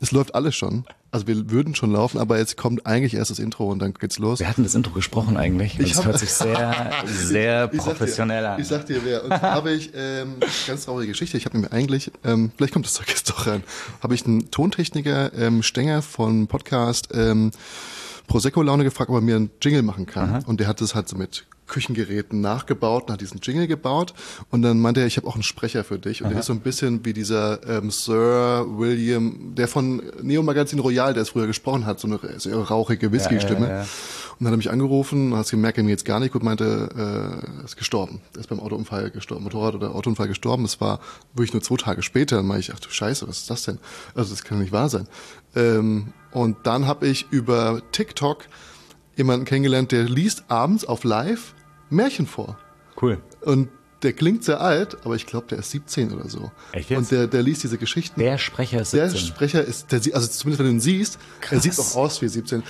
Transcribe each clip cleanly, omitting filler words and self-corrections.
Es läuft alles schon. Also wir würden schon laufen, aber jetzt kommt eigentlich erst das Intro und dann geht's los. Wir hatten das Intro gesprochen eigentlich. Das hört sich sehr, sehr professionell an. Ich sag dir wer. Und da habe ich ganz traurige Geschichte. Ich habe mir eigentlich, vielleicht kommt das Zeug jetzt doch rein, habe ich einen Tontechniker, Stenger von Podcast Prosecco-Laune gefragt, ob er mir einen Jingle machen kann. Aha. Und der hat das halt so mit Küchengeräten nachgebaut und hat diesen Jingle gebaut. Und dann meinte er, ich habe auch einen Sprecher für dich. Und der ist so ein bisschen wie dieser Sir William, der von Neo Magazin Royal, der es früher gesprochen hat, so eine sehr rauchige Whisky-Stimme. Ja. Und dann hat er mich angerufen und hat gemerkt, er mir jetzt gar nicht gut, meinte, er ist gestorben. Er ist beim Autounfall gestorben, Motorrad- oder Autounfall gestorben. Das war wirklich nur 2 Tage später. Dann meinte ich, ach du Scheiße, was ist das denn? Also das kann doch nicht wahr sein. Und dann habe ich über TikTok jemanden kennengelernt, der liest abends auf Live Märchen vor. Cool. Und der klingt sehr alt, aber ich glaube, der ist 17 oder so. Echt jetzt? Und der liest diese Geschichten. Der Sprecher ist 17? Der Sprecher ist, also zumindest wenn du ihn siehst, er sieht auch aus wie 17.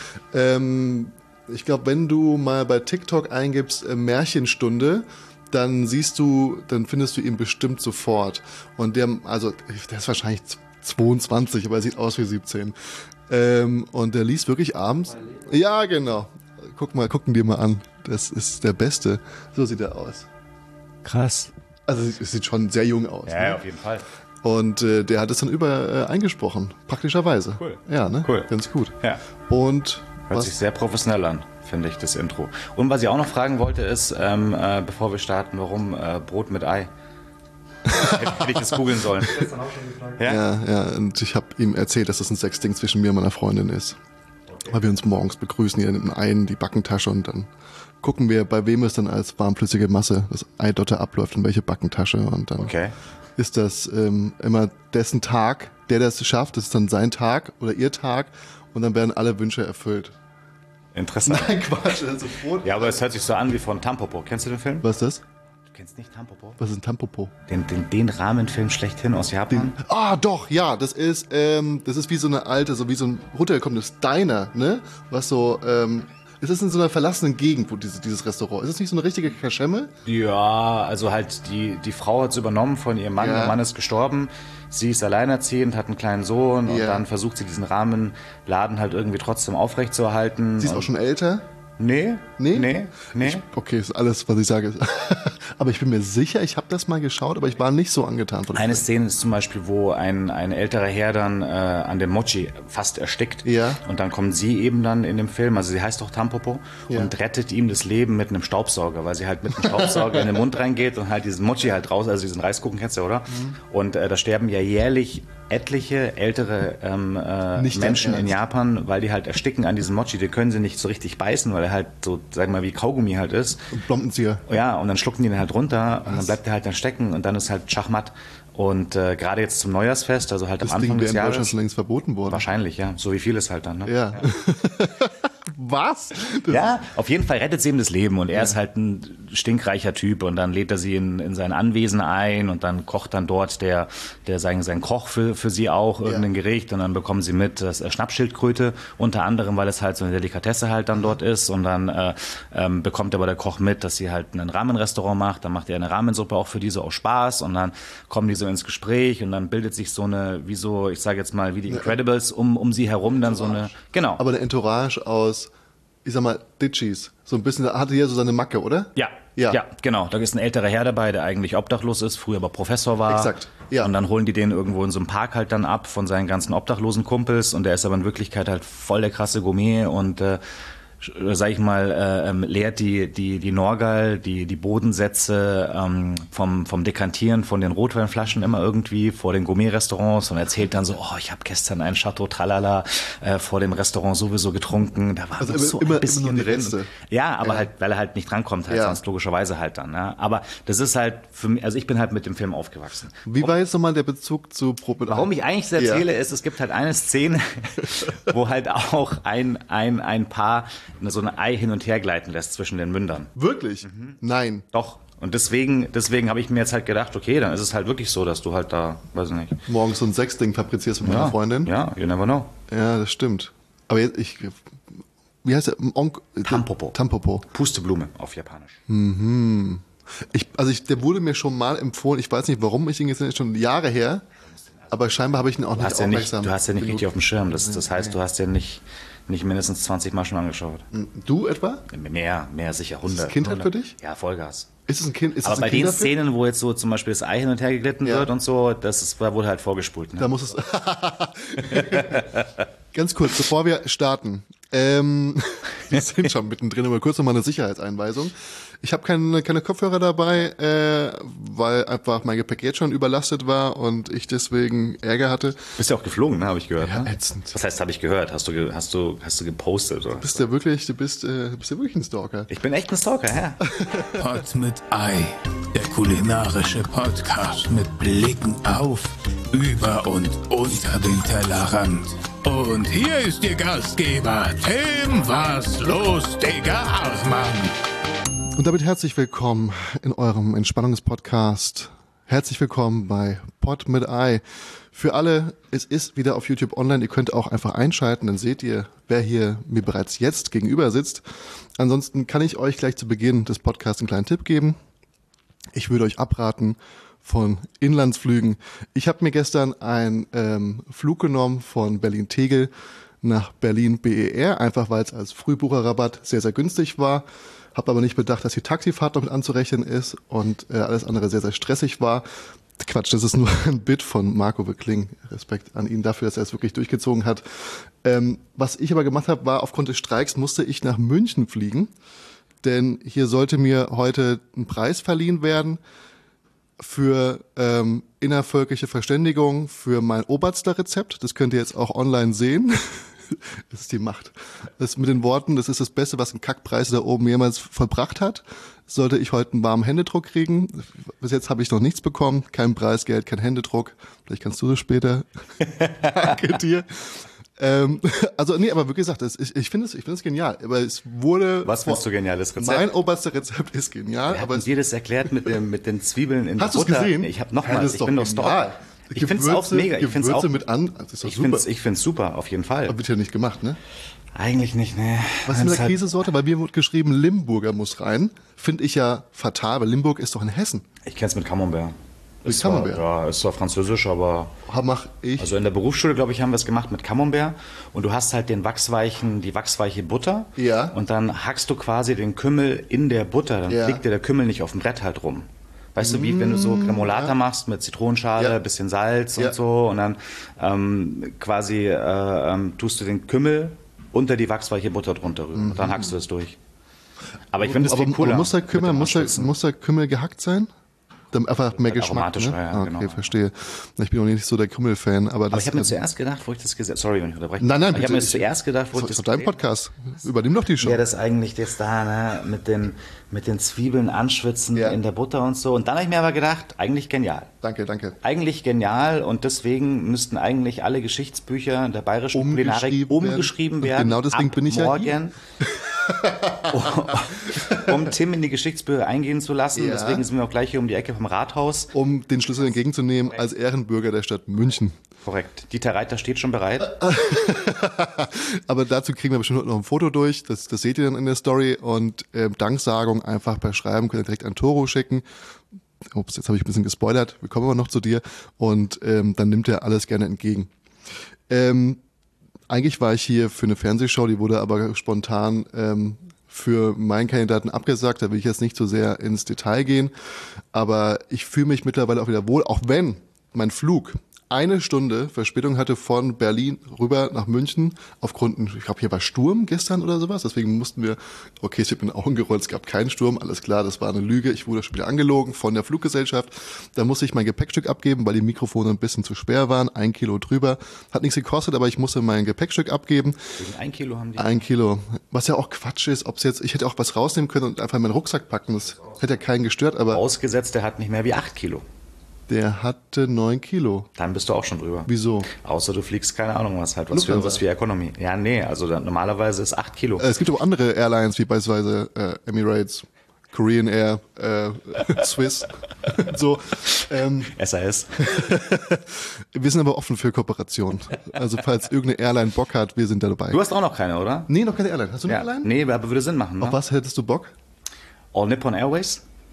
Ich glaube, wenn du mal bei TikTok eingibst Märchenstunde, dann findest du ihn bestimmt sofort. Und der ist wahrscheinlich 22, aber er sieht aus wie 17. Und der liest wirklich abends. Ja, genau. Gucken dir mal an. Das ist der Beste. So sieht er aus. Krass. Also es sieht schon sehr jung aus. Ja, ne? Auf jeden Fall. Und der hat es dann eingesprochen, praktischerweise. Cool. Ja, ne? Cool. Ganz gut. Ja. Und hört sich sehr professionell an, finde ich, das Intro. Und was ich auch noch fragen wollte ist, bevor wir starten, warum Brot mit Ei? Hätte ich das googeln sollen. Ja, und ich habe ihm erzählt, dass das ein Sexding zwischen mir und meiner Freundin ist. Okay. Weil wir uns morgens begrüßen, jeder nimmt ein Ei in die Backentasche und dann gucken wir, bei wem es dann als warmflüssige Masse das Eidotter abläuft, in welche Backentasche. Und dann ist das immer dessen Tag, der das schafft, das ist dann sein Tag oder ihr Tag und dann werden alle Wünsche erfüllt. Interessant. Nein, Quatsch. Also ja, aber es hört sich so an wie von Tampopo. Kennst du den Film? Was ist das? Du kennst nicht Tampopo? Was ist ein Tampopo? Den Rahmenfilm schlechthin aus Japan. Doch, ja, das ist wie so eine alte, so wie so ein runtergekommenes Diner, ne? Was so, es ist in so einer verlassenen Gegend, wo dieses Restaurant. Ist es nicht so eine richtige Kaschemme? Ja, also halt die Frau hat es übernommen von ihrem Mann, der Mann ist gestorben, sie ist alleinerziehend, hat einen kleinen Sohn und dann versucht sie diesen Rahmenladen halt irgendwie trotzdem aufrechtzuerhalten. Sie ist auch schon älter? Nee. Okay, ist alles, was ich sage. Aber ich bin mir sicher, ich habe das mal geschaut, aber ich war nicht so angetan von dem Eine Szene ist zum Beispiel, wo ein älterer Herr dann an dem Mochi fast erstickt. Ja. Und dann kommt sie eben dann in dem Film, also sie heißt doch Tampopo, und rettet ihm das Leben mit einem Staubsauger, weil sie halt mit einem Staubsauger in den Mund reingeht und halt diesen Mochi halt raus, also diesen Reiskuchen kennst du, oder? Mhm. Und da sterben ja jährlich etliche ältere Menschen in Japan, weil die halt ersticken an diesem Mochi. Die können sie nicht so richtig beißen, weil er halt so, sag mal, wie Kaugummi halt ist. Und Blombenzieher. Ja, und dann schlucken die den halt runter und dann bleibt der halt dann stecken und dann ist halt Schachmatt. Und gerade jetzt zum Neujahrsfest, also halt am Anfang des Jahres. Das Ding wäre in Deutschland längst verboten worden. Wahrscheinlich, ja. So wie vieles halt dann. Ne? Ja. Was? Ja, auf jeden Fall rettet sie ihm das Leben und er ist halt ein stinkreicher Typ und dann lädt er sie in sein Anwesen ein und dann kocht dann dort sein Koch für sie auch irgendein Gericht und dann bekommen sie mit das Schnappschildkröte, unter anderem, weil es halt so eine Delikatesse halt dann dort ist und dann bekommt aber der Koch mit, dass sie halt ein Ramen-Restaurant macht, dann macht er eine Ramensuppe auch für die so aus Spaß und dann kommen die so ins Gespräch und dann bildet sich so eine, wie so, ich sage jetzt mal, wie die Incredibles um sie herum dann so eine, genau. Aber eine Entourage aus, ich sag mal, Ditchies. So ein bisschen, da hatte hier so seine Macke, oder? Ja, genau. Da ist ein älterer Herr dabei, der eigentlich obdachlos ist, früher aber Professor war. Exakt, ja. Und dann holen die den irgendwo in so einem Park halt dann ab von seinen ganzen obdachlosen Kumpels und der ist aber in Wirklichkeit halt voll der krasse Gourmet und sag ich mal, lehrt die Norgal, die Bodensätze vom Dekantieren von den Rotweinflaschen immer irgendwie vor den Gourmet-Restaurants und erzählt dann so, ich habe gestern ein Chateau Tralala vor dem Restaurant sowieso getrunken, da war also so ein bisschen immer die Reste. Ja, aber halt, weil er halt nicht drankommt, halt sonst logischerweise halt dann. Ja. Aber das ist halt für mich, also ich bin halt mit dem Film aufgewachsen. Wie war jetzt nochmal der Bezug zu Warum ich eigentlich so erzähle, ist, es gibt halt eine Szene, wo halt auch ein Paar so ein Ei hin und her gleiten lässt zwischen den Mündern. Wirklich? Mhm. Nein. Doch. Und deswegen habe ich mir jetzt halt gedacht, okay, dann ist es halt wirklich so, dass du halt da, weiß ich nicht. Morgens so ein Sexding fabrizierst mit meiner Freundin. Ja, you never know. Ja, das stimmt. Aber jetzt, wie heißt der? Tampopo. Tampopo. Pusteblume auf Japanisch. Mhm. Der wurde mir schon mal empfohlen, ich weiß nicht warum, ich ihn jetzt schon Jahre her. aber scheinbar habe ich ihn auch nicht aufmerksam. Du hast ja nicht richtig auf dem Schirm. Das heißt, du hast ja nicht mindestens 20 Mal schon angeschaut. Du etwa? Mehr sicher, 100. Ist das Kindheit 100. für dich? Ja, Vollgas. Ist es ein Kind? Ist Aber es bei ein den Kinderfilm? Szenen, wo jetzt so zum Beispiel das Ei hin und her geglitten wird und so, wurde halt vorgespult. Ne? Da muss es. Ganz kurz, bevor wir starten. Wir sind schon mittendrin, aber kurz nochmal eine Sicherheitseinweisung. Ich habe keine Kopfhörer dabei, weil einfach mein Gepäck jetzt schon überlastet war und ich deswegen Ärger hatte. Bist ja auch geflogen, ne, habe ich gehört. Ja, ne? ätzend. Was heißt, habe ich gehört? Hast du gepostet? Oder? Du bist ja wirklich ein Stalker. Ich bin echt ein Stalker, ja. Pod mit Ei, der kulinarische Podcast mit Blicken auf, über und unter den Tellerrand. Und hier ist Ihr Gastgeber, Tim Was los, Digga Hartmann. Und damit herzlich willkommen in eurem Entspannungspodcast. Herzlich willkommen bei Pod mit Ei. Für alle, es ist wieder auf YouTube online. Ihr könnt auch einfach einschalten, dann seht ihr, wer hier mir bereits jetzt gegenüber sitzt. Ansonsten kann ich euch gleich zu Beginn des Podcasts einen kleinen Tipp geben. Ich würde euch abraten von Inlandsflügen. Ich habe mir gestern einen Flug genommen von Berlin-Tegel nach Berlin-BER, einfach weil es als Frühbucherrabatt sehr, sehr günstig war. Habe aber nicht bedacht, dass die Taxifahrt noch mit anzurechnen ist und alles andere sehr, sehr stressig war. Quatsch, das ist nur ein Bit von Marco Wickling. Respekt an ihn dafür, dass er es wirklich durchgezogen hat. Was ich aber gemacht habe, war, aufgrund des Streiks musste ich nach München fliegen, denn hier sollte mir heute ein Preis verliehen werden für innervölkische Verständigung für mein Oberster-Rezept. Das könnt ihr jetzt auch online sehen. Das ist die Macht. Das mit den Worten, das ist das Beste, was ein Kackpreis da oben jemals vollbracht hat. Sollte ich heute einen warmen Händedruck kriegen. Bis jetzt habe ich noch nichts bekommen. Kein Preisgeld, kein Händedruck. Vielleicht kannst du das später. Danke dir. Also nee, aber wie gesagt, ich finde es genial. Aber es wurde. Was findest du geniales Rezept? Mein oberster Rezept ist genial. Aber dir das erklärt mit den Zwiebeln in der Butter. Hast du es gesehen? Ich habe nochmals, ich bin doch Stalker. Ich finde es auch mega. Ich finde es mit an. Das ist doch super. Ich finde es super, auf jeden Fall. Aber wird ja nicht gemacht, ne? Eigentlich nicht, ne. Was ist mit der Käsesorte? Bei mir wurde geschrieben, Limburger muss rein. Finde ich ja fatal, weil Limburg ist doch in Hessen. Ich kenn's mit Camembert. Mit Camembert? Ja, ist zwar französisch, aber... Mach ich. Also in der Berufsschule, glaube ich, haben wir es gemacht mit Camembert. Und du hast halt die wachsweiche Butter. Ja. Und dann hackst du quasi den Kümmel in der Butter. Dann fliegt dir der Kümmel nicht auf dem Brett halt rum. Weißt du, wie wenn du so Cremolata machst mit Zitronenschale, bisschen Salz und so und dann tust du den Kümmel unter die wachsweiche Butter drunter rüber und dann hackst du das durch. Aber ich finde es viel cooler. Aber muss der Kümmel gehackt sein? Dann einfach mehr Geschmack, aromatisch, ne? ja, okay, genau. Verstehe. Ich bin auch nicht so der Kümmel-Fan, aber ich habe mir zuerst gedacht, wo ich das gesagt habe, sorry, wenn ich unterbreche. Nein, ich habe mir zuerst gedacht, wo ich das ist dein Podcast. Übernimm doch die Show. Ja, das eigentlich jetzt da, ne, mit den Zwiebeln anschwitzen in der Butter und so. Und dann habe ich mir aber gedacht, eigentlich genial. Danke. Eigentlich genial und deswegen müssten eigentlich alle Geschichtsbücher der bayerischen Kulinarik umgeschrieben werden. Genau deswegen bin ich morgen, ja hier. um Tim in die Geschichtsbücher eingehen zu lassen. Ja. Deswegen sind wir auch gleich hier um die Ecke vom Rathaus. Um den Schlüssel entgegenzunehmen als Ehrenbürger der Stadt München. Korrekt. Dieter Reiter steht schon bereit. Aber dazu kriegen wir bestimmt noch ein Foto durch. Das seht ihr dann in der Story. Und Danksagung einfach per Schreiben könnt ihr direkt an Toro schicken. Ups, jetzt habe ich ein bisschen gespoilert. Wir kommen aber noch zu dir. Und dann nimmt er alles gerne entgegen. Eigentlich war ich hier für eine Fernsehshow, die wurde aber spontan für meinen Kandidaten abgesagt. Da will ich jetzt nicht so sehr ins Detail gehen. Aber ich fühle mich mittlerweile auch wieder wohl, auch wenn mein Flug 1 Stunde Verspätung hatte von Berlin rüber nach München aufgrund, ich glaube, hier war Sturm gestern oder sowas, deswegen mussten wir, okay, ich habe in den Augen gerollt, es gab keinen Sturm, alles klar, das war eine Lüge, ich wurde schon wieder angelogen von der Fluggesellschaft, da musste ich mein Gepäckstück abgeben, weil die Mikrofone ein bisschen zu schwer waren, 1 Kilo drüber, hat nichts gekostet, aber ich musste mein Gepäckstück abgeben. Wegen 1 Kilo haben die? 1 Kilo, was ja auch Quatsch ist, ich hätte auch was rausnehmen können und einfach in meinen Rucksack packen, das hätte ja keinen gestört, aber... Ausgesetzt, der hat nicht mehr wie 8 Kilo. Der hatte 9 Kilo. Dann bist du auch schon drüber. Wieso? Außer du fliegst, keine Ahnung was für Economy. Ja, nee, also normalerweise ist 8 Kilo. Es gibt auch andere Airlines, wie beispielsweise Emirates, Korean Air, Swiss, so. SAS. Wir sind aber offen für Kooperation. Also falls irgendeine Airline Bock hat, wir sind da dabei. Du hast auch noch keine, oder? Nee, noch keine Airline. Hast du eine Airline? Nee, aber würde Sinn machen. Ne? Auf was hättest du Bock? All Nippon Airways.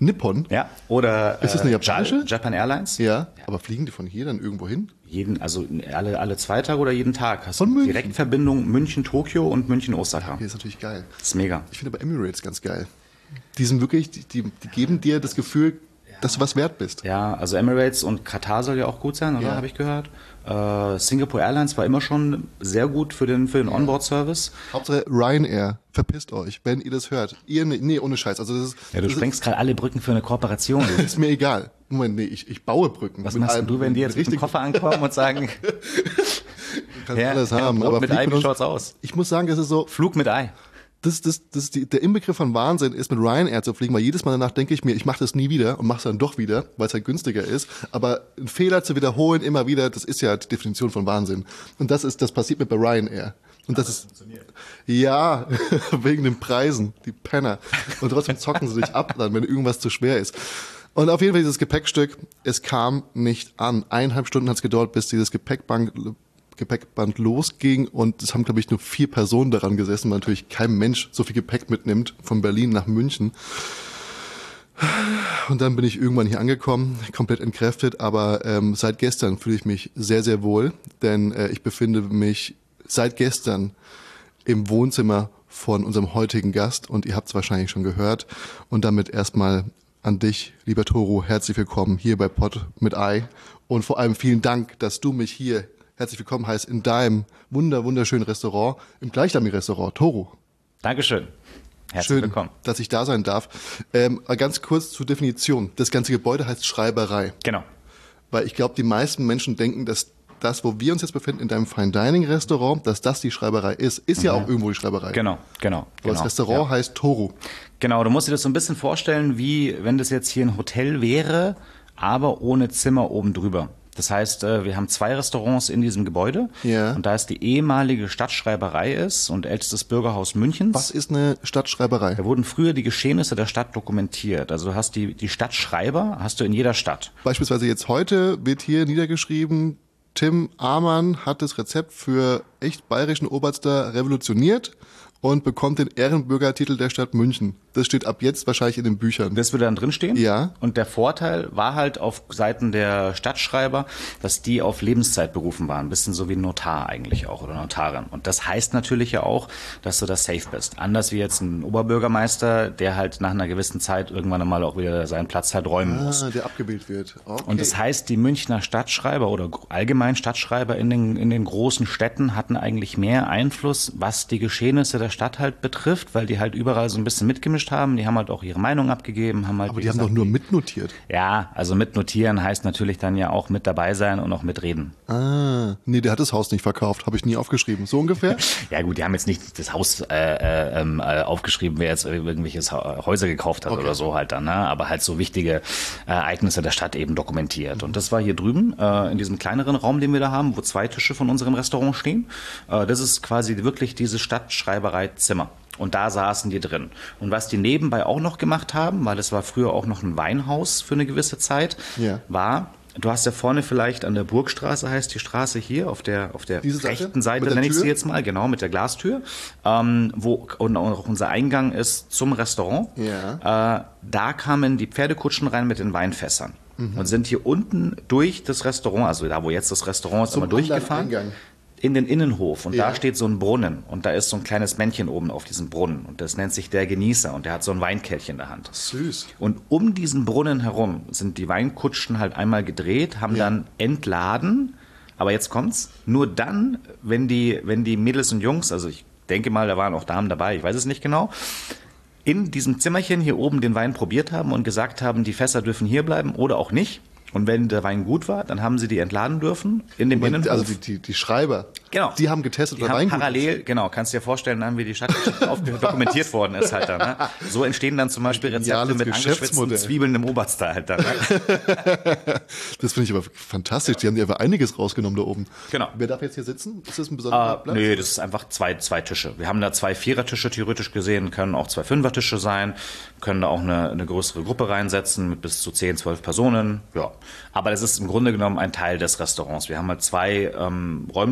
Nippon? Ja, oder Ist das eine japanische? Japan Airlines. Ja, aber fliegen die von hier dann irgendwo hin? Also alle 2 Tage oder jeden Tag hast Von du München? Direktverbindung München-Tokio und München-Osaka. Hier ist natürlich geil. Das ist mega. Ich finde aber Emirates ganz geil. Die sind wirklich, die geben dir das Gefühl, dass du was wert bist. Ja, also Emirates und Katar soll ja auch gut sein, oder? Ja. Habe ich gehört. Singapore Airlines war immer schon sehr gut für den Onboard-Service. Hauptsache Ryanair, verpisst euch, wenn ihr das hört. Nee, ohne Scheiß. Also das ist, Ja, du sprengst gerade alle Brücken für eine Kooperation. ist mir egal. Moment, nee, ich baue Brücken. Was Mit machst allem- du, wenn die jetzt mit dem richtig Koffer ankommen und sagen, kannst alles haben, aber mit fliegt Ei, mir wie doch- schaut's aus? Ich muss sagen, es ist so, Flug mit Ei. der Inbegriff von Wahnsinn ist, mit Ryanair zu fliegen, weil jedes Mal danach denke ich mir, ich mache das nie wieder und mache es dann doch wieder, weil es halt günstiger ist. Aber einen Fehler zu wiederholen immer wieder, das ist ja die Definition von Wahnsinn. Und das passiert mir bei Ryanair. Und das ist, ja, wegen den Preisen, die Penner. Und trotzdem zocken sie dich ab dann, wenn irgendwas zu schwer ist. Und auf jeden Fall dieses Gepäckstück, es kam nicht an. 1,5 Stunden hat es gedauert, bis dieses Gepäckband losging und es haben, glaube ich, nur 4 Personen daran gesessen, weil natürlich kein Mensch so viel Gepäck mitnimmt von Berlin nach München. Und dann bin ich irgendwann hier angekommen, komplett entkräftet, aber seit gestern fühle ich mich sehr, sehr wohl, denn ich befinde mich seit gestern im Wohnzimmer von unserem heutigen Gast und ihr habt es wahrscheinlich schon gehört und damit erstmal an dich, lieber Toro, herzlich willkommen hier bei Pod mit Ei und vor allem vielen Dank, dass du mich hier herzlich willkommen heißt in deinem wunderschönen Restaurant, im Gleichnamigen-Restaurant, Toro. Dankeschön. Herzlich Schön, willkommen. dass ich da sein darf. Ganz kurz zur Definition. Das ganze Gebäude heißt Schreiberei. Genau. Weil ich glaube, die meisten Menschen denken, dass das, wo wir uns jetzt befinden, in deinem Fine-Dining-Restaurant, dass das die Schreiberei ist. Ist ja auch irgendwo die Schreiberei. Genau. Aber das Restaurant heißt Toro. Genau, du musst dir das so ein bisschen vorstellen, wie wenn das jetzt hier ein Hotel wäre, aber ohne Zimmer oben drüber. Das heißt, wir haben 2 Restaurants in diesem Gebäude. Ja. Und da es die ehemalige Stadtschreiberei ist und ältestes Bürgerhaus Münchens. Was ist eine Stadtschreiberei? Da wurden früher die Geschehnisse der Stadt dokumentiert. Also du hast die Stadtschreiber, hast du in jeder Stadt. Beispielsweise jetzt heute wird hier niedergeschrieben, Tim Amann hat das Rezept für echt bayerischen Oberster revolutioniert und bekommt den Ehrenbürgertitel der Stadt München. Das steht ab jetzt wahrscheinlich in den Büchern. Das würde dann drinstehen. Ja. Und der Vorteil war halt auf Seiten der Stadtschreiber, dass die auf Lebenszeit berufen waren. Ein bisschen so wie ein Notar eigentlich auch oder Notarin. Und das heißt natürlich ja auch, dass du da safe bist. Anders wie jetzt ein Oberbürgermeister, der halt nach einer gewissen Zeit irgendwann einmal auch wieder seinen Platz halt räumen muss. Der abgebildet wird. Okay. Und das heißt, die Münchner Stadtschreiber oder allgemein Stadtschreiber in den großen Städten hatten eigentlich mehr Einfluss, was die Geschehnisse der Stadt halt betrifft, weil die halt überall so ein bisschen mitgemischt haben. Die haben halt auch ihre Meinung abgegeben. Haben halt, Aber die haben doch nur mitnotiert. Ja, also mitnotieren heißt natürlich dann ja auch mit dabei sein und auch mitreden. Nee, der hat das Haus nicht verkauft. Habe ich nie aufgeschrieben. So ungefähr? Ja gut, die haben jetzt nicht das Haus aufgeschrieben, wer jetzt irgendwelche Häuser gekauft hat oder so halt dann, ne? Aber halt so wichtige Ereignisse der Stadt eben dokumentiert. Und das war hier drüben in diesem kleineren Raum, den wir da haben, wo 2 Tische von unserem Restaurant stehen. Das ist quasi wirklich diese Stadtschreibereizimmer. Und da saßen die drin. Und was die nebenbei auch noch gemacht haben, weil es war früher auch noch ein Weinhaus für eine gewisse Zeit, war, du hast ja vorne vielleicht an der Burgstraße, heißt die Straße hier, auf der Diese rechten Seite, mit der nenne ich sie Tür? jetzt mal, genau, mit der Glastür, wo und auch unser Eingang ist zum Restaurant. Ja. Da kamen die Pferdekutschen rein mit den Weinfässern. Und sind hier unten durch das Restaurant, also da, wo jetzt das Restaurant ist, Zum immer durchgefahren. anderen Eingang. In den Innenhof und Ja. da steht so ein Brunnen und da ist so ein kleines Männchen oben auf diesem Brunnen und das nennt sich der Genießer und der hat so ein Weinkelch in der Hand. Süß. Und um diesen Brunnen herum sind die Weinkutschen halt einmal gedreht, haben dann entladen, aber jetzt kommt's, nur dann, wenn die Mädels und Jungs, also ich denke mal, da waren auch Damen dabei, ich weiß es nicht genau, in diesem Zimmerchen hier oben den Wein probiert haben und gesagt haben, die Fässer dürfen hier bleiben oder auch nicht. Und wenn der Wein gut war, dann haben sie die entladen dürfen in dem Innenhof. Also die Schreiber, Genau. die haben getestet, Die ob der haben Wein gut ist. parallel, genau, kannst dir vorstellen, dann, wie die Stadtgeschichte dokumentiert worden ist halt dann. Ne? So entstehen dann zum Beispiel Rezepte Geniales mit angeschwitzten Geschäftsmodell. Zwiebeln im Oberster halt dann. Ne? Das finde ich aber fantastisch. Die haben dir aber einiges rausgenommen da oben. Genau. Wer darf jetzt hier sitzen? Ist das ein besonderer Platz? Nee, das ist einfach zwei Tische. Wir haben da 2 Vierertische theoretisch gesehen, können auch 2 Fünfertische sein, können da auch eine größere Gruppe reinsetzen mit bis zu 10, 12 Personen. Ja, aber das ist im Grunde genommen ein Teil des Restaurants. Wir haben halt 2 Räumlichkeiten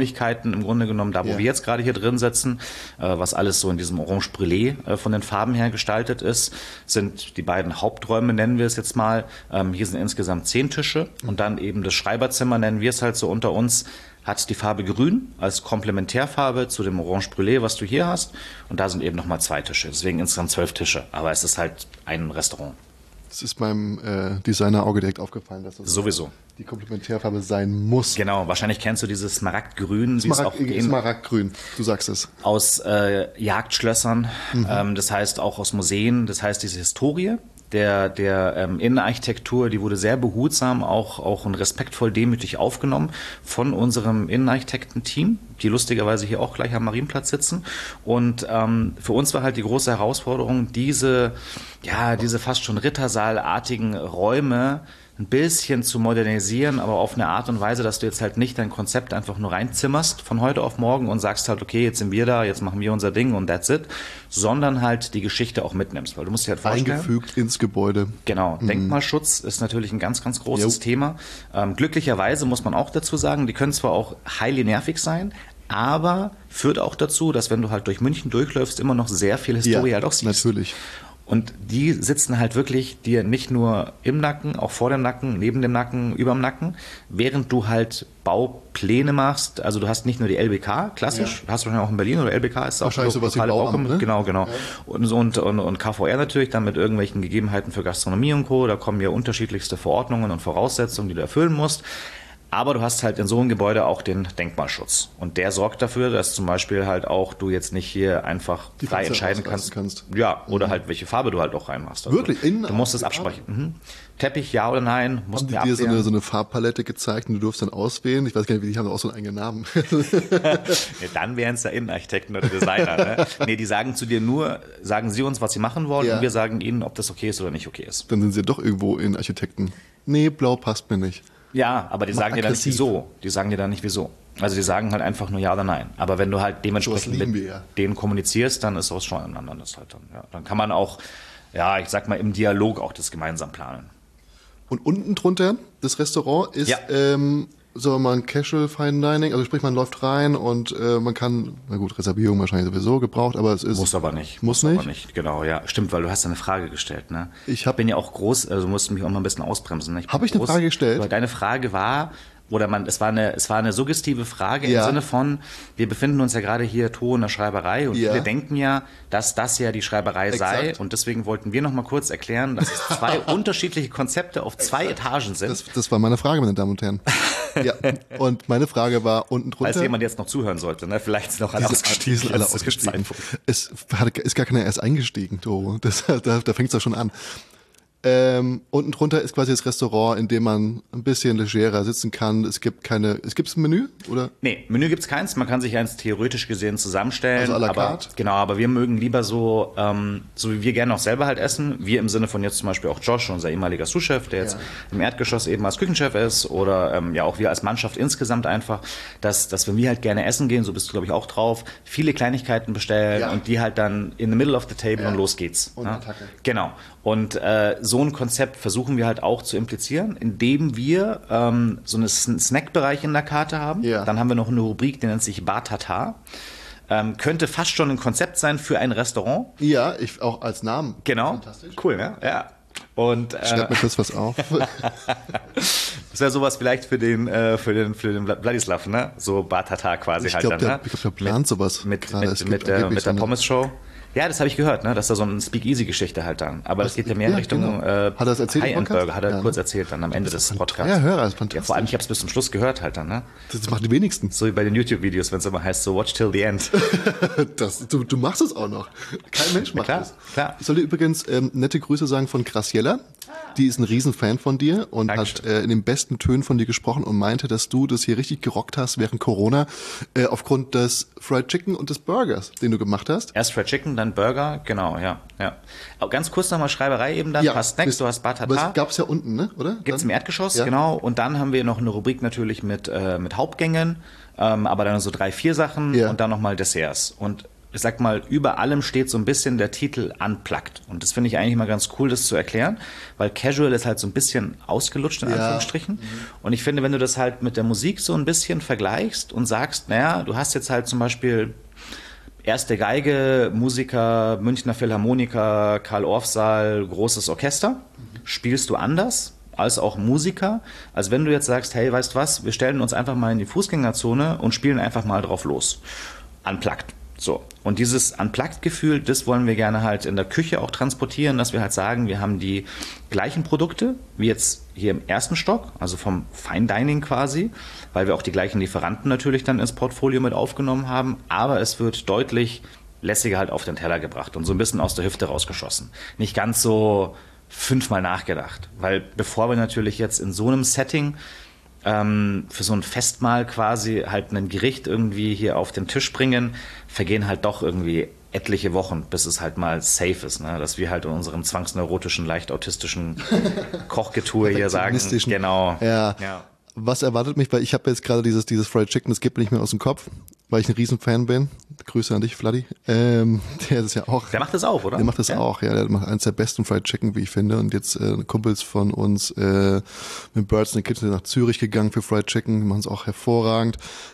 Seiten im Grunde genommen, da wo wir jetzt gerade hier drin sitzen, was alles so in diesem Orange Brûlé von den Farben her gestaltet ist, sind die beiden Haupträume, nennen wir es jetzt mal. Hier sind insgesamt 10 Tische und dann eben das Schreiberzimmer, nennen wir es halt so unter uns, hat die Farbe Grün als Komplementärfarbe zu dem Orange Brûlé, was du hier hast. Und da sind eben nochmal 2 Tische. Deswegen insgesamt 12 Tische. Aber es ist halt ein Restaurant. Das ist meinem Designer-Auge direkt aufgefallen, dass das sowieso die Komplementärfarbe sein muss. Genau, wahrscheinlich kennst du dieses Smaragdgrün. Smaragdgrün, du sagst es. Aus Jagdschlössern, das heißt auch aus Museen, das heißt diese Historie der Innenarchitektur, die wurde sehr behutsam, auch und respektvoll demütig aufgenommen von unserem Innenarchitekten-Team, die lustigerweise hier auch gleich am Marienplatz sitzen. Und für uns war halt die große Herausforderung, diese fast schon Rittersaalartigen Räume ein bisschen zu modernisieren, aber auf eine Art und Weise, dass du jetzt halt nicht dein Konzept einfach nur reinzimmerst von heute auf morgen und sagst halt, okay, jetzt sind wir da, jetzt machen wir unser Ding und that's it, sondern halt die Geschichte auch mitnimmst. Weil du musst dir halt vorstellen, eingefügt ins Gebäude. Genau, Denkmalschutz ist natürlich ein ganz, ganz großes Thema. Glücklicherweise muss man auch dazu sagen, die können zwar auch highly nervig sein, aber führt auch dazu, dass wenn du halt durch München durchläufst, immer noch sehr viel Historie halt auch siehst. Natürlich. Und die sitzen halt wirklich dir nicht nur im Nacken, auch vor dem Nacken, neben dem Nacken, überm Nacken, während du halt Baupläne machst. Also du hast nicht nur die LBK, klassisch, hast du wahrscheinlich auch in Berlin oder LBK ist auch wahrscheinlich sowas wie Bauamt, ne? Genau. Ja. Und KVR natürlich dann mit irgendwelchen Gegebenheiten für Gastronomie und Co. Da kommen ja unterschiedlichste Verordnungen und Voraussetzungen, die du erfüllen musst. Aber du hast halt in so einem Gebäude auch den Denkmalschutz. Und der sorgt dafür, dass zum Beispiel halt auch du jetzt nicht hier einfach die frei Fenster entscheiden kannst. Ja, oder halt welche Farbe du halt auch reinmachst. Also wirklich? Du musst es absprechen. Teppich, ja oder nein? Haben die dir so eine Farbpalette gezeigt und du durfst dann auswählen? Ich weiß gar nicht, die haben auch so einen eigenen Namen. Dann wären es ja Innenarchitekten oder Designer. Ne? Nee, die sagen zu dir nur, sagen sie uns, was sie machen wollen und wir sagen ihnen, ob das okay ist oder nicht okay ist. Dann sind sie doch irgendwo Innenarchitekten. Nee, blau passt mir nicht. Ja, aber die sagen dir dann nicht wieso. Die sagen dir dann nicht wieso. Also die sagen halt einfach nur ja oder nein. Aber wenn du halt dementsprechend mit denen kommunizierst, dann ist das schon ein anderes halt dann. Ja. Dann kann man auch, ich sag mal, im Dialog auch das gemeinsam planen. Und unten drunter, das Restaurant ist, sagen wir mal, ein Casual Fine Dining, also sprich, man läuft rein und man kann, na gut, Reservierung wahrscheinlich sowieso gebraucht, aber es ist... Muss aber nicht. Aber nicht, genau, ja. Stimmt, weil du hast eine Frage gestellt, ne? Ich bin ja auch groß, also du musst mich auch mal ein bisschen ausbremsen. Ne? Habe ich eine Frage gestellt? Deine Frage war... Es war eine suggestive Frage im Sinne von, wir befinden uns ja gerade hier in der Schreiberei und viele denken ja, dass das ja die Schreiberei sei und deswegen wollten wir noch mal kurz erklären, dass es 2 unterschiedliche Konzepte auf 2 Etagen sind. Das war meine Frage, meine Damen und Herren. Ja, und meine Frage war unten drunter... Falls jemand jetzt noch zuhören sollte, ne? Vielleicht ist noch alle ausgestiegen. Die sind alle ausgestiegen. Es ist gar keiner erst eingestiegen, Toro. Da fängt es doch schon an. Unten drunter ist quasi das Restaurant, in dem man ein bisschen legerer sitzen kann. Es gibt ein Menü, oder? Nee, Menü gibt's keins. Man kann sich eins theoretisch gesehen zusammenstellen. Also à la carte? Genau, aber wir mögen lieber so wie wir gerne auch selber halt essen. Wir im Sinne von jetzt zum Beispiel auch Josh, unser ehemaliger Sous-Chef, der jetzt im Erdgeschoss eben als Küchenchef ist oder auch wir als Mannschaft insgesamt einfach, dass wenn wir halt gerne essen gehen, so bist du glaube ich auch drauf, viele Kleinigkeiten bestellen und die halt dann in the middle of the table und los geht's. Und Attacke. Genau. Und so ein Konzept versuchen wir halt auch zu implizieren, indem wir so einen Snackbereich in der Karte haben. Ja. Dann haben wir noch eine Rubrik, die nennt sich Bar Tatar. Könnte fast schon ein Konzept sein für ein Restaurant. Ja, ich auch als Namen. Genau. Fantastisch. Cool, ne? Ja. Und schreib mir kurz was auf. Das wäre sowas vielleicht für den Vladislav, ne? So Bar Tatar quasi Ich glaube, der plant sowas. Mit der Pommes-Show. Ja, das habe ich gehört, ne? Dass da so eine Speakeasy-Geschichte halt dann. Aber das geht ja mehr in Richtung Hat er das erzählt? High-End-Burger, hat er kurz erzählt dann am Ende des Podcasts. Ja, Hörer, ist fantastisch. Ja, vor allem, ich habe es bis zum Schluss gehört halt dann, ne? Das machen die wenigsten. So wie bei den YouTube-Videos, wenn es immer heißt, so watch till the end. Du machst es auch noch. Kein Mensch macht das. Klar. Ich soll dir übrigens nette Grüße sagen von Graciela. Die ist ein Riesenfan von dir und hat in den besten Tönen von dir gesprochen und meinte, dass du das hier richtig gerockt hast während Corona aufgrund des Fried Chicken und des Burgers, den du gemacht hast. Erst Fried Chicken, dann Burger, genau, ja. Aber ganz kurz nochmal Schreiberei eben dann. Du hast Snacks, du hast Bar Tatar. Aber das gab's ja unten, ne? Oder? Gibt's im Erdgeschoss, genau. Und dann haben wir noch eine Rubrik natürlich mit Hauptgängen, aber dann so 3, 4 Sachen und dann nochmal Desserts. Und ich sag mal, über allem steht so ein bisschen der Titel Unplugged. Und das finde ich eigentlich mal ganz cool, das zu erklären, weil Casual ist halt so ein bisschen ausgelutscht, in Anführungsstrichen. Und ich finde, wenn du das halt mit der Musik so ein bisschen vergleichst und sagst, naja, du hast jetzt halt zum Beispiel erste Geige, Musiker, Münchner Philharmoniker, Karl-Orff-Saal, großes Orchester, spielst du anders als auch Musiker, als wenn du jetzt sagst, hey, weißt was, wir stellen uns einfach mal in die Fußgängerzone und spielen einfach mal drauf los. Unplugged. So. Und dieses Unplugged-Gefühl, das wollen wir gerne halt in der Küche auch transportieren, dass wir halt sagen, wir haben die gleichen Produkte wie jetzt hier im ersten Stock, also vom Fine Dining quasi, weil wir auch die gleichen Lieferanten natürlich dann ins Portfolio mit aufgenommen haben, aber es wird deutlich lässiger halt auf den Teller gebracht und so ein bisschen aus der Hüfte rausgeschossen. Nicht ganz so 5-mal nachgedacht, weil bevor wir natürlich jetzt in so einem Setting für so ein Festmahl quasi halt ein Gericht irgendwie hier auf den Tisch bringen, vergehen halt doch irgendwie etliche Wochen, bis es halt mal safe ist, ne? Dass wir halt in unserem zwangsneurotischen, leicht autistischen Kochgetue hier sagen, genau. Ja. Was erwartet mich, weil ich habe jetzt gerade dieses Fried Chicken, das geht mir nicht mehr aus dem Kopf, weil ich ein Riesenfan bin. Grüße an dich, Vladdy. Der ist ja auch. Der macht das auch, oder? Der macht das auch, ja. Der macht eines der besten Fried Chicken, wie ich finde. Und jetzt Kumpels von uns mit Birds in the Kitchen sind nach Zürich gegangen für Fried Chicken. Die machen es auch hervorragend.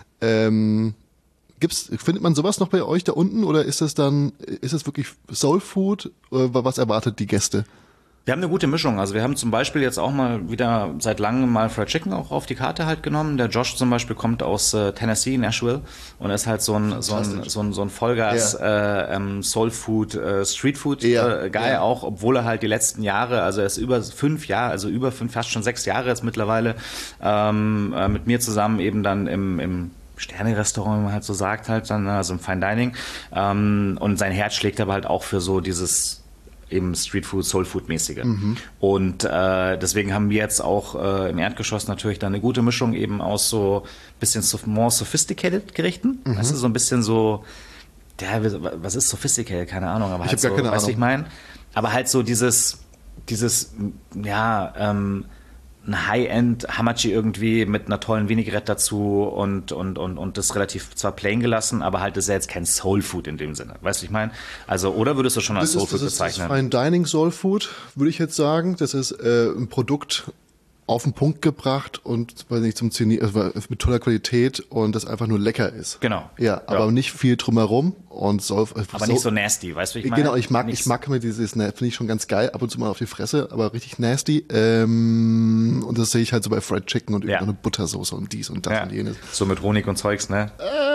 Findet man sowas noch bei euch da unten oder ist es wirklich Soul Food? Oder was erwartet die Gäste? Wir haben eine gute Mischung. Also wir haben zum Beispiel jetzt auch mal wieder seit langem mal Fried Chicken auch auf die Karte halt genommen. Der Josh zum Beispiel kommt aus Tennessee, Nashville, und ist halt so ein Vollgas Soul Food, Street Food Guy auch, obwohl er halt die letzten Jahre, also er ist über 5 Jahre, fast schon 6 Jahre jetzt mittlerweile mit mir zusammen eben dann im Sterne-Restaurant, wie man halt so sagt, halt dann, also im Fine Dining. Und sein Herz schlägt aber halt auch für so dieses eben Streetfood, Soulfood-mäßige. Und deswegen haben wir jetzt auch im Erdgeschoss natürlich dann eine gute Mischung eben aus so ein bisschen more sophisticated Gerichten. Weißt du, so ein bisschen so, was ist sophisticated? Keine Ahnung, aber halt ich habe gar keine Ahnung. Weißt du, ich meine? Aber halt so dieses ein High-End Hamachi irgendwie mit einer tollen Vinaigrette dazu und das relativ zwar plain gelassen, aber halt ist ja jetzt kein Soul Food in dem Sinne. Weißt du, ich meine? Also, oder würdest du schon als Soul Food bezeichnen? Das ist ein Dining Soul Food, würde ich jetzt sagen. Das ist ein Produkt auf den Punkt gebracht und weiß nicht, mit toller Qualität und das einfach nur lecker ist. Genau. Ja, aber nicht viel drumherum und aber nicht so nasty, weißt du, wie ich meine? Genau, ich mag mir dieses, finde ich schon ganz geil, ab und zu mal auf die Fresse, aber richtig nasty. Und das sehe ich halt so bei Fried Chicken und irgendeine Buttersoße und dies und das und jenes. So mit Honig und Zeugs, ne?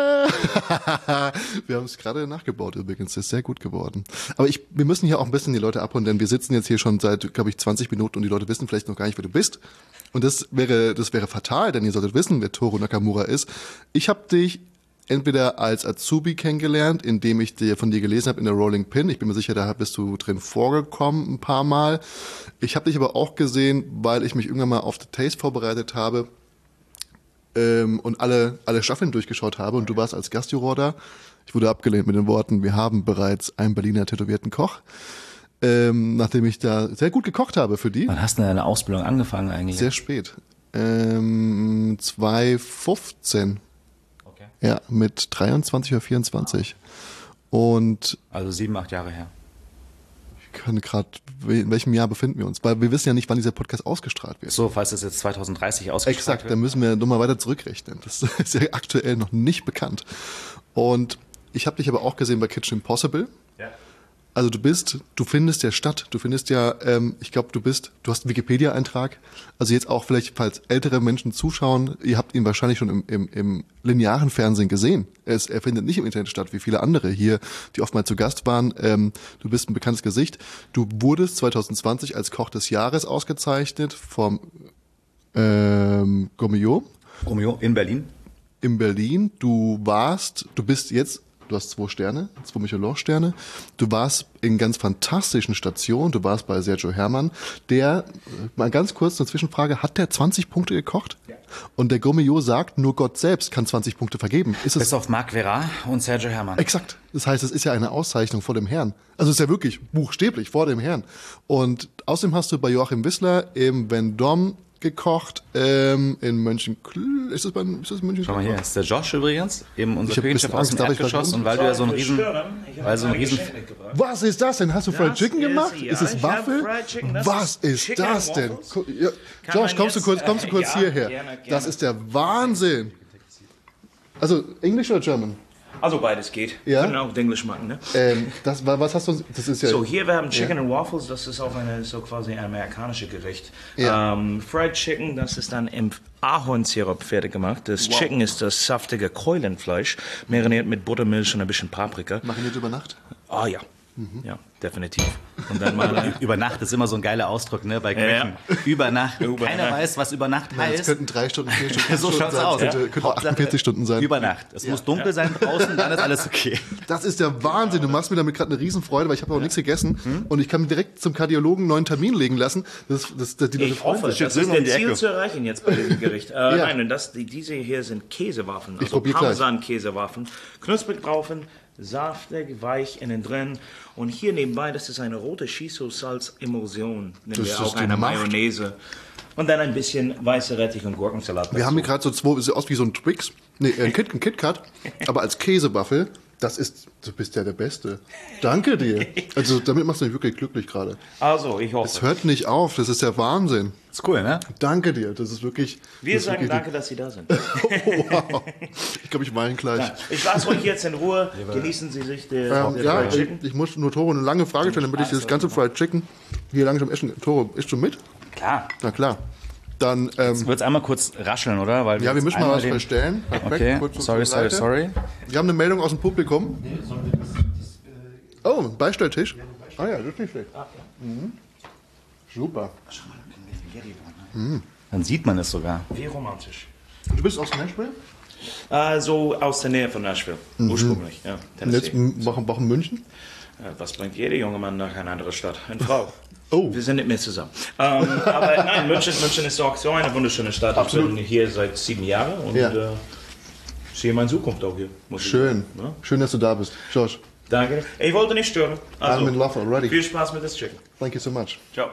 Wir haben es gerade nachgebaut übrigens, das ist sehr gut geworden. Aber wir müssen hier auch ein bisschen die Leute abholen, denn wir sitzen jetzt hier schon seit, glaube ich, 20 Minuten und die Leute wissen vielleicht noch gar nicht, wer du bist. Und das wäre fatal, denn ihr solltet wissen, wer Toru Nakamura ist. Ich habe dich entweder als Azubi kennengelernt, indem ich von dir gelesen habe in der Rolling Pin. Ich bin mir sicher, da bist du drin vorgekommen ein paar Mal. Ich habe dich aber auch gesehen, weil ich mich irgendwann mal auf The Taste vorbereitet habe und alle Staffeln durchgeschaut habe und du warst als Gastjuror da. Ich wurde abgelehnt mit den Worten, wir haben bereits einen Berliner tätowierten Koch. Nachdem ich da sehr gut gekocht habe für die. Wann hast du deine Ausbildung angefangen eigentlich? Sehr spät. 2015. Okay. Ja, mit 23 oder 24. Und also 7-8 Jahre her. Ich kann gerade, in welchem Jahr befinden wir uns? Weil wir wissen ja nicht, wann dieser Podcast ausgestrahlt wird. So, falls es jetzt 2030 ausgestrahlt wird. Exakt, dann müssen wir nochmal weiter zurückrechnen. Das ist ja aktuell noch nicht bekannt. Und ich habe dich aber auch gesehen bei Kitchen Impossible. Ja. Also du findest ja statt, ich glaube, du hast einen Wikipedia-Eintrag, also jetzt auch vielleicht, falls ältere Menschen zuschauen, ihr habt ihn wahrscheinlich schon im linearen Fernsehen gesehen. Er findet nicht im Internet statt, wie viele andere hier, die oft mal zu Gast waren. Du bist ein bekanntes Gesicht. Du wurdest 2020 als Koch des Jahres ausgezeichnet vom Gourmillot. Gourmillot in Berlin. In Berlin. Du hast 2 Sterne, 2 Michelin-Sterne. Du warst in ganz fantastischen Stationen. Du warst bei Sergio Herrmann. Der, mal ganz kurz eine Zwischenfrage, hat der 20 Punkte gekocht? Ja. Und der Gourmillot sagt, nur Gott selbst kann 20 Punkte vergeben. Bis auf Marc Verrat und Sergio Herrmann. Exakt. Das heißt, es ist ja eine Auszeichnung vor dem Herrn. Also es ist ja wirklich buchstäblich vor dem Herrn. Und außerdem hast du bei Joachim Wissler im Vendôme gekocht in Mönchengladbach. Ist das Mönchengladbach? Schau mal hier, ist der Josh übrigens, eben Ich unser hab Küchenchef ein aus bisschen dem Angst, Erdgeschoss. Und weil du ja so ein riesen... Was ist das denn? Hast du Fried Chicken gemacht? ja, Ist es ich Waffel? hab Fried Chicken, das Was ist ist Chicken das and denn? Waffles. Ja. Kann Josh, man kommst du jetzt, kurz ja, hierher? gerne. Das ist der Wahnsinn. Also Englisch oder German? Also beides geht. Ja? Können auch Englisch machen, ne? Was hast du? Das ist ja. So, hier wir haben Chicken and Waffles, das ist auch so quasi ein amerikanisches Gericht. Ja. Fried Chicken, das ist dann im Ahornsirup fertig gemacht. Das Chicken ist das saftige Keulenfleisch, mariniert mit Buttermilch und ein bisschen Paprika. Mariniert über Nacht? Ah ja. Ja, definitiv. Und dann mal Über Nacht ist immer so ein geiler Ausdruck, ne, bei Köchen. Über Nacht. Keiner weiß, was über Nacht Es heißt. könnten 3 Stunden, 4 Stunden, So schaut's sein. aus. Könnte 48 Stunden sein. Über Nacht. Es muss dunkel sein draußen, dann ist alles okay. Das ist der Wahnsinn. Du machst mir damit gerade eine Riesenfreude, weil ich habe auch nichts gegessen und ich kann mir direkt zum Kardiologen einen neuen Termin legen lassen. Die Leute Ich freuen hoffe, sich. das ist um die das Ziel Ecke. zu erreichen jetzt bei diesem Gericht. Nein, und diese hier sind Käsewaffen, also probier gleich. Parmesan-Käsewaffen. Knusprig drauf, saftig, weich innen drin. Und hier nebenbei, das ist eine rote Shiso-Salz-Emulsion. Nehmen Das wir ist auch die eine Macht. Mayonnaise. Und dann ein bisschen weiße Rettich und Gurkensalat. Wir haben hier gerade so 2, sieht aus wie so ein Twix. Nee, ein KitKat, aber als Käsewaffel. Du bist ja der Beste. Danke dir. Also damit machst du mich wirklich glücklich gerade. Also, ich hoffe. Es hört nicht auf, das ist der Wahnsinn. Ist cool, ne? Danke dir, das ist wirklich... Wir das ist sagen wirklich danke, dass Sie da sind. wow. Ich glaube, ich weine gleich. Ich lasse euch jetzt in Ruhe. Genießen Sie sich der Ja, Fried Chicken. ich muss nur Toro eine lange Frage stellen, damit ich das ganze Fried Chicken hier langsam essen. Toro, isst du mit? Klar. Na klar. Dann, Jetzt wird's einmal kurz rascheln, oder? Weil ja, wir müssen mal einmal was verstellen. Perfekt, Okay, kurz zur sorry. Seite. Wir haben eine Meldung aus dem Publikum. Oh, ein Beistelltisch. Ah ja, das ist nicht schlecht. Mhm. Super. Dann sieht man es sogar. Wie romantisch. Du bist aus Nashville? So aus der Nähe von Nashville, ursprünglich. Ja, Und jetzt Tennessee. warum München? Was bringt jeder junge Mann nach einer anderen Stadt? Eine Frau. Oh. Wir sind nicht mehr zusammen. Aber nein, München ist auch so eine wunderschöne Stadt. Absolut. Ich bin hier seit 7 Jahren und Ja. sehe meine Zukunft auch hier. muss ich Schön. sagen. Ja? Schön, dass du da bist. Josh, Danke. Ich wollte nicht stören. I'm in love already. Viel Spaß mit das Chicken. Thank you so much. Ciao.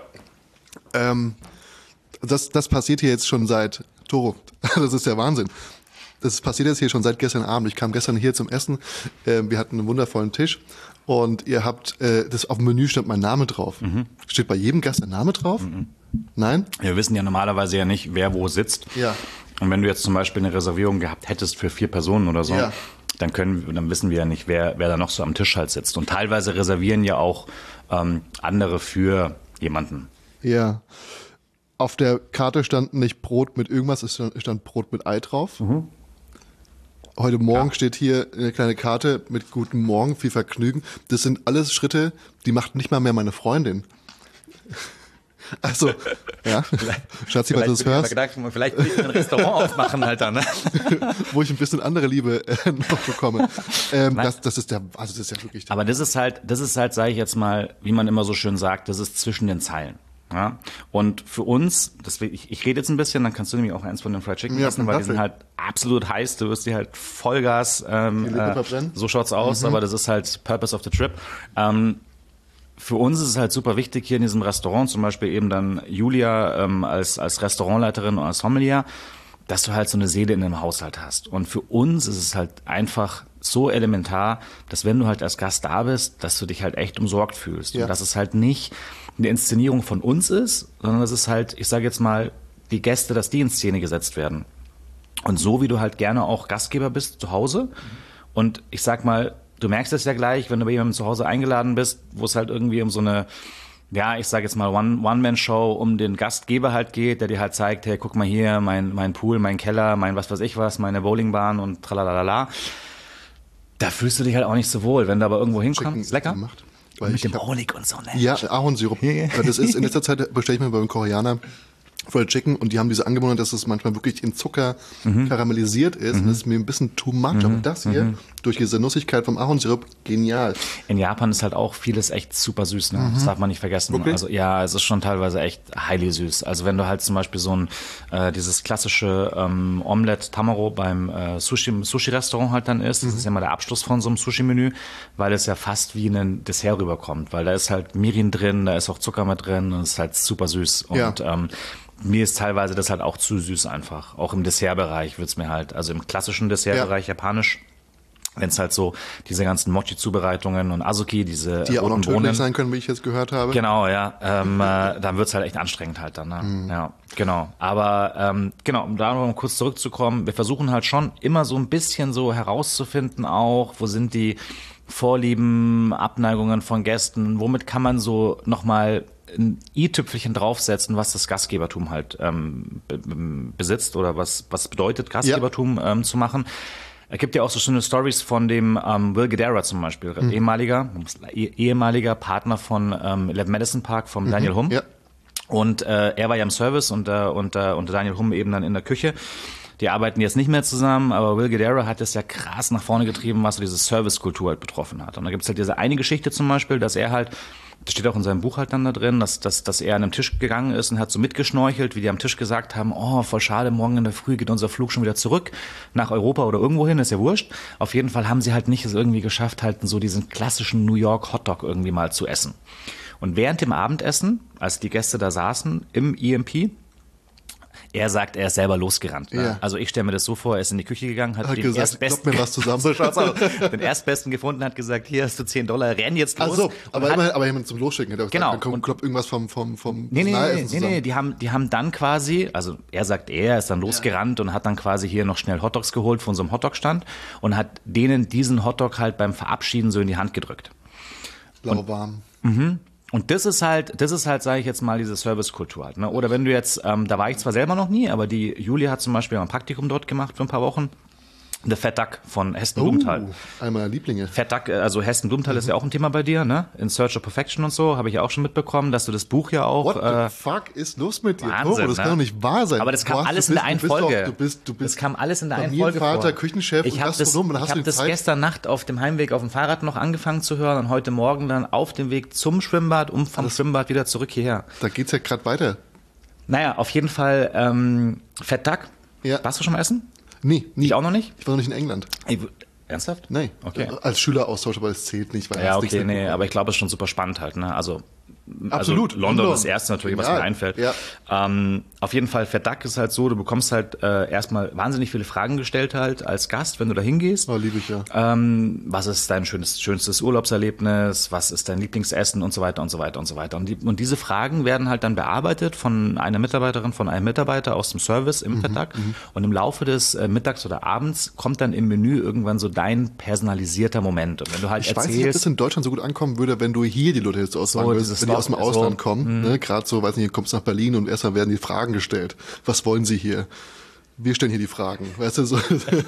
Das passiert hier jetzt schon seit Toro. Das ist der Wahnsinn. Das passiert jetzt hier schon seit gestern Abend. Ich kam gestern hier zum Essen. Wir hatten einen wundervollen Tisch. Und ihr habt, das auf dem Menü stand mein Name drauf. Steht bei jedem Gast ein Name drauf? Nein? Wir wissen ja normalerweise ja nicht, wer wo sitzt. Ja. Und wenn du jetzt zum Beispiel eine Reservierung gehabt hättest für 4 Personen oder so, Ja. dann wissen wir ja nicht, wer da noch so am Tisch halt sitzt. Und teilweise reservieren ja auch andere für jemanden. Ja. Auf der Karte stand nicht Brot mit irgendwas, es stand Brot mit Ei drauf. Heute Morgen steht hier eine kleine Karte mit Guten Morgen, viel Vergnügen. Das sind alles Schritte, die macht nicht mal mehr meine Freundin. Also, ja, Schatzi, weil du das hörst, Vielleicht will ich ein Restaurant aufmachen halt dann. Ne? wo ich ein bisschen andere Liebe noch bekomme. Das ist ja wirklich der Aber das ist halt, sage ich jetzt mal, wie man immer so schön sagt, das ist zwischen den Zeilen. Ja? Und für uns, ich rede jetzt ein bisschen, dann kannst du nämlich auch eins von den Fried Chicken Ja, essen, weil die sind perfekt. halt absolut heiß, du wirst die halt Vollgas, Lippe verbrennen. so schaut's aus, aber das ist halt Purpose of the Trip. Für uns ist es halt super wichtig hier in diesem Restaurant, zum Beispiel eben dann Julia als Restaurantleiterin und als Sommelier, dass du halt so eine Seele in dem Haushalt hast. Und für uns ist es halt einfach so elementar, dass wenn du halt als Gast da bist, dass du dich halt echt umsorgt fühlst. Ja. Und dass es halt nicht eine Inszenierung von uns ist, sondern es ist halt, ich sage jetzt mal, die Gäste, dass die in Szene gesetzt werden. Und so wie du halt gerne auch Gastgeber bist zu Hause. Und ich sag mal, du merkst es ja gleich, wenn du bei jemandem zu Hause eingeladen bist, wo es halt irgendwie um so eine, ja, ich sage jetzt mal One-Man-Show um den Gastgeber halt geht, der dir halt zeigt, hey, guck mal hier, mein Pool, mein Keller, mein was weiß ich was, meine Bowlingbahn und tralalala. Da fühlst du dich halt auch nicht so wohl, wenn du aber irgendwo hinkommst. Lecker. gemacht. Weil Mit ich dem Honig und so, ne? Ja, Ahornsirup. Das ist in letzter Zeit bestelle ich mir beim Koreaner Fried Chicken und die haben diese Angewohnheit, dass es manchmal wirklich in Zucker karamellisiert ist. Und das ist mir ein bisschen too much. Aber das hier, durch diese Nussigkeit vom Ahornsirup, genial. In Japan ist halt auch vieles echt super süß, ne? Das darf man nicht vergessen. Wirklich? Also ja, es ist schon teilweise echt highly süß. Also wenn du halt zum Beispiel so ein dieses klassische Omelette Tamaro beim Sushi-Restaurant halt dann isst, das ist ja mal der Abschluss von so einem Sushi-Menü, weil es ja fast wie ein Dessert rüberkommt, weil da ist halt Mirin drin, da ist auch Zucker mit drin und es ist halt super süß. Und Ja. mir ist teilweise das halt auch zu süß einfach. Auch im Dessertbereich wird's mir halt, also im klassischen Dessertbereich japanisch, wenn es halt so diese ganzen Mochi-Zubereitungen und Azuki, diese Die ja auch noch roten tödlich Bohnen. sein können, wie ich jetzt gehört habe. Genau, ja. Dann wird's halt echt anstrengend halt dann. Ne? Ja, genau. Aber genau, um da noch mal kurz zurückzukommen, wir versuchen halt schon immer so ein bisschen so herauszufinden auch, wo sind die Vorlieben, Abneigungen von Gästen, womit kann man so nochmal ein i-Tüpfelchen draufsetzen, was das Gastgebertum halt besitzt oder was bedeutet, Gastgebertum zu machen. Es gibt ja auch so schöne Stories von dem Will Guidara zum Beispiel, ehemaliger Partner von Lab Madison Park vom Daniel Humm. Ja. Und er war ja im Service und Daniel Humm eben dann in der Küche. Die arbeiten jetzt nicht mehr zusammen, aber Will Guidara hat es ja krass nach vorne getrieben, was so diese Servicekultur halt betroffen hat. Und da gibt's halt diese eine Geschichte zum Beispiel, dass er halt, das steht auch in seinem Buch halt dann da drin, dass er an einem Tisch gegangen ist und hat so mitgeschnorchelt, wie die am Tisch gesagt haben, oh, voll schade, morgen in der Früh geht unser Flug schon wieder zurück nach Europa oder irgendwo hin, ist ja wurscht. Auf jeden Fall haben sie halt nicht es irgendwie geschafft, halt so diesen klassischen New York Hotdog irgendwie mal zu essen. Und während dem Abendessen, als die Gäste da saßen im EMP, er sagt, er ist selber losgerannt. Ne? Ja. Also ich stelle mir das so vor, er ist in die Küche gegangen, hat den gesagt, Erstbesten, mir was zusammen. so schaut's aus, den Erstbesten gefunden, hat gesagt, hier hast du $10, renn jetzt los. Ach so, aber hat, jemand zum Losschicken hätte auch genau. gesagt, dann kloppt irgendwas vom Nee, die haben dann quasi, also er sagt, er ist dann losgerannt und hat dann quasi hier noch schnell Hotdogs geholt von so einem Hotdog-Stand und hat denen diesen Hotdog halt beim Verabschieden so in die Hand gedrückt. Lauwarm. Und das ist halt, sage ich jetzt mal, diese Servicekultur halt. Ne? Oder wenn du jetzt, da war ich zwar selber noch nie, aber die Julia hat zum Beispiel ein Praktikum dort gemacht für ein paar Wochen. The Fat Duck von Heston Blumenthal. Einer meiner Lieblinge. Fat Duck, also Heston Blumenthal ist ja auch ein Thema bei dir, ne? In Search of Perfection und so, habe ich ja auch schon mitbekommen, dass du das Buch ja auch... What the fuck ist los mit dir, Wahnsinn, Toro? Das kann doch nicht wahr sein. Aber das kam alles in der einen Folge. Du bist das kam alles in der einen Folge vor. Familienvater, Küchenchef ich und habe das gestern Nacht auf dem Heimweg auf dem Fahrrad noch angefangen zu hören und heute Morgen dann auf dem Weg zum Schwimmbad und vom Schwimmbad wieder zurück hierher. Da geht's ja gerade weiter. Naja, auf jeden Fall Fat Duck. Ja. Warst du schon mal essen? Nee, nie. Ich auch noch nicht? Ich war noch nicht in England. Ernsthaft? Nee. Okay. Als Schüleraustausch, aber es zählt nicht. Weil Ja, okay, nee, aber ich glaube, es ist schon super spannend halt, ne? Absolut. Also London ist das erste natürlich, was mir einfällt. Ja. Auf jeden Fall, Fat Duck ist halt so, du bekommst halt erstmal wahnsinnig viele Fragen gestellt halt als Gast, wenn du da hingehst. Oh, liebe ich ja. Was ist dein schönstes Urlaubserlebnis? Was ist dein Lieblingsessen und so weiter und so weiter und so weiter. Und diese Fragen werden halt dann bearbeitet von einer Mitarbeiterin, von einem Mitarbeiter aus dem Service im Fat Duck. Und im Laufe des Mittags oder Abends kommt dann im Menü irgendwann so dein personalisierter Moment. Und wenn du halt Ich weiß nicht, ob das in Deutschland so gut ankommen würde, wenn du hier die Leute jetzt ausfragen würdest, wenn die aus dem Ausland kommen. Ne? Gerade so, weiß nicht, du kommst nach Berlin und erstmal werden die Fragen gestellt. Was wollen sie hier? Wir stellen hier die Fragen. Weißt du, so.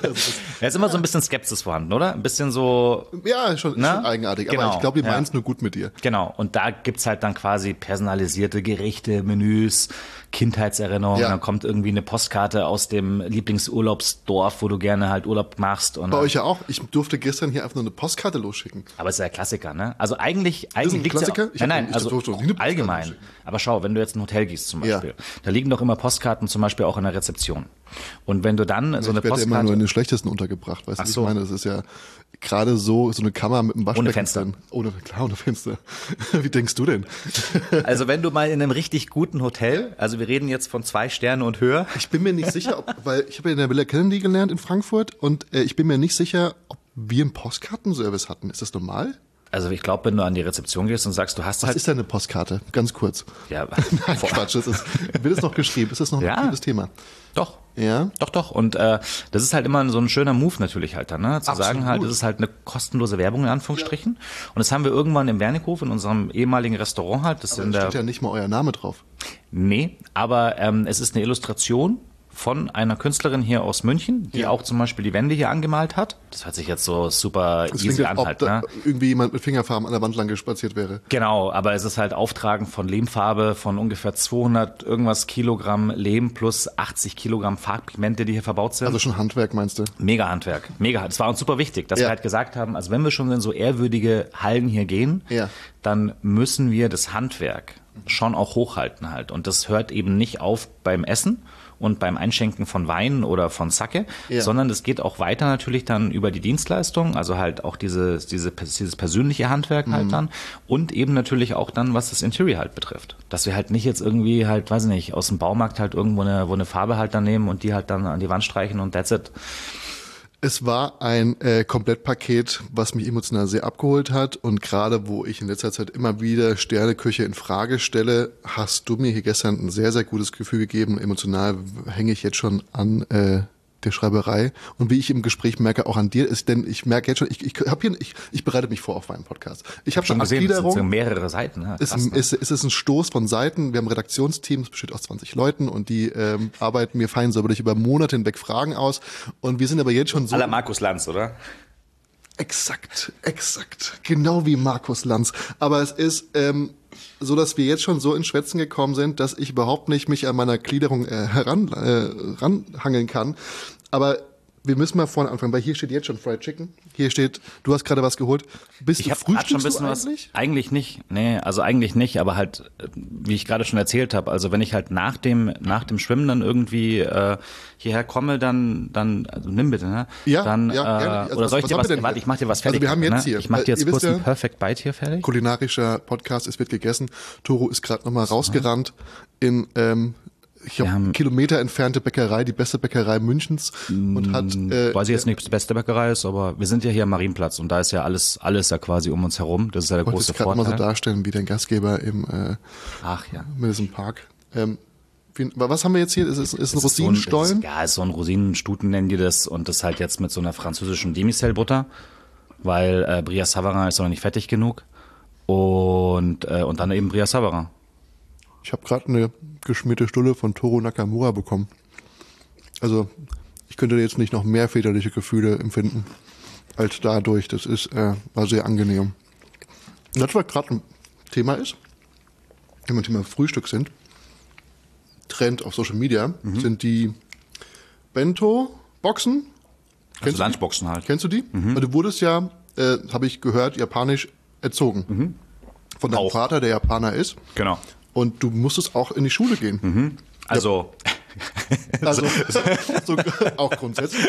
Da ist immer so ein bisschen Skepsis vorhanden, oder? Ein bisschen so... Ja, schon eigenartig. Genau. Aber ich glaube, die meinen es nur gut mit dir. Genau. Und da gibt's halt dann quasi personalisierte Gerichte, Menüs, Kindheitserinnerungen. Ja. Dann kommt irgendwie eine Postkarte aus dem Lieblingsurlaubsdorf, wo du gerne halt Urlaub machst. Und Bei euch ja auch. Ich durfte gestern hier einfach nur eine Postkarte losschicken. aber es ist ja Klassiker, ne? Also eigentlich ein liegt's Klassiker? Ja, nein, Ich durfte noch nie eine Postkarte allgemein. losschicken. Aber schau, wenn du jetzt in ein Hotel gehst zum Ja. Beispiel, da liegen doch immer Postkarten zum Beispiel auch in der Rezeption. Und wenn du dann so eine Ich werde Postkarte... immer nur in den schlechtesten untergebracht. Weißt du, was so. ich meine? Das ist ja gerade so eine Kammer mit einem Waschbecken. Ohne Fenster. Ohne Fenster. Wie denkst du denn? Also wenn du mal in einem richtig guten Hotel, also wir reden jetzt von 2 Sterne und höher, Ich bin mir nicht sicher, weil ich habe ja in der Villa Kennedy gelernt in Frankfurt und ich bin mir nicht sicher, ob wir einen Postkartenservice hatten. Ist das normal? also ich glaube, wenn du an die Rezeption gehst und sagst, du hast Was halt... ist denn eine Postkarte? Ganz kurz. Ja, Nein, Quatsch. Wird es noch geschrieben? Ist das noch ein aktives Thema? Doch. Ja? Doch. Und das ist halt immer so ein schöner Move natürlich halt dann, ne? Zu Absolut. sagen halt, das ist halt eine kostenlose Werbung in Anführungsstrichen. Und das haben wir irgendwann im Wernickhof in unserem ehemaligen Restaurant halt. Das Aber in da der steht ja nicht mal euer Name drauf. Nee, aber es ist eine Illustration von einer Künstlerin hier aus München, die auch zum Beispiel die Wände hier angemalt hat. Das hört sich jetzt so super Das easy klingt, an als ob halt, da ne? irgendwie jemand mit Fingerfarben an der Wand lang gespaziert wäre. Genau, aber es ist halt Auftragen von Lehmfarbe von ungefähr 200 irgendwas Kilogramm Lehm plus 80 Kilogramm Farbpigmente, die hier verbaut sind. Also schon Handwerk, meinst du? Mega Handwerk, mega. Das war uns super wichtig, dass Ja. wir halt gesagt haben, also wenn wir schon in so ehrwürdige Hallen hier gehen, Ja. dann müssen wir das Handwerk schon auch hochhalten halt. Und das hört eben nicht auf beim Essen und beim Einschenken von Wein oder von Sake, sondern es geht auch weiter natürlich dann über die Dienstleistung, also halt auch dieses persönliche Handwerk halt dann und eben natürlich auch dann, was das Interior halt betrifft. Dass wir halt nicht jetzt irgendwie halt, weiß ich nicht, aus dem Baumarkt halt irgendwo eine Farbe halt dann nehmen und die halt dann an die Wand streichen und that's it. Es war ein Komplettpaket, was mich emotional sehr abgeholt hat und gerade wo ich in letzter Zeit immer wieder Sterneküche in Frage stelle, hast du mir hier gestern ein sehr, sehr gutes Gefühl gegeben. Emotional hänge ich jetzt schon an der Schreiberei und wie ich im Gespräch merke, auch an dir ist, denn ich merke jetzt schon, ich bereite mich vor auf meinen Podcast. Ich habe schon gesehen, Gliederung. es sind mehrere Seiten. Ja, krass, es ist ein Stoß von Seiten. Wir haben ein Redaktionsteam, das besteht aus 20 Leuten und die arbeiten mir fein säuberlich über Monate hinweg Fragen aus und wir sind aber jetzt schon so... Aller Markus Lanz, oder? Exakt. Genau wie Markus Lanz. Aber es ist so, dass wir jetzt schon so ins Schwätzen gekommen sind, dass ich überhaupt nicht mich an meiner Gliederung ranhangeln kann. Aber wir müssen mal vorne anfangen, weil hier steht jetzt schon Fried Chicken. Hier steht, du hast gerade was geholt. Ich habe gerade schon ein bisschen was. Eigentlich nicht. Nee, also eigentlich nicht, aber halt, wie ich gerade schon erzählt habe, also wenn ich halt nach dem Schwimmen dann irgendwie hierher komme, dann also nimm bitte, ne? Ja, dann, gerne. Also oder soll ich dir was, warte, ich mach dir was fertig. Also wir haben jetzt hier, ich mach dir jetzt kurz ein Perfect Bite hier fertig. Kulinarischer Podcast, es wird gegessen. Toro ist gerade nochmal rausgerannt in Kilometer entfernte Bäckerei, die beste Bäckerei Münchens und hat... weiß ich jetzt nicht, ob es die beste Bäckerei ist, aber wir sind ja hier am Marienplatz und da ist ja alles ja quasi um uns herum. Das ist ja der große Vorteil. Ich wollte es gerade mal so darstellen wie dein Gastgeber im Madison Park. Was haben wir jetzt hier? Ist es ein Rosinenstollen? Ja, ist so ein Rosinenstuten nennen die das und das halt jetzt mit so einer französischen Demi-Sel-Butter, weil Bria Savarin ist noch nicht fertig genug und dann eben Bria Savarin. Ich habe gerade eine geschmierte Stulle von Toru Nakamura bekommen. Also ich könnte jetzt nicht noch mehr väterliche Gefühle empfinden als dadurch. Das war sehr angenehm. Und das, was gerade ein Thema ist, wenn wir Thema Frühstück sind, Trend auf Social Media, sind die Bento-Boxen. Also Lunchboxen halt. Kennst du die? Also du wurdest ja, habe ich gehört, japanisch erzogen. Von deinem Vater, der Japaner ist. Genau. Und du musstest auch in die Schule gehen. Also so, auch grundsätzlich.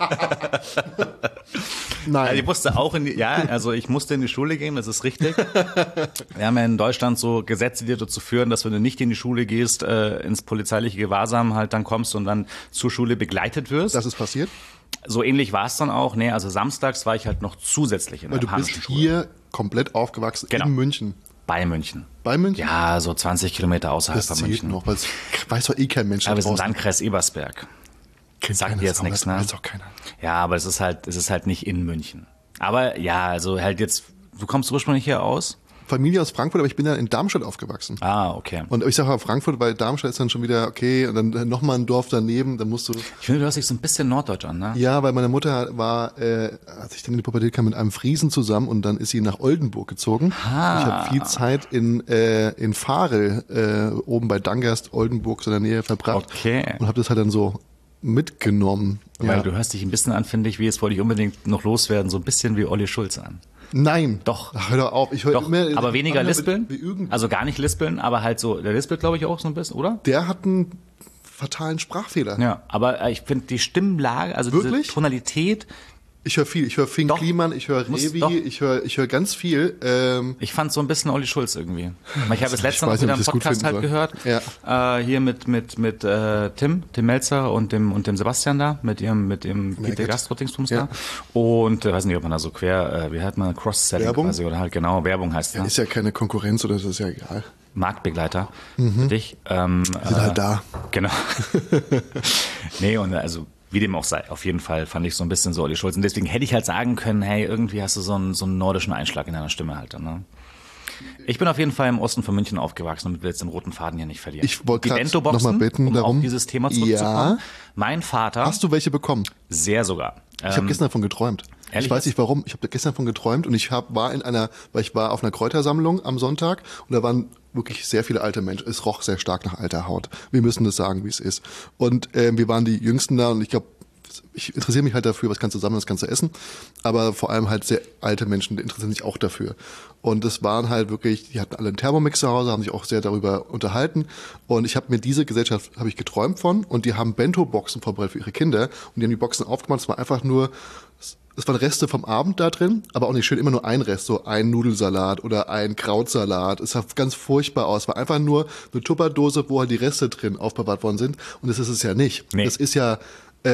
Nein. Also ich musste auch ich musste in die Schule gehen, das ist richtig. Wir haben ja in Deutschland so Gesetze, die dazu führen, dass wenn du nicht in die Schule gehst, ins polizeiliche Gewahrsam halt dann kommst und dann zur Schule begleitet wirst. Das ist passiert? So ähnlich war es dann auch. Nee, also samstags war ich halt noch zusätzlich in der japanischen Schule. Du bist hier komplett aufgewachsen in München. Bei München. Bei München? Ja, so 20 Kilometer außerhalb von München. Noch, weil es weiß doch eh kein Mensch. Aber wir sind Landkreis Ebersberg. Sagt dir jetzt nichts, ne? Weiß auch keiner. Ja, aber es ist halt nicht in München. Aber ja, also halt jetzt, du kommst ursprünglich hier aus? Familie aus Frankfurt, aber ich bin ja in Darmstadt aufgewachsen. Ah, okay. Und ich sage auch Frankfurt, weil Darmstadt ist dann schon wieder okay und dann nochmal ein Dorf daneben, dann musst du... Ich finde, du hörst dich so ein bisschen norddeutsch an, ne? Ja, weil meine Mutter war, als ich dann in die Pubertät kam, mit einem Friesen zusammen und dann ist sie nach Oldenburg gezogen. Ah. Ich habe viel Zeit in Varel, oben bei Dangast, Oldenburg, so in der Nähe verbracht. Okay. Und habe das halt dann so mitgenommen. Weil du hörst dich ein bisschen an, finde ich, wie jetzt wollte ich unbedingt noch loswerden, so ein bisschen wie Olli Schulz an. Nein. Doch. Ach, hör doch auf. Ich höre immer, aber weniger lispeln. Also gar nicht lispeln, aber halt so, der lispelt, glaube ich, auch so ein bisschen, oder? Der hat einen fatalen Sprachfehler. Ja, aber ich finde die Stimmlage, also wirklich? Diese Tonalität. Ich höre viel. Ich höre Finn Kliman, ich höre Revi, ich höre ganz viel. Ich fand so ein bisschen Olli Schulz irgendwie. Ich habe es letztens wieder im Podcast halt gehört. Ja. Hier mit Tim Melzer und dem Sebastian da, mit dem Peter Gastro-Dingsbums da. Und weiß nicht, ob man da so wie hat man Cross-Selling quasi oder halt genau, Werbung heißt ja. Ist ja keine Konkurrenz oder so, ist ja egal. Marktbegleiter für dich. Sind halt da. Genau. Nee, und also wie dem auch sei, auf jeden Fall fand ich so ein bisschen so Olli Schulz. Und deswegen hätte ich halt sagen können, hey, irgendwie hast du so einen nordischen Einschlag in deiner Stimme halt. Ne? Ich bin auf jeden Fall im Osten von München aufgewachsen und will jetzt den roten Faden hier nicht verlieren. Ich wollte die Bento-Boxen, noch mal bitten darum, auf dieses Thema zurückzukommen. Ja. Mein Vater... Hast du welche bekommen? Sehr sogar. Ich habe gestern davon geträumt. Ehrlich? Ich weiß nicht warum. Ich habe gestern davon geträumt und ich war auf einer Kräutersammlung am Sonntag und da waren wirklich sehr viele alte Menschen. Es roch sehr stark nach alter Haut. Wir müssen das sagen, wie es ist. Und wir waren die Jüngsten da und ich glaube ich interessiere mich halt dafür, was kannst du sammeln, was kannst du essen. Aber vor allem halt sehr alte Menschen, die interessieren sich auch dafür. Und es waren halt wirklich, die hatten alle einen Thermomix zu Hause, haben sich auch sehr darüber unterhalten. Und ich habe mir diese Gesellschaft, habe ich geträumt von. Und die haben Bento-Boxen vorbereitet für ihre Kinder. Und die haben die Boxen aufgemacht. Es war einfach nur, es waren Reste vom Abend da drin, aber auch nicht schön, immer nur ein Rest, so ein Nudelsalat oder ein Krautsalat. Es sah ganz furchtbar aus. Es war einfach nur eine Tupperdose, wo halt die Reste drin aufbewahrt worden sind. Und das ist es ja nicht. Nee. Das ist ja,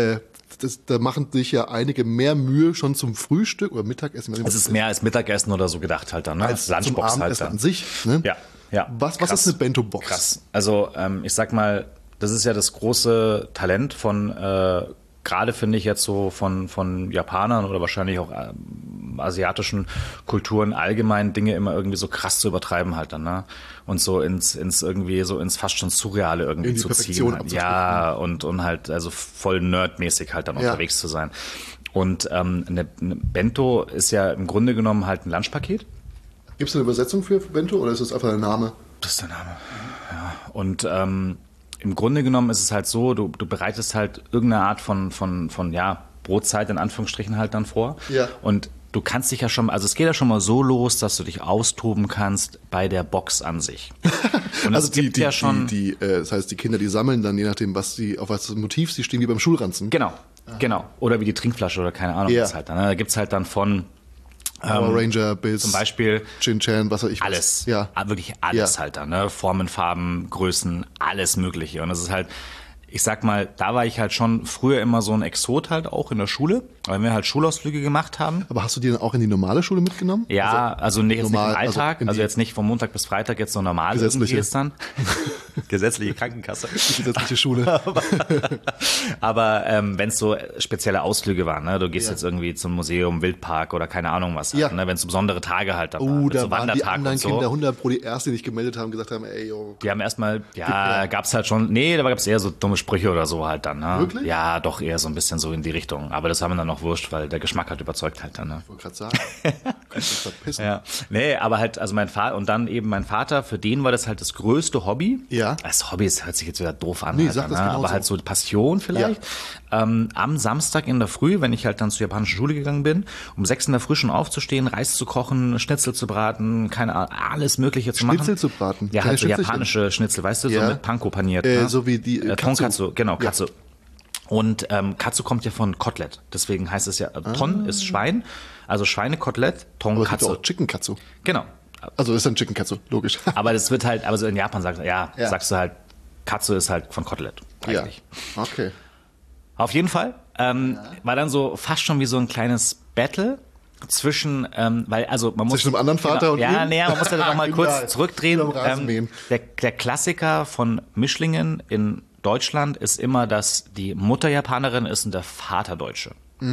da machen sich ja einige mehr Mühe schon zum Frühstück oder Mittagessen. Es ist mehr als Mittagessen oder so gedacht halt dann, ne? als Lunchbox zum halt Abendessen dann. an sich. Ne? Ja. Was Krass. ist eine Bento-Box? Krass. Also ich sag mal, das ist ja das große Talent von gerade finde ich jetzt so von Japanern oder wahrscheinlich auch asiatischen Kulturen allgemein Dinge immer irgendwie so krass zu übertreiben halt dann, ne? Und so ins irgendwie so ins fast schon Surreale irgendwie In die zu Perfektion ziehen. Halt. Ja, und halt also voll nerdmäßig halt dann unterwegs zu sein. Und eine Bento ist ja im Grunde genommen halt ein Lunchpaket. Gibt es eine Übersetzung für Bento oder ist das einfach ein Name? Das ist der Name. Ja. Und im Grunde genommen ist es halt so, du bereitest halt irgendeine Art von Brotzeit in Anführungsstrichen halt dann vor. Ja. Und du kannst dich ja schon, also es geht ja schon mal so los, dass du dich austoben kannst bei der Box an sich. Und Also es gibt ja schon. das heißt, die Kinder, die sammeln dann, je nachdem, auf was Motiv sie stehen, wie beim Schulranzen. Genau. Oder wie die Trinkflasche oder keine Ahnung, Ja. was halt dann. Da gibt's halt dann von Power Ranger bis zum Beispiel Shin-Chan, was weiß ich. alles. Ja. Wirklich alles Ja. halt dann, ne? Formen, Farben, Größen, alles Mögliche. Und das ist halt, ich sag mal, da war ich halt schon früher immer so ein Exot halt auch in der Schule, weil wir halt Schulausflüge gemacht haben. Aber hast du die dann auch in die normale Schule mitgenommen? Ja, also nicht, jetzt normal, nicht im Alltag, in die also jetzt nicht von Montag bis Freitag jetzt so normal Gesetzliche. irgendwie ist dann. Gesetzliche Krankenkasse. Die gesetzliche Schule. Aber wenn es so spezielle Ausflüge waren, ne? Du gehst Ja. jetzt irgendwie zum Museum, Wildpark oder keine Ahnung was, Ja. halt, ne? Wenn es so besondere Tage halt da waren, Oh, mit da so waren die Wandertag anderen und so. Kinder 100 pro die Ersten, die sich gemeldet haben, gesagt haben, ey, yo. Die haben erstmal, Ja. gab's halt schon, nee, da gab's eher so dumme Sprüche oder so halt dann, ne? Wirklich? Ja, doch eher so ein bisschen so in die Richtung. Aber das haben wir dann noch wurscht, weil der Geschmack hat überzeugt halt dann, ne? Ich wollte gerade sagen, kannst du verpissen. Ja. Nee, aber halt, also mein Vater, und dann eben mein Vater, für den war das halt das größte Hobby. Ja. Das Hobby hört sich jetzt wieder doof an, Nee, halt sag dann, das ne? genauso. Aber halt so Passion vielleicht. Am Samstag in der Früh, wenn ich halt dann zur japanischen Schule gegangen bin, um 6 in der Früh schon aufzustehen, Reis zu kochen, Schnitzel zu braten, keine Ahnung, alles Mögliche zu machen. Schnitzel zu braten? Ja, Keine halt so Schnitzelchen? japanische Schnitzel, weißt du, so Ja. mit Panko paniert. Ne? So wie die Tonkatsu, genau, Ja. Katsu. Und Katsu kommt ja von Kotelett. Deswegen heißt es ja, Ton ist Schwein, also Schweinekotelett, Aber es gibt Tonkatsu. auch Chicken Katsu. Genau. Also ist dann Chicken Katsu, logisch. Aber das wird halt, aber so in Japan sagst Ja. sagst du halt, Katsu ist halt von Kotelett eigentlich. Ja. Okay. Auf jeden Fall war dann so fast schon wie so ein kleines Battle zwischen, weil also man muss Zwischen dem anderen Vater und ja, ihm? nee, man muss ja noch mal Genial. kurz zurückdrehen. Wie beim Rasenmähen. Der Klassiker von Mischlingen in Deutschland ist immer, dass die Mutter Japanerin ist und der Vater Deutsche.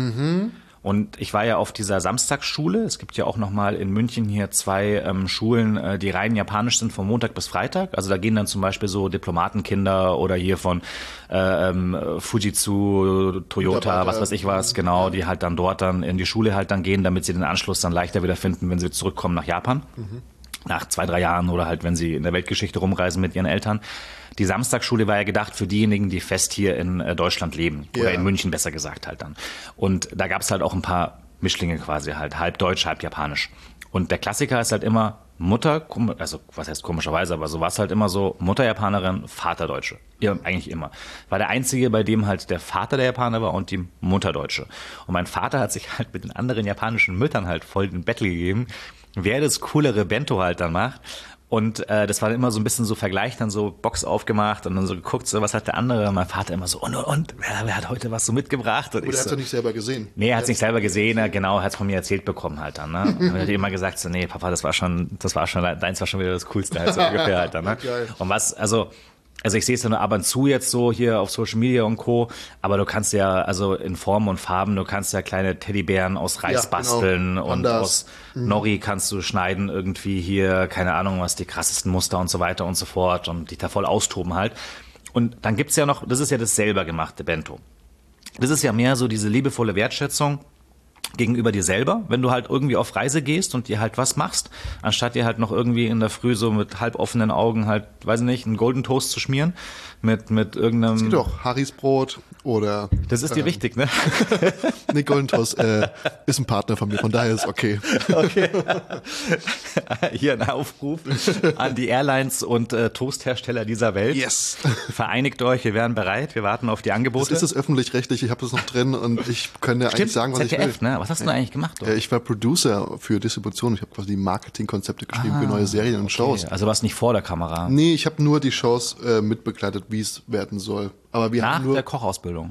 Und ich war ja auf dieser Samstagsschule. Es gibt ja auch nochmal in München hier 2 Schulen, die rein japanisch sind, von Montag bis Freitag. Also da gehen dann zum Beispiel so Diplomatenkinder oder hier von Fujitsu, Toyota, Mitarbeiter. was weiß ich was, genau, die halt dann dort dann in die Schule halt dann gehen, damit sie den Anschluss dann leichter wieder finden, wenn sie zurückkommen nach Japan. Nach 2, 3 Jahren oder halt, wenn sie in der Weltgeschichte rumreisen mit ihren Eltern. Die Samstagsschule war ja gedacht für diejenigen, die fest hier in Deutschland leben. Oder Ja. in München besser gesagt halt dann. Und da gab's halt auch ein paar Mischlinge quasi halt. Halb deutsch, halb japanisch. Und der Klassiker ist halt immer Mutter, also was heißt komischerweise, aber so war es halt immer so, Mutter Japanerin, Vater Deutsche. Ja, eigentlich immer. War der Einzige, bei dem halt der Vater der Japaner war und die Mutter Deutsche. Und mein Vater hat sich halt mit den anderen japanischen Müttern halt voll den Battle gegeben, wer das coolere Bento halt dann macht. Und das war immer so ein bisschen so Vergleich, dann so Box aufgemacht und dann so geguckt, so was hat der andere. Mein Vater immer so, und wer hat heute was so mitgebracht? Und Oder ich hat so, er nicht selber gesehen? nee, er hat es nicht selber gesehen, er hat es von mir erzählt bekommen halt dann. Ne? Und er hat immer gesagt, so, nee, Papa, deins war schon wieder das Coolste halt so ungefähr halt dann. Ne? Geil. Und was, also ich sehe es ja nur ab und zu jetzt so hier auf Social Media und Co., aber du kannst ja, also in Formen und Farben, du kannst ja kleine Teddybären aus Reis Ja, genau. basteln und Pandas. aus Nori kannst du schneiden irgendwie hier, keine Ahnung was, die krassesten Muster und so weiter und so fort und dich da voll austoben halt. Und dann gibt's ja noch, das ist ja das selber gemachte Bento. Das ist ja mehr so diese liebevolle Wertschätzung gegenüber dir selber, wenn du halt irgendwie auf Reise gehst und dir halt was machst, anstatt dir halt noch irgendwie in der Früh so mit halb offenen Augen halt, weiß ich nicht, einen Golden Toast zu schmieren mit irgendeinem... Es geht auch Harrys Brot oder... Das ist dir wichtig, ne? Nee, Golden Toast ist ein Partner von mir, von daher ist okay. Okay. Hier ein Aufruf an die Airlines und Toasthersteller dieser Welt. Yes. Vereinigt euch, wir wären bereit, wir warten auf die Angebote. Das ist das öffentlich-rechtlich, ich habe das noch drin und ich kann ja eigentlich sagen, was ZDF, ich will. Ne? Was hast du eigentlich gemacht? Dort? Ich war Producer für Distribution, ich habe quasi die Marketingkonzepte geschrieben für neue Serien und Shows. Okay. Also warst nicht vor der Kamera. Nee, ich habe nur die Shows mitbegleitet, wie es werden soll. Aber wir Nach haben nur, der Kochausbildung.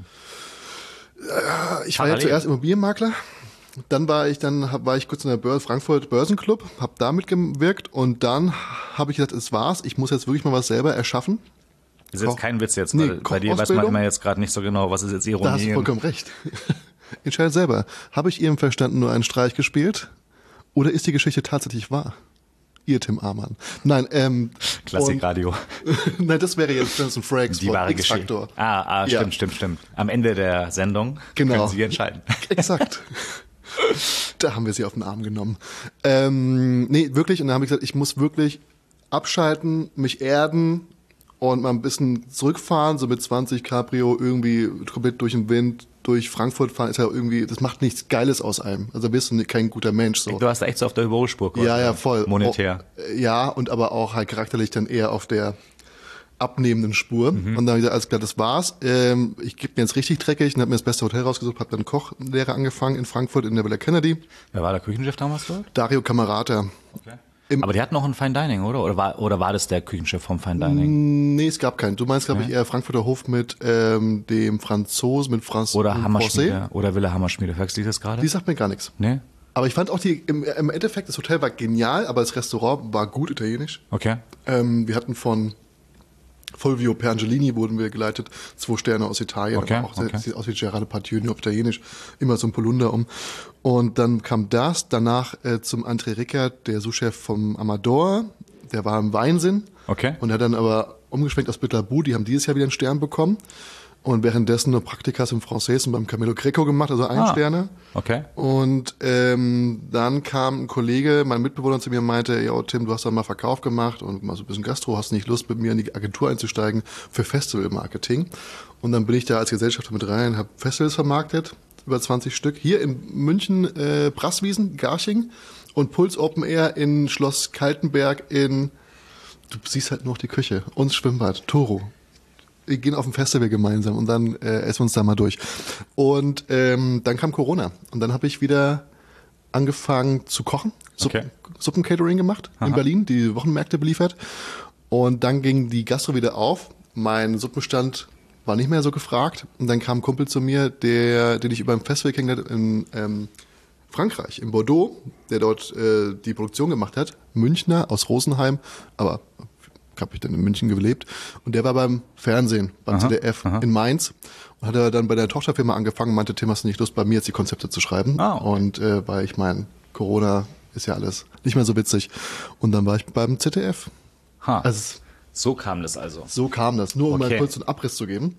ich war ja zuerst Immobilienmakler, dann war ich kurz in der Frankfurt Börsenclub, habe da mitgewirkt und dann habe ich gesagt, es war's, ich muss jetzt wirklich mal was selber erschaffen. Das ist jetzt kein Witz jetzt, Nee, weil bei dir weiß man Kochausbildung? immer jetzt gerade nicht so genau, was ist jetzt Ironie. Da hast du vollkommen recht. Entscheidet selber. Habe ich Ihrem Verstanden nur einen Streich gespielt oder ist die Geschichte tatsächlich wahr? Ihr Tim Amann. Nein, Klassikradio. Nein, das wäre jetzt Jonathan Frakes Die von wahre X-Factor. Geschichte. Stimmt. Am Ende der Sendung können Sie entscheiden. Exakt. Da haben wir sie auf den Arm genommen. Nee, wirklich. Und dann habe ich gesagt, ich muss wirklich abschalten, mich erden und mal ein bisschen zurückfahren, so mit 20 Cabrio irgendwie komplett durch den Wind, durch Frankfurt fahren, ist ja irgendwie, das macht nichts Geiles aus einem. Also bist du kein guter Mensch. So. Du hast echt so auf der Überholspur gehabt. Ja, voll. Monetär. Ja, und aber auch halt charakterlich dann eher auf der abnehmenden Spur. Und dann habe ich gesagt, alles klar, das war's. Ich gebe mir jetzt richtig dreckig und habe mir das beste Hotel rausgesucht, habe dann Kochlehre angefangen in Frankfurt in der Villa Kennedy. Wer war der Küchenchef damals dort? Dario Camerata. Okay. Aber die hatten noch ein Fine Dining, oder? Oder war das der Küchenchef vom Fine Dining? Nee, es gab keinen. Du meinst, glaube ich, eher Frankfurter Hof mit dem Franzosen, mit François. Oder Hammerschmiede. Oder Villa Hammerschmiede. Verwechselst du das gerade? Die sagt mir gar nichts. Nee? Aber ich fand auch im Endeffekt, das Hotel war genial, aber das Restaurant war gut italienisch. Okay. Wir hatten von Fulvio Perangellini wurden wir geleitet, 2 Sterne aus Italien, Okay, aber auch okay. sieht aus wie Gerardo Partieu, nur auf Italienisch, immer so ein Polunder um. Und dann kam das, danach zum André Rickert, der Sous-Chef vom Amador, der war im Weinsinn. Okay. Und er hat dann aber umgeschwenkt aus Bitterbu, die haben dieses Jahr wieder einen Stern bekommen. Und währenddessen noch Praktikas im Français und beim Camillo Greco gemacht, also 1 Sterne. Okay. Und dann kam ein Kollege, mein Mitbewohner zu mir und meinte, ja Tim, du hast da mal Verkauf gemacht und mal so ein bisschen Gastro, hast nicht Lust mit mir in die Agentur einzusteigen für Festivalmarketing. Und dann bin ich da als Gesellschafter mit rein, habe Festivals vermarktet, über 20 Stück. Hier in München, Brasswiesen, Garching und Puls Open Air in Schloss Kaltenberg du siehst halt nur noch die Küche und das Schwimmbad, Toro. Wir gehen auf ein Festival gemeinsam und dann essen wir uns da mal durch. Und dann kam Corona und dann habe ich wieder angefangen zu kochen, Suppencatering gemacht in Berlin, die Wochenmärkte beliefert. Und dann ging die Gastro wieder auf. Mein Suppenstand war nicht mehr so gefragt. Und dann kam ein Kumpel zu mir, den ich über ein Festival kennengelernt in Frankreich, in Bordeaux, der dort die Produktion gemacht hat. Münchner aus Rosenheim, aber habe ich dann in München gelebt. Und der war beim Fernsehen, beim ZDF in Mainz. Und hat dann bei der Tochterfirma angefangen und meinte, Tim, hast du nicht Lust, bei mir jetzt die Konzepte zu schreiben? Okay. Und weil ich meine, Corona ist ja alles nicht mehr so witzig. Und dann war ich beim ZDF. Also, so kam das also. so kam das, nur um mal kurz einen Abriss zu geben.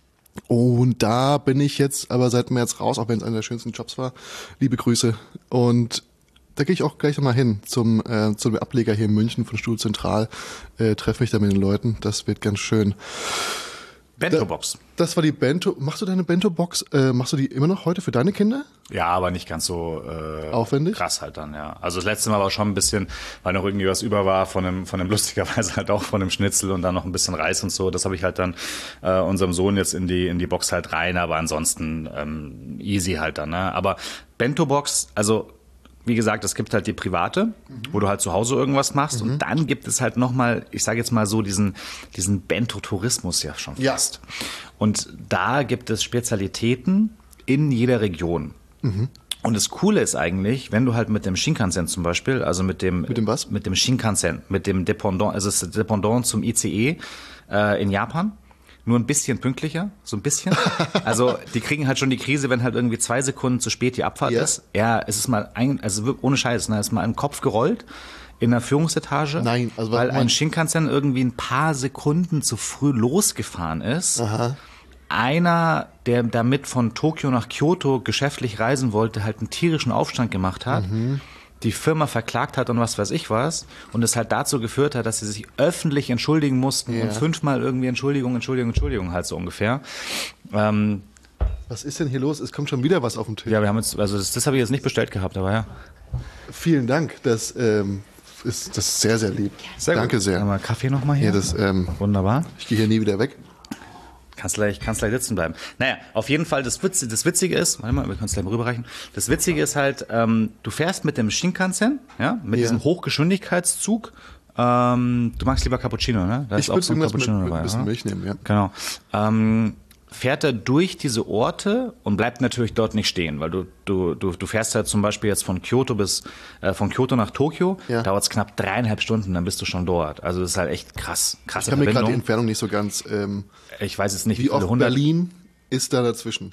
Und da bin ich jetzt aber seit März raus, auch wenn es einer der schönsten Jobs war. Liebe Grüße. Und da gehe ich auch gleich nochmal hin zum Ableger hier in München von Studio Zentral. Treffe mich da mit den Leuten. Das wird ganz schön. Bento-Box. Das war die Bento. Machst du deine Bento-Box? Machst du die immer noch heute für deine Kinder? Ja, aber nicht ganz so aufwendig? Krass halt dann, ja. Also das letzte Mal war schon ein bisschen, weil noch irgendwie was über war von einem lustigerweise halt auch von einem Schnitzel und dann noch ein bisschen Reis und so. Das habe ich halt dann unserem Sohn jetzt in die Box halt rein, aber ansonsten easy halt dann. Ne? Aber Bento-Box, also wie gesagt, es gibt halt die private, wo du halt zu Hause irgendwas machst und dann gibt es halt nochmal, ich sage jetzt mal so, diesen Bento-Tourismus ja schon fast. Ja. Und da gibt es Spezialitäten in jeder Region. Und das Coole ist eigentlich, wenn du halt mit dem Shinkansen zum Beispiel, also mit dem was? Mit dem Shinkansen, mit dem Dependant, also das Dependant zum ICE in Japan, nur ein bisschen pünktlicher, so ein bisschen. Also die kriegen halt schon die Krise, wenn halt irgendwie 2 Sekunden zu spät die Abfahrt ist. Ja, es ist mal also ohne Scheiß, ne, es ist mal ein Kopf gerollt in der Führungsetage, Nein, also weil ein Shinkansen irgendwie ein paar Sekunden zu früh losgefahren ist. einer, der damit von Tokio nach Kyoto geschäftlich reisen wollte, halt einen tierischen Aufstand gemacht hat, die Firma verklagt hat und was weiß ich was und es halt dazu geführt hat, dass sie sich öffentlich entschuldigen mussten und 5-mal irgendwie Entschuldigung halt so ungefähr. Was ist denn hier los? Es kommt schon wieder was auf den Tisch. Ja, wir haben jetzt, also das habe ich jetzt nicht bestellt gehabt, aber ja. Vielen Dank, das ist sehr, sehr lieb. Sehr Danke gut. sehr. Haben wir Kaffee nochmal hier? Ja, das, Wunderbar. ich gehe hier nie wieder weg. Kannst gleich sitzen bleiben. Naja, auf jeden Fall, das Witzige ist, warte mal, wir können es gleich mal rüberreichen. Das Witzige ist halt, du fährst mit dem Shinkansen, ja, mit diesem Hochgeschwindigkeitszug. Du magst lieber Cappuccino, ne? Da Ich ist auch würde so ein irgendwas Cappuccino mit dabei. ein bisschen oder? Milch nehmen, ja. Genau. Fährt er durch diese Orte und bleibt natürlich dort nicht stehen, weil du fährst halt zum Beispiel jetzt von Kyoto nach Tokio, dauert es knapp 3,5 Stunden, dann bist du schon dort. Also das ist halt echt krasse Ich habe mir gerade die Verbindung. Entfernung nicht so ganz. Ich weiß jetzt nicht, Wie oft 100. Berlin ist da dazwischen?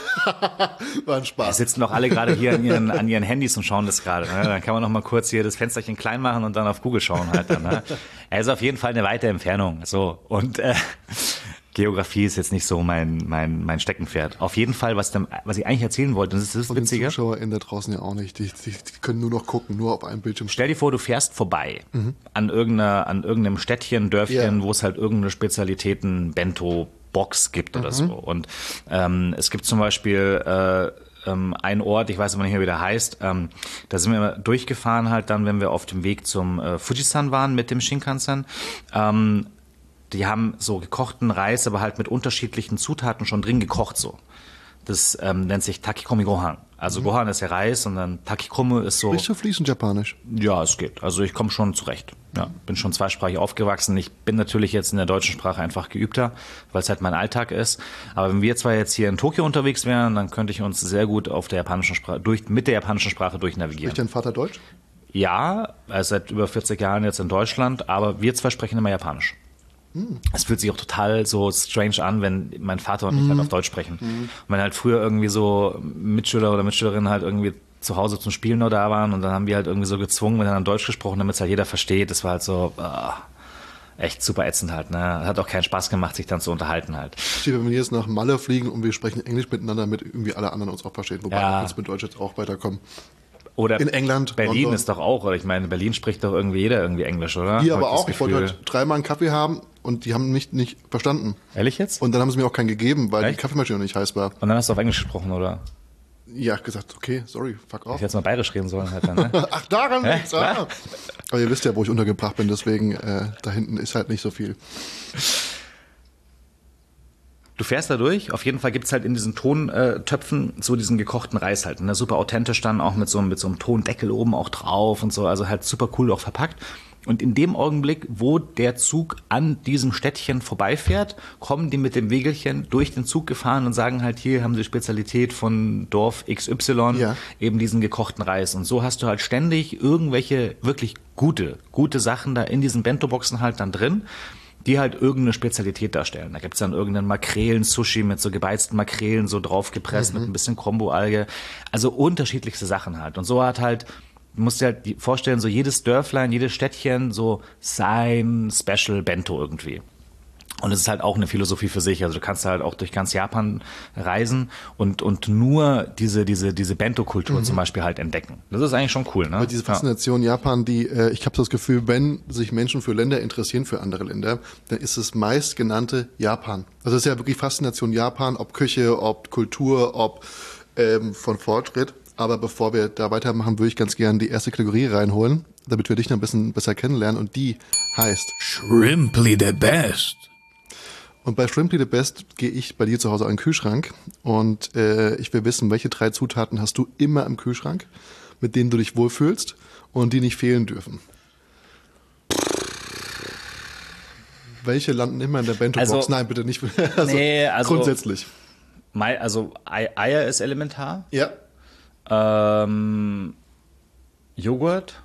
War ein Wir Spaß. sitzen doch alle gerade hier an ihren Handys und schauen das gerade. Ne? Dann kann man noch mal kurz hier das Fensterchen klein machen und dann auf Google schauen halt dann. Ne? Er ist auf jeden Fall eine weite Entfernung. So und Geografie ist jetzt nicht so mein Steckenpferd. Auf jeden Fall, was ich eigentlich erzählen wollte, das ist das Und die Witzige. ZuschauerInnen da draußen ja auch nicht. Die können nur noch gucken, nur auf einem Bildschirm. Stell dir vor, du fährst vorbei an irgendeinem Städtchen, Dörfchen, wo es halt irgendeine Spezialitäten, Bento-Box gibt oder so. Und es gibt zum Beispiel ein Ort, ich weiß aber nicht mehr, wie der heißt, da sind wir durchgefahren halt dann, wenn wir auf dem Weg zum Fujisan waren mit dem Shinkansen. Die haben so gekochten Reis, aber halt mit unterschiedlichen Zutaten schon drin gekocht so. Das nennt sich Takikomi Gohan. Also Gohan ist ja Reis und dann Takikomi ist so... Sprichst du fließend Japanisch? Ja, es geht. Also ich komme schon zurecht. Ja, bin schon zweisprachig aufgewachsen. Ich bin natürlich jetzt in der deutschen Sprache einfach geübter, weil es halt mein Alltag ist. Aber wenn wir zwar jetzt hier in Tokio unterwegs wären, dann könnte ich uns sehr gut auf der japanischen Sprache mit der japanischen Sprache durchnavigieren. Spricht dein Vater Deutsch? Ja, er ist seit über 40 Jahren jetzt in Deutschland, aber wir zwei sprechen immer Japanisch. Es fühlt sich auch total so strange an, wenn mein Vater und ich halt auf Deutsch sprechen. Und wenn halt früher irgendwie so Mitschüler oder Mitschülerinnen halt irgendwie zu Hause zum Spielen nur da waren und dann haben wir halt irgendwie so gezwungen, wenn dann Deutsch gesprochen, damit es halt jeder versteht. Das war halt so echt super ätzend halt. Ne? Hat auch keinen Spaß gemacht, sich dann zu unterhalten halt. Wenn wir jetzt nach Malle fliegen und wir sprechen Englisch miteinander, damit irgendwie alle anderen uns auch verstehen. Wobei wir uns mit Deutsch jetzt auch weiterkommen. Oder in England, Berlin London. Ist doch auch, oder ich meine, Berlin spricht doch irgendwie jeder irgendwie Englisch, oder? Die aber auch. Ich wollte heute 3-mal einen Kaffee haben und die haben mich nicht verstanden. Ehrlich jetzt? Und dann haben sie mir auch keinen gegeben, weil Echt? die Kaffeemaschine noch nicht heiß war. Und dann hast du auf Englisch gesprochen, oder? Ja, gesagt, okay, sorry, fuck off. Ich hätte jetzt mal bayerisch reden sollen halt dann, ne? Ach, daran Hä? liegt's. Ah. Aber ihr wisst ja, wo ich untergebracht bin, deswegen da hinten ist halt nicht so viel. Du fährst da durch, auf jeden Fall gibt's halt in diesen Tontöpfen so diesen gekochten Reis halt. Ne? Super authentisch dann auch mit so einem Tondeckel oben auch drauf und so, also halt super cool auch verpackt. Und in dem Augenblick, wo der Zug an diesem Städtchen vorbeifährt, kommen die mit dem Wägelchen durch den Zug gefahren und sagen halt, hier haben sie Spezialität von Dorf XY, eben diesen gekochten Reis. Und so hast du halt ständig irgendwelche wirklich gute Sachen da in diesen Bento-Boxen halt dann drin, die halt irgendeine Spezialität darstellen. Da gibt's dann irgendeinen Makrelen-Sushi mit so gebeizten Makrelen so draufgepresst mit ein bisschen Kombo-Alge. Also unterschiedlichste Sachen halt. Und so hat halt, du musst dir halt vorstellen, so jedes Dörflein, jedes Städtchen so sein Special Bento irgendwie. Und es ist halt auch eine Philosophie für sich. Also du kannst halt auch durch ganz Japan reisen und nur diese Bento-Kultur zum Beispiel halt entdecken. Das ist eigentlich schon cool, ne? Aber diese Faszination Japan, ich habe so das Gefühl, wenn sich Menschen für Länder interessieren, für andere Länder, dann ist es meistgenannte Japan. Also es ist ja wirklich Faszination Japan, ob Küche, ob Kultur, ob von Fortschritt. Aber bevor wir da weitermachen, würde ich ganz gerne die erste Kategorie reinholen, damit wir dich noch ein bisschen besser kennenlernen. Und die heißt Shrimply the Best. Und bei Shrimply the Best gehe ich bei dir zu Hause an den Kühlschrank und ich will wissen, welche 3 Zutaten hast du immer im Kühlschrank, mit denen du dich wohlfühlst und die nicht fehlen dürfen. Welche landen immer in der Bento-Box? Also, Nein, bitte nicht. Also grundsätzlich. Also Eier ist elementar. Ja. Joghurt.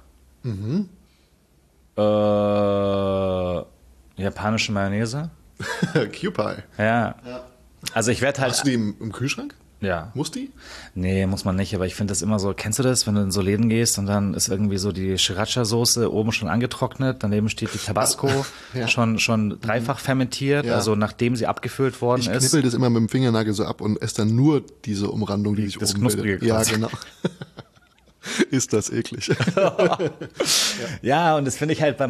Japanische Mayonnaise. Q-Pie. Ja. Also ich werde halt... Hast du die im Kühlschrank? Ja. Muss die? Nee, muss man nicht, aber ich finde das immer so, kennst du das, wenn du in so Läden gehst und dann ist irgendwie so die Sriracha-Soße oben schon angetrocknet, daneben steht die Tabasco Ja. schon dreifach fermentiert, Ja. also nachdem sie abgefüllt worden Ich ist. knippel das immer mit dem Fingernagel so ab und esse dann nur diese Umrandung, die sich Das oben Knusprige bildet. Ja, quasi. genau. Ist das eklig. Ja, und das finde ich halt,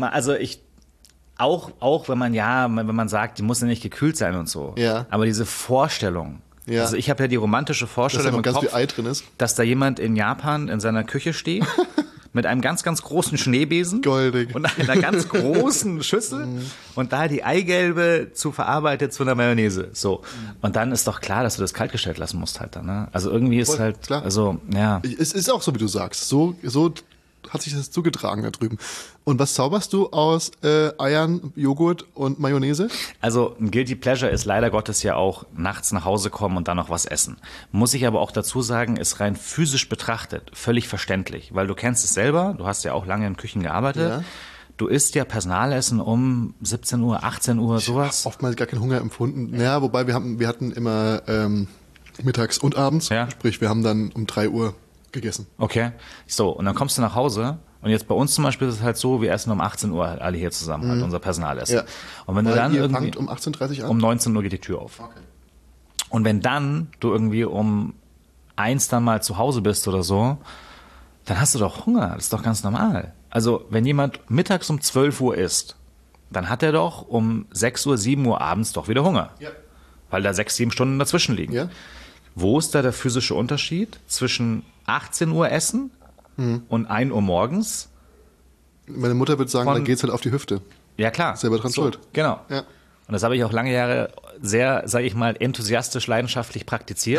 auch wenn man sagt, die muss ja nicht gekühlt sein und so. Ja. Aber diese Vorstellung. Ja. Also ich habe ja die romantische Dass da Vorstellung noch im ganz Kopf, viel Ei drin ist. dass da jemand in Japan in seiner Küche steht mit einem ganz, ganz großen Schneebesen Goldig. und einer ganz großen Schüssel und da die Eigelbe verarbeitet zu einer Mayonnaise. So. Und dann ist doch klar, dass du das kaltgestellt lassen musst halt dann. Ne? Also irgendwie ist Voll, halt, klar. also ja. Es ist auch so, wie du sagst. So hat sich das zugetragen da drüben. Und was zauberst du aus Eiern, Joghurt und Mayonnaise? Also ein Guilty Pleasure ist leider Gottes ja auch nachts nach Hause kommen und dann noch was essen. Muss ich aber auch dazu sagen, ist rein physisch betrachtet völlig verständlich, weil du kennst es selber, du hast ja auch lange in Küchen gearbeitet. Ja. Du isst ja Personalessen um 17 Uhr, 18 Uhr, sowas. Oftmals gar keinen Hunger empfunden. Ja, wobei wir hatten immer mittags und abends. Ja. Sprich, wir haben dann um 3 Uhr gegessen. Okay. So, und dann kommst du nach Hause und jetzt bei uns zum Beispiel ist es halt so, wir essen um 18 Uhr alle hier zusammen, halt unser Personalessen. Ja. Und wenn du Weil dann ihr irgendwie fangt um 18:30 Uhr an? um 19 Uhr geht die Tür auf. Okay. Und wenn dann du irgendwie um 1 dann mal zu Hause bist oder so, dann hast du doch Hunger. Das ist doch ganz normal. Also wenn jemand mittags um 12 Uhr isst, dann hat er doch um 6 Uhr, 7 Uhr abends doch wieder Hunger. Ja. Weil da 6, 7 Stunden dazwischen liegen. Ja. Wo ist da der physische Unterschied zwischen 18 Uhr Essen und 1 Uhr morgens? Meine Mutter würde sagen, Von- da geht's halt auf die Hüfte. Ja, klar. Selber dran schuld. Genau. Ja. Und das habe ich auch lange Jahre sehr, sage ich mal, enthusiastisch, leidenschaftlich praktiziert.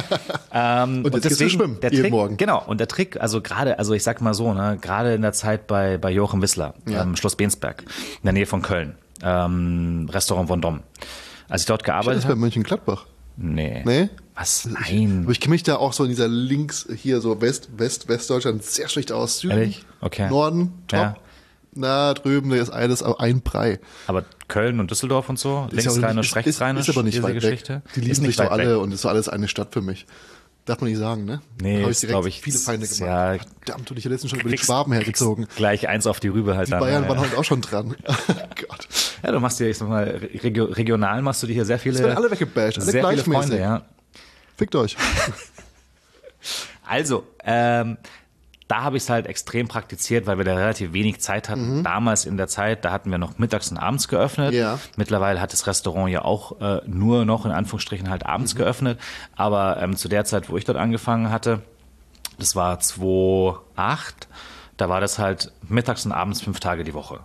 Und jetzt gehst du schwimmen, der jeden Trick, Morgen. Genau. Und der Trick, also ich sag mal so, ne, gerade in der Zeit bei Joachim Wissler, Schloss Bensberg, in der Nähe von Köln, Restaurant Vendôme. Als ich dort Das gearbeitet ist bei habe. Mönchengladbach. Nee. Nee? Was? Nein. Aber ich kenne mich da auch so in dieser links, hier so Westdeutschland sehr schlecht aus. Süden, Ehrlich? Okay. Norden, top. Ja. Na, drüben, da ist alles ein Brei. Aber Köln und Düsseldorf und so, Ist ja auch linksrheinisch, nicht- rechtsrheinisch, ist aber nicht diese weit Geschichte. weg. Die Ist lieben nicht sich doch weit alle weg. und ist so alles eine Stadt für mich. Darf man nicht sagen, ne? Nee, Da hab ist, direkt glaub ich, viele Feinde ist gemacht. ja- Verdammt, und ich hätte letztens schon über die Schwaben hergezogen. Gleich eins auf die Rübe halt Die dann. Bayern ja, waren ja. heute auch schon dran. Gott. Ja, du machst dir, ich sag mal, regional machst du dir hier sehr viele. Es werden alle weggebasht, alle sehr viele gleichmäßig. Freunde, ja. Fickt euch. Also, da habe ich es halt extrem praktiziert, weil wir da relativ wenig Zeit hatten. Damals in der Zeit, da hatten wir noch mittags und abends geöffnet. Ja. Mittlerweile hat das Restaurant ja auch nur noch in Anführungsstrichen halt abends geöffnet. Aber zu der Zeit, wo ich dort angefangen hatte, das war 2008, da war das halt mittags und abends 5 Tage die Woche.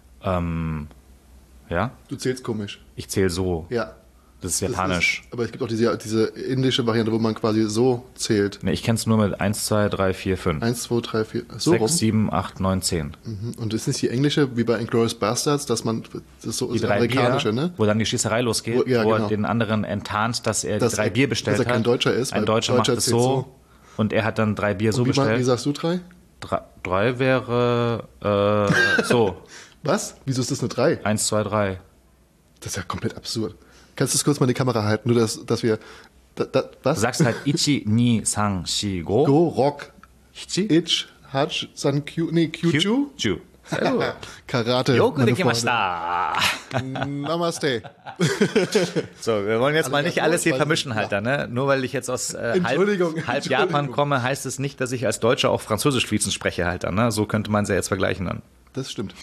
Ja, Du zählst komisch. ich zähle so. Ja. Das ist Das japanisch. Ist, aber es gibt auch diese indische Variante, wo man quasi so zählt. Nee, ich kenne es nur mit 1, 2, 3, 4, 5. 1, 2, 3, 4, so 6, rum. 7, 8, 9, 10. Und ist nicht die englische, wie bei Inglourious Bastards, dass man, das ist so Die das 3 amerikanische, Bier, ne? wo dann die Schießerei losgeht, Wo- ja, wo genau. er den anderen enttarnt, dass er Dass die 3 er- Bier bestellt dass er kein hat. Deutscher ist, Ein weil Deutscher macht Deutscher es zählt so. so. Und er hat dann 3 Bier so Wie bestellt. sagst du 3? 3 wäre so. Was? Wieso ist das eine 3? 1, 2, 3. Das ist ja komplett absurd. Kannst du das kurz mal in die Kamera halten, nur dass wir, was? Du sagst halt 1, 2, 3, 4, 5. Go, Rock, Ichi, Itch, Hutch, San Q, nee, Kyuchu, Ju. Sehr gut. Karate. Yoku meine dekimashita. Freunde. Namaste. So, wir wollen jetzt mal nicht ganz alles hier kurz, vermischen halt dann, ne? Nur weil ich jetzt aus Entschuldigung, halb Japan Entschuldigung. komme, heißt es nicht, dass ich als Deutscher auch Französisch fließend spreche halt dann, ne? So könnte man sie jetzt vergleichen dann. Das stimmt.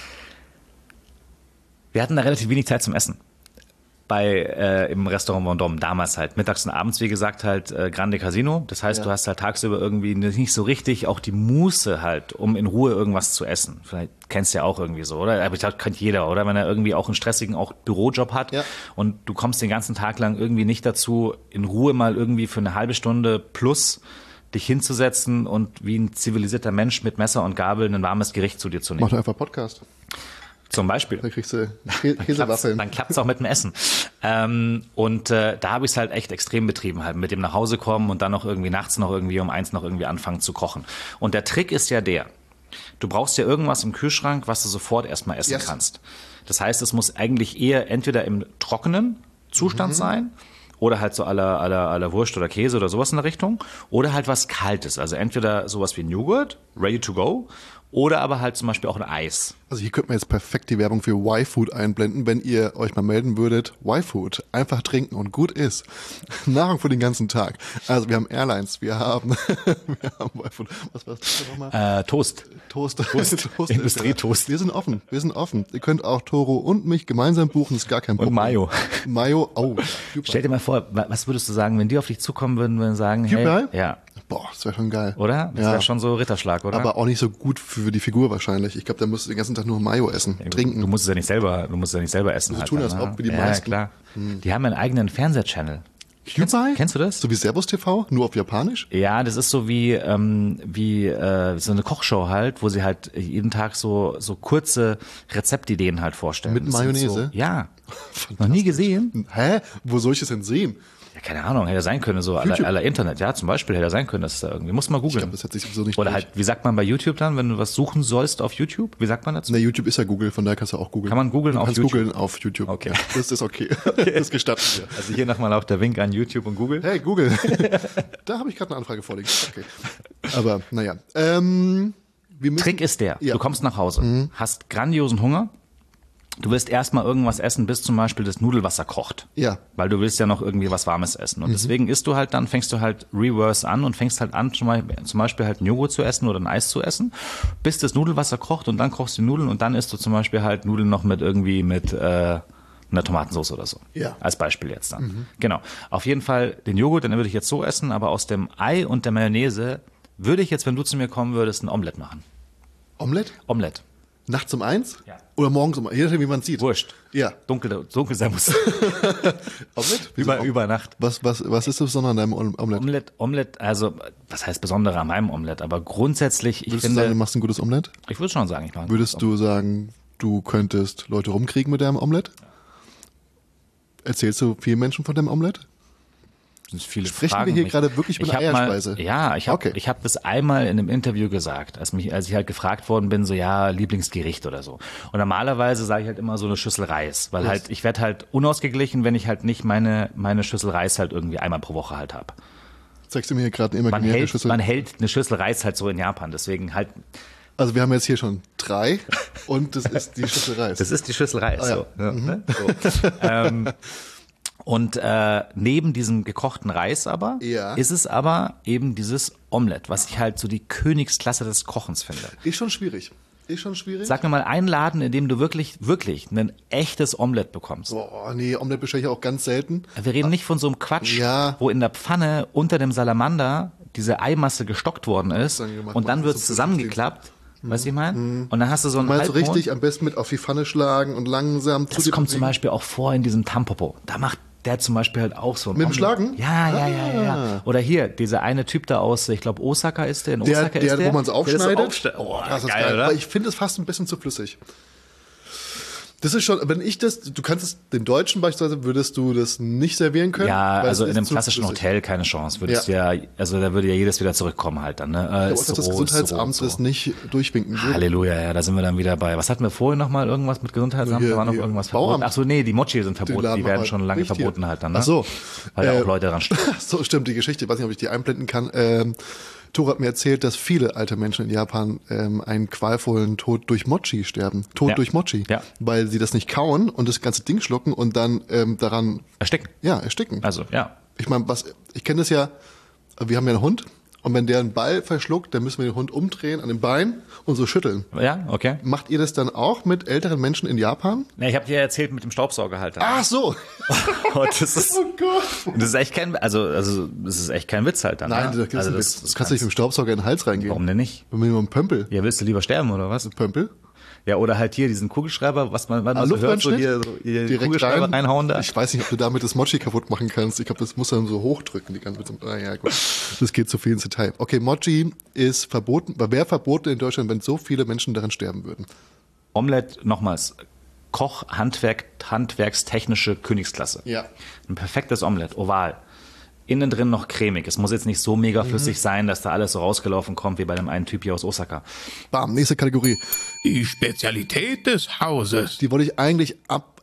Wir hatten da relativ wenig Zeit zum Essen. Im Restaurant Vendôme, damals halt. Mittags und abends, wie gesagt, halt Grande Casino. Das heißt, Ja. du hast halt tagsüber irgendwie nicht so richtig auch die Muße halt, um in Ruhe irgendwas zu essen. Vielleicht kennst du ja auch irgendwie so, oder? Aber ich glaube, kennt jeder, oder? Wenn er irgendwie auch einen stressigen auch Bürojob hat Ja. und du kommst den ganzen Tag lang irgendwie nicht dazu, in Ruhe mal irgendwie für eine halbe Stunde plus dich hinzusetzen und wie ein zivilisierter Mensch mit Messer und Gabel ein warmes Gericht zu dir zu nehmen. Mach doch einfach Podcast. Zum Beispiel. Da kriegst du Käsewaffeln. Dann klappt's auch mit dem Essen. Da habe ich es halt echt extrem betrieben, halt mit dem nach Hause kommen und dann noch irgendwie nachts noch irgendwie um 1 noch irgendwie anfangen zu kochen. Und der Trick ist ja du brauchst ja irgendwas im Kühlschrank, was du sofort erstmal essen Yes. kannst. Das heißt, es muss eigentlich eher entweder im trockenen Zustand sein oder halt so à la Wurst oder Käse oder sowas in der Richtung. Oder halt was Kaltes. Also entweder sowas wie ein Joghurt, ready to go, oder aber halt zum Beispiel auch ein Eis. Also hier könnte man jetzt perfekt die Werbung für Y-Food einblenden, wenn ihr euch mal melden würdet. Y-Food, einfach trinken und gut ist. Nahrung für den ganzen Tag. Also wir haben Airlines, wir haben Y-Food. Was war das nochmal? Toast. Toast. Industrietoast. Wir sind offen. Ihr könnt auch Toro und mich gemeinsam buchen, ist gar kein Problem. Und Mayo. Mayo, oh. Super. Stell dir mal vor, was würdest du sagen, wenn die auf dich zukommen würden und sagen, Überall? hey, ja. Boah, das wäre schon geil. Oder? Das wäre schon so Ritterschlag, oder? Aber auch nicht so gut für die Figur wahrscheinlich. Ich glaube, da musst du den ganzen Tag nur Mayo essen, trinken. Du musst es ja nicht selber essen. So tun, als ob wir die meisten. Ja, klar. Die haben einen eigenen Fernsehchannel. Kennst du das? So wie Servus TV, nur auf Japanisch? Ja, das ist so wie so eine Kochshow halt, wo sie halt jeden Tag so kurze Rezeptideen halt vorstellen. Mit Mayonnaise? So, ja. Noch nie gesehen? Hä? Wo soll ich das denn sehen? Ja, keine Ahnung, hätte sein können, so aller Internet. Ja, zum Beispiel hätte sein können, dass es da irgendwie, muss mal googeln. Ich glaube, das hat sich sowieso nicht Oder halt, wie sagt man bei YouTube dann, wenn du was suchen sollst auf YouTube? Wie sagt man dazu? Na, YouTube ist ja Google, von daher kannst du auch googeln. Kann man googeln auf YouTube? Du kannst googeln auf YouTube. Okay. Ja, das ist okay. Das gestatten wir. Also hier nochmal auch der Wink an YouTube und Google. Hey, Google. Da habe ich gerade eine Anfrage vorliegen. Okay. Aber, naja. Trick ist der, Ja. du kommst nach Hause, hast grandiosen Hunger, du willst erstmal irgendwas essen, bis zum Beispiel das Nudelwasser kocht. Ja. Weil du willst ja noch irgendwie was Warmes essen. Und deswegen fängst du halt reverse an und fängst halt an, zum Beispiel halt einen Joghurt zu essen oder ein Eis zu essen, bis das Nudelwasser kocht und dann kochst du die Nudeln und dann isst du zum Beispiel halt Nudeln noch mit einer Tomatensauce oder so. Ja. Als Beispiel jetzt dann. Genau. Auf jeden Fall den Joghurt, den würde ich jetzt so essen, aber aus dem Ei und der Mayonnaise würde ich jetzt, wenn du zu mir kommen würdest, ein Omelett machen. Omelett? Omelett. Nachts um 1? Ja. Oder morgens um 1? Je nachdem, wie man es sieht. Wurscht. Ja. Dunkel sein muss. Omelett? über Nacht. Was ist das Besondere an deinem Omelett? Omelett, also, was heißt Besondere an meinem Omelett? Aber grundsätzlich, Würdest du sagen, du machst ein gutes Omelett? ich würde schon sagen, ich mache ein Würdest du sagen, du könntest Leute rumkriegen mit deinem Omelett? Erzählst du vielen Menschen von deinem Omelett? viele Sprechen Fragen wir hier mich. gerade wirklich mit Ich einer hab Eierspeise? Ich habe das einmal in einem Interview gesagt, als ich halt gefragt worden bin, so ja, Lieblingsgericht oder so. Und normalerweise sage ich halt immer so eine Schüssel Reis, weil halt ich werde halt unausgeglichen, wenn ich halt nicht meine Schüssel Reis halt irgendwie einmal pro Woche halt habe. Zeigst du mir hier gerade eine imaginäre Schüssel? Man hält eine Schüssel Reis halt so in Japan, deswegen halt. Also wir haben jetzt hier schon 3 und das ist die Schüssel Reis. Das ist die Schüssel Reis. Ah, ja. So, ne? So. Und neben diesem gekochten Reis aber ist es aber eben dieses Omelett, was ich halt so die Königsklasse des Kochens finde. Ist schon schwierig. Sag mir mal einen Laden, in dem du wirklich ein echtes Omelett bekommst. Boah, nee, Omelett bestelle ich auch ganz selten. Wir reden nicht von so einem Quatsch, Ja. wo in der Pfanne unter dem Salamander diese Eimasse gestockt worden ist und dann wird es zusammengeklappt. Weißt du, ich meine? Und dann hast du so einen Meinst du Halbmond. richtig, am besten mit auf die Pfanne schlagen und langsam zu Das dir kommt zum bewegen? Beispiel auch vor in diesem Tampopo. Da macht der zum Beispiel halt auch so ein Mit dem Omelett. Schlagen? Ja. Oder hier, dieser eine Typ da aus, ich glaube Osaka ist der, in Osaka ist der. Wo man es aufschneidet? Oh, das ist geil, geil. oder? Aber ich finde es fast ein bisschen zu flüssig. Das ist schon, du kannst es, den Deutschen beispielsweise, würdest du das nicht servieren können? Ja, weil also es in ist einem zu klassischen flüssig. Hotel keine Chance. Also da würde ja jedes wieder zurückkommen halt dann. Ne? Ja, Ist das so, Gesundheitsamt so. das nicht durchwinken würde. Halleluja, ja, da sind wir dann wieder bei. Was hatten wir vorhin nochmal? Irgendwas mit Gesundheitsamt? Hier, Da war noch hier, irgendwas Bauamt. verboten. Achso, nee, die Mochi sind verboten. Laden Die wir werden mal schon lange nicht hier. verboten halt dann. Ne? Ach so. Weil da auch Leute dran stehen. So stimmt die Geschichte. Ich weiß nicht, ob ich die einblenden kann. Tore hat mir erzählt, dass viele alte Menschen in Japan einen qualvollen Tod durch Mochi sterben. Durch Mochi. Ja. Weil sie das nicht kauen und das ganze Ding schlucken und dann daran Ersticken. ersticken. Also, ja. Ich meine, ich kenne das ja, wir haben ja einen Hund und wenn der einen Ball verschluckt, dann müssen wir den Hund umdrehen an den Beinen und so schütteln. Ja, okay. Macht ihr das dann auch mit älteren Menschen in Japan? Ja, ich habe dir erzählt mit dem Staubsaugerhalter. Ach so. Und das ist, Oh Gott. das ist echt kein, das ist echt kein Witz halt dann. Nein, ne? das kannst du nicht mit dem Staubsauger in den Hals reingehen. Warum denn nicht? Mit einem Pömpel. Ja, willst du lieber sterben oder was? Pömpel? Ja, oder halt hier diesen Kugelschreiber, was man so hört, so Lufteinschnitt? hier Direkt Kugelschreiber rein. reinhauen da. Ich weiß nicht, ob du damit das Mochi kaputt machen kannst. Ich glaube, das muss dann so hochdrücken. Die ganze ja, gut. Das geht zu viel ins Detail. Okay, Mochi ist verboten. Wäre verboten in Deutschland, wenn so viele Menschen daran sterben würden? Omelette, nochmals, Koch, handwerkstechnische Königsklasse. Ja. Ein perfektes Omelette, oval. Innen drin noch cremig. Es muss jetzt nicht so mega flüssig sein, dass da alles so rausgelaufen kommt wie bei dem einen Typ hier aus Osaka. Bam, nächste Kategorie. Die Spezialität des Hauses. Die wollte ich eigentlich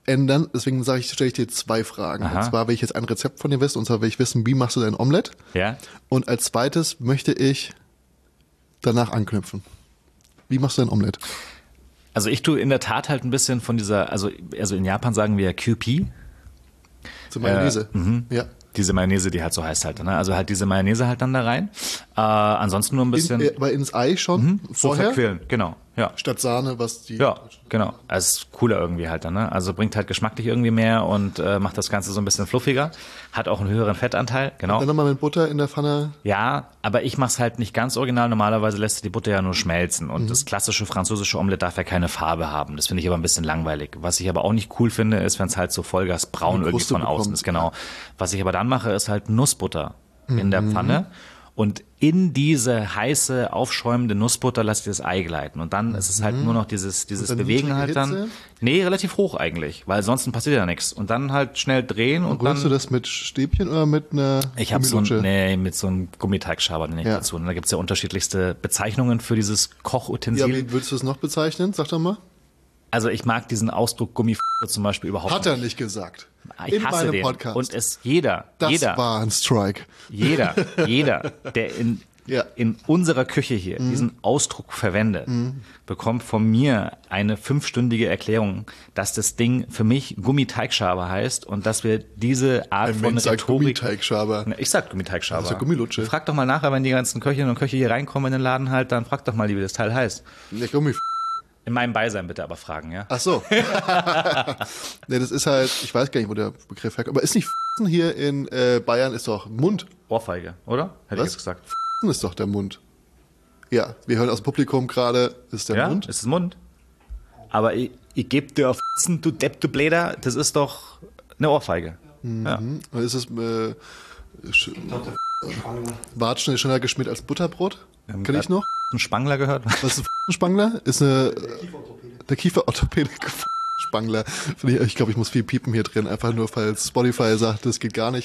ändern. Deswegen stelle ich dir 2 Fragen. Aha. Und zwar will ich jetzt ein Rezept von dir wissen. Und zwar will ich wissen, wie machst du dein Omelett? Ja. Und als zweites möchte ich danach anknüpfen. Wie machst du dein Omelett? Also ich tue in der Tat halt ein bisschen von dieser, also in Japan sagen wir QP. Zur Mayonnaise. Ja. Diese Mayonnaise, die halt so heißt halt, ne? Also halt diese Mayonnaise halt dann da rein. Ansonsten nur ein bisschen Aber ins Ei schon so vorher? verquillen, genau, ja. Statt Sahne, was die... Ja, genau. Also es ist cooler irgendwie halt dann, ne? Also bringt halt geschmacklich irgendwie mehr und macht das Ganze so ein bisschen fluffiger. Hat auch einen höheren Fettanteil, genau. Dann nochmal mit Butter in der Pfanne. Ja, aber ich mach's halt nicht ganz original. Normalerweise lässt sich die Butter ja nur schmelzen. Und das klassische französische Omelett darf ja keine Farbe haben. Das finde ich aber ein bisschen langweilig. Was ich aber auch nicht cool finde, ist, wenn es halt so Vollgasbraun Die irgendwie Kruste von außen bekommt. ist. Genau. Was ich aber dann mache, ist halt Nussbutter in der Pfanne. Und in diese heiße, aufschäumende Nussbutter lasse ich das Ei gleiten. Und dann ist es halt nur noch dieses dann Bewegen niedrige halt dann. Hitze? Nee, relativ hoch eigentlich. Weil sonst passiert ja nichts. Und dann halt schnell drehen und Rührst du dann. das mit Stäbchen oder mit einer Ich habe mit so einem Gummiteigschaber den ich Ja. dazu. Und da gibt's ja unterschiedlichste Bezeichnungen für dieses Ja, Kochutensil. wie würdest du es noch bezeichnen? Sag doch mal. Also ich mag diesen Ausdruck Gummi zum Beispiel überhaupt Hat er nicht gesagt. Ich In hasse meinem den. Podcast. Und es jeder, Das war ein Strike. jeder, der Ja. in unserer Küche hier diesen Ausdruck verwendet, bekommt von mir eine 5-stündige Erklärung, dass das Ding für mich Gummiteigschaber heißt und dass wir diese Art Ein von Mensch sagt Rhetorik... Gummiteigschaber. Ich sag Gummiteigschaber. Das ist ja Gummilutsche. Frag doch mal nachher, wenn die ganzen Köchinnen und Köche hier reinkommen in den Laden halt, dann frag doch mal, wie das Teil heißt. Der Gummi. In meinem Beisein bitte aber fragen, ja? Ach so. Nee, das ist halt, ich weiß gar nicht, wo der Begriff herkommt. Aber ist nicht hier in Bayern ist doch Mund. Ohrfeige, oder? Hätte Was? ich jetzt gesagt. Ist doch der Mund. Ja, wir hören aus dem Publikum gerade, ist der Ja, Mund. ist es Mund. Aber ich geb dir auf du Depp, du Bläder, das ist doch eine Ohrfeige. Ja. Oder ist es Watschen ist schneller geschmiert als Butterbrot? Kenn ich noch? Ein Spangler gehört? Was ist ein Spangler? Ist eine der Kieferorthopäde Spangler. Ich glaube, ich muss viel piepen hier drin, einfach nur, falls Spotify sagt, das geht gar nicht.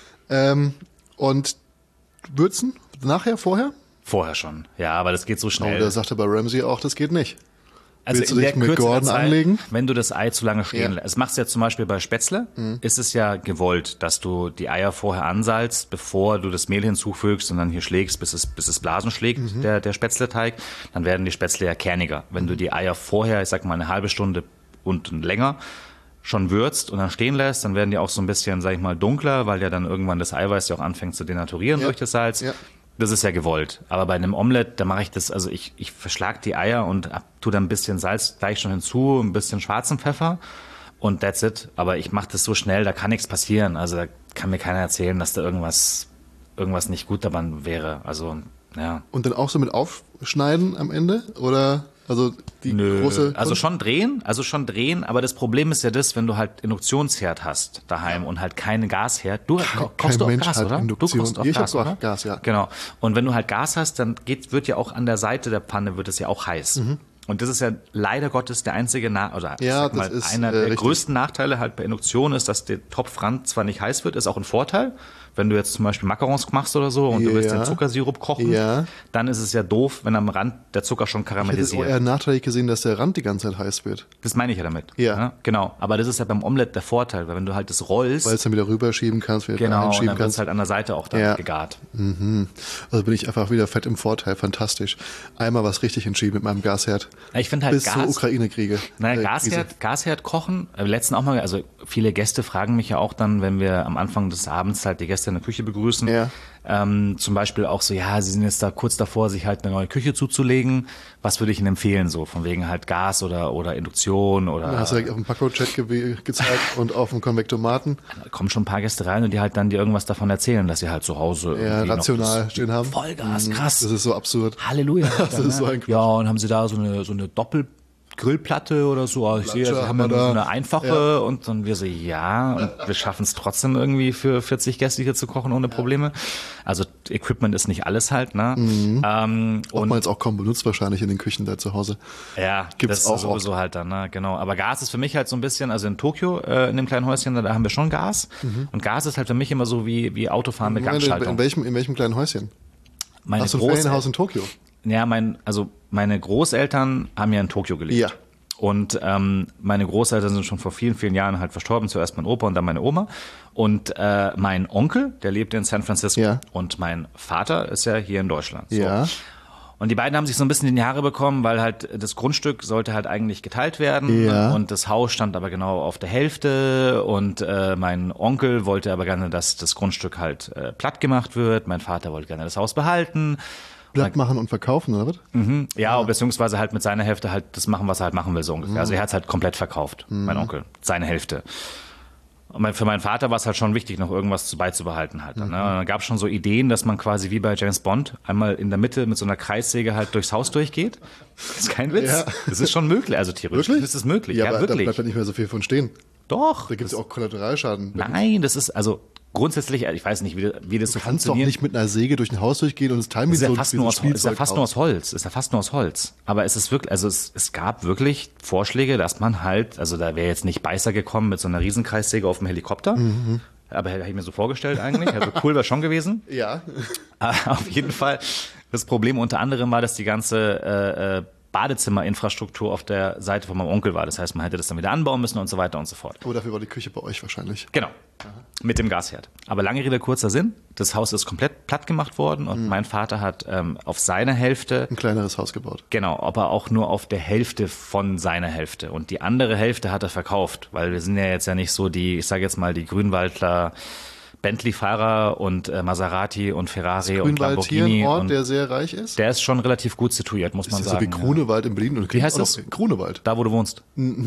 Und würzen? Nachher, vorher? Vorher schon. Ja, aber das geht so Oh, schnell. der sagte bei Ramsey auch, das geht nicht. Also Willst du in der dich mit Kürze der Gordon Zeit, anlegen? wenn du das Ei zu lange stehen Ja. lässt. Es machst du ja zum Beispiel bei Spätzle, ist es ja gewollt, dass du die Eier vorher ansalzt, bevor du das Mehl hinzufügst und dann hier schlägst, bis es Blasen schlägt, der Spätzleteig. Dann werden die Spätzle ja kerniger. Wenn du die Eier vorher, ich sag mal eine halbe Stunde und länger schon würzt und dann stehen lässt, dann werden die auch so ein bisschen, sag ich mal, dunkler, weil ja dann irgendwann das Eiweiß ja auch anfängt zu denaturieren Ja. durch das Salz. Ja. Das ist ja gewollt. Aber bei einem Omelett, da mache ich das, also ich verschlag die Eier und tue dann ein bisschen Salz gleich schon hinzu, ein bisschen schwarzen Pfeffer und that's it. Aber ich mache das so schnell, da kann nichts passieren. Also da kann mir keiner erzählen, dass da irgendwas nicht gut daran wäre. Also, ja. Und dann auch so mit aufschneiden am Ende? Oder also die große... Also schon drehen, aber das Problem ist ja das, wenn du halt Induktionsherd hast daheim und halt keinen Gasherd. Du kochst du auf Mensch Gas, hat oder? Induktion. Du kochst auf Ich hab Gas, so oder? Gas, ja. Genau. Und wenn du halt Gas hast, dann wird ja auch an der Seite der Pfanne wird es ja auch heiß. Und das ist ja leider Gottes der einzige Ja, das ist, einer der richtig. größten Nachteile halt bei Induktion ist, dass der Topfrand zwar nicht heiß wird, ist auch ein Vorteil. Wenn du jetzt zum Beispiel Macarons machst oder so und du willst Ja. den Zuckersirup kochen, Ja. dann ist es ja doof, wenn am Rand der Zucker schon Ich hätte es karamellisiert. auch eher nachteilig gesehen, dass der Rand die ganze Zeit heiß wird. Das meine ich ja damit. Ja. Genau. Aber das ist ja beim Omelett der Vorteil, weil wenn du halt das rollst, Weil es dann wieder rüberschieben kannst, wieder genau, und einschieben dann wird es kannst. halt an der Seite auch dann Ja. gegart. Also bin ich einfach wieder fett im Vorteil. Fantastisch. Einmal was richtig entschieden mit meinem Gasherd. Ich finde halt Bis zur Gas, Ukraine-Kriege. naja, Krise. Gasherd kochen, letzten auch mal, also viele Gäste fragen mich ja auch dann, wenn wir am Anfang des Abends halt die Gäste in der Küche begrüßen, Ja. zum Beispiel auch so, ja, sie sind jetzt da kurz davor, sich halt eine neue Küche zuzulegen. Was würde ich Ihnen empfehlen, so von wegen halt Gas oder Induktion oder Da hast du direkt auf dem Paco-Chat gezeigt und auf dem Konvektomaten. da kommen schon ein paar Gäste rein und die halt dann dir irgendwas davon erzählen, dass sie halt zu Hause Ja, irgendwie noch rational stehen haben. Vollgas, krass. Das ist so absurd. Halleluja. Das ist so ein Quatsch. Ja, und haben sie da so eine Doppelgrillplatte oder so? Also ich sehe, sie haben ja nur so eine einfache und dann wir so, ja, und wir schaffen es trotzdem irgendwie für 40 Gäste hier zu kochen ohne Probleme. Also Equipment ist nicht alles halt, ne? Und Oftmals auch kaum benutzt wahrscheinlich in den Küchen da zu Hause. ja, Gibt's das auch ist sowieso halt dann, ne? Genau. Aber Gas ist für mich halt so ein bisschen, also in Tokio, in dem kleinen Häuschen, da haben wir schon Gas. Und Gas ist halt für mich immer so wie Autofahren mit Gangschaltung. In welchem kleinen Häuschen? Meine Hast du ein Ferienhaus in Tokio? Ja, meine Großeltern haben ja in Tokio gelebt. Ja. Und meine Großeltern sind schon vor vielen, vielen Jahren halt verstorben. Zuerst mein Opa und dann meine Oma. Und mein Onkel, der lebt in San Francisco. Ja. Und mein Vater ist ja hier in Deutschland. So. Ja. Und die beiden haben sich so ein bisschen in die Haare bekommen, weil halt das Grundstück sollte halt eigentlich geteilt werden. Ja. Und das Haus stand aber genau auf der Hälfte. Und mein Onkel wollte aber gerne, dass das Grundstück halt platt gemacht wird. Mein Vater wollte gerne das Haus behalten. Blatt machen und verkaufen, oder was? Ja, beziehungsweise halt mit seiner Hälfte halt das machen, was er halt machen will, so ungefähr. Also er hat es halt komplett verkauft, mein Onkel, seine Hälfte. Und für meinen Vater war es halt schon wichtig, noch irgendwas beizubehalten halt. Ne? Und dann gab es schon so Ideen, dass man quasi wie bei James Bond einmal in der Mitte mit so einer Kreissäge halt durchs Haus durchgeht. Das ist kein Witz. Ja. Das ist schon möglich, also theoretisch ist es möglich. Ja, Ja, aber da wirklich. bleibt ja nicht mehr so viel von stehen. Doch. Da gibt es auch Kollateralschaden. Nein, das ist also grundsätzlich, ich weiß nicht, wie das so Du kannst doch funktioniert. nicht mit einer Säge durch ein Haus durchgehen und das Timing Ist ja so fast wie nur so aus Holz. Ist ja Spielzeug fast nur aus Holz. Ist ja fast nur aus Holz. Aber es ist wirklich, also es gab wirklich Vorschläge, dass man halt, also da wäre jetzt nicht Beißer gekommen mit so einer Riesenkreissäge auf dem Helikopter. Aber hätte ich mir so vorgestellt eigentlich. Also cool wäre schon gewesen. Ja. Auf jeden Fall. Das Problem unter anderem war, dass die ganze Badezimmerinfrastruktur auf der Seite von meinem Onkel war. Das heißt, man hätte das dann wieder anbauen müssen und so weiter und so fort. Aber dafür war die Küche bei euch wahrscheinlich. Genau. Mit dem Gasherd. Aber lange Rede, kurzer Sinn. Das Haus ist komplett platt gemacht worden und mein Vater hat auf seiner Hälfte, Ein kleineres Haus gebaut. genau, aber auch nur auf der Hälfte von seiner Hälfte. Und die andere Hälfte hat er verkauft, weil wir sind ja jetzt ja nicht so die, ich sage jetzt mal, die Grünwaldler Bentley-Fahrer und Maserati und Ferrari und Grünwald hier ein Lamborghini. Ort, Und der sehr reich ist. der ist schon relativ gut situiert, muss man Das ist so sagen. wie Grunewald in Berlin. Und Wie heißt auch das? noch Grunewald. Da, wo du wohnst.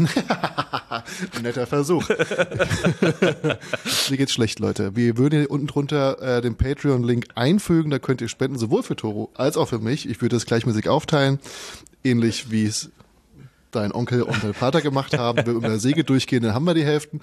Netter Versuch. Mir geht's schlecht, Leute. Wir würden hier unten drunter den Patreon-Link einfügen. Da könnt ihr spenden, sowohl für Toro als auch für mich. Ich würde es gleichmäßig aufteilen. Ähnlich wie es dein Onkel und dein Vater gemacht haben. Wenn wir mit einer Säge durchgehen, dann haben wir die Hälften.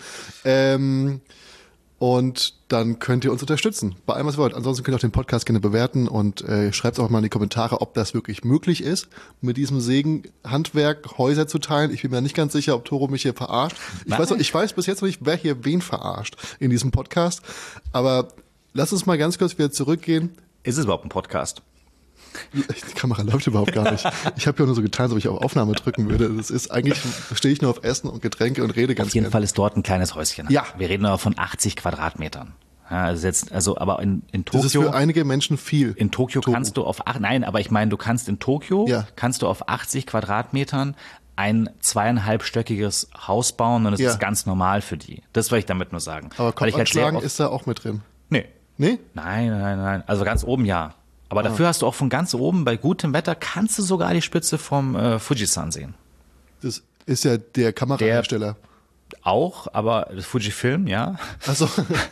Und dann könnt ihr uns unterstützen. Bei allem, was ihr wollt. Ansonsten könnt ihr auch den Podcast gerne bewerten und schreibt auch mal in die Kommentare, ob das wirklich möglich ist, mit diesem Sägenhandwerk Häuser zu teilen. Ich bin mir nicht ganz sicher, ob Toro mich hier verarscht. Ich weiß bis jetzt noch nicht, wer hier wen verarscht in diesem Podcast. Aber lass uns mal ganz kurz wieder zurückgehen. Ist es überhaupt ein Podcast? Die Kamera läuft überhaupt gar nicht. Ich habe ja nur so getan, als ob ich auf Aufnahme drücken würde. Das ist eigentlich, stehe ich nur auf Essen und Getränke und rede ganz Auf jeden gerne. Fall ist dort ein kleines Häuschen. Ja. Wir reden aber von 80 Quadratmetern. Ja, aber in Das ist für Tokio, einige Menschen viel. in Tokio kannst du nein, aber ich meine, du kannst in Tokio, Ja. kannst du auf 80 Quadratmetern ein 2,5-stöckiges Haus bauen und das Ja. ist ganz normal für die. Das will ich damit nur sagen. Aber Weil ich halt sehr Kopfanschlagen oft- ist da auch mit drin. Nee. Nee? Nein. Also ganz oben ja. Aber dafür hast du auch von ganz oben, bei gutem Wetter, kannst du sogar die Spitze vom Fujisan sehen. Das ist ja der Kamerahersteller. Auch, aber das Fujifilm, ja. Also,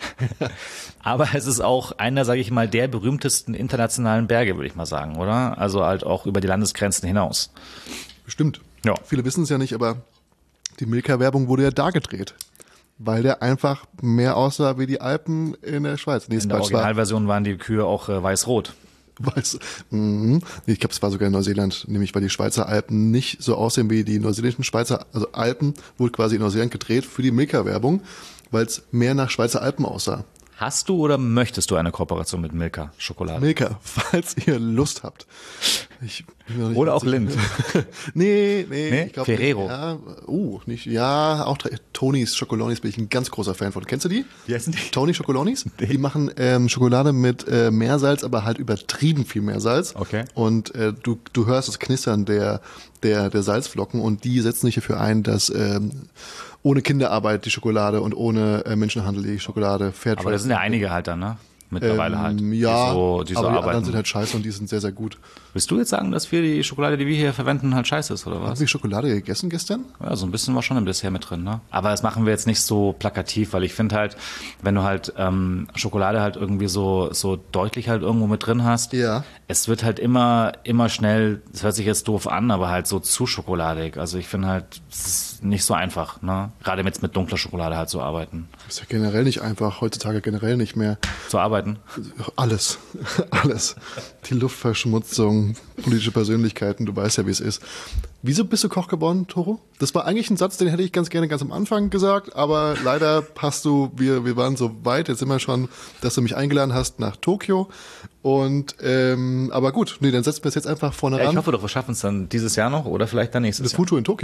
Aber es ist auch einer, sage ich mal, der berühmtesten internationalen Berge, würde ich mal sagen, oder? Also halt auch über die Landesgrenzen hinaus. bestimmt. Ja. Viele wissen es ja nicht, aber die Milka-Werbung wurde ja da gedreht. Weil der einfach mehr aussah wie die Alpen in der Schweiz. Nee, In der Originalversion waren die Kühe auch weiß-rot. Nee, ich glaube, es war sogar in Neuseeland, nämlich weil die Schweizer Alpen nicht so aussehen wie die neuseeländischen Schweizer, also Alpen wurde quasi in Neuseeland gedreht für die Milka-Werbung, weil es mehr nach Schweizer Alpen aussah. Hast du oder möchtest du eine Kooperation mit Milka Schokolade? Milka, falls ihr Lust habt. Ich bin mir noch nicht Oder ganz auch sicher. Lind. Nee, Nee? ich glaub, Ferrero. Auch Tonys Schokolonis bin ich ein ganz großer Fan von. Kennst du die? Wie heißen die? Tony Schokolonis. Die machen Schokolade mit Meersalz, aber halt übertrieben viel Meersalz. Okay. Und du hörst das Knistern der Salzflocken und die setzen sich dafür ein, dass ohne Kinderarbeit die Schokolade und ohne Menschenhandel die Schokolade fair Aber da sind ja einige halt dann, ne? Mittlerweile halt. Ja, die so aber die anderen arbeiten. sind halt scheiße und die sind sehr, sehr gut. Willst du jetzt sagen, dass die Schokolade, die wir hier verwenden, halt scheiße ist, oder was? Hast du Schokolade gegessen gestern? Ja, so ein bisschen war schon im Dessert mit drin, ne? Aber das machen wir jetzt nicht so plakativ, weil ich finde halt, wenn du halt Schokolade halt irgendwie so deutlich halt irgendwo mit drin hast, Ja. es wird halt immer schnell, das hört sich jetzt doof an, aber halt so zu schokoladig. Also ich finde halt, es ist nicht so einfach, ne? Gerade mit dunkler Schokolade halt zu arbeiten. Ist ja generell nicht einfach, heutzutage generell nicht mehr. Zu arbeiten. Alles. Alles. Die Luftverschmutzung, politische Persönlichkeiten, du weißt ja, wie es ist. Wieso bist du Koch geworden, Toro? Das war eigentlich ein Satz, den hätte ich ganz gerne ganz am Anfang gesagt, aber leider wir waren so weit, jetzt sind wir schon, dass du mich eingeladen hast nach Tokio. Und aber gut, nee, dann setzen wir es jetzt einfach vorne Ja, ran. ich hoffe doch, wir schaffen es dann dieses Jahr noch oder vielleicht dann nächstes Das Jahr. Futu in Tokio?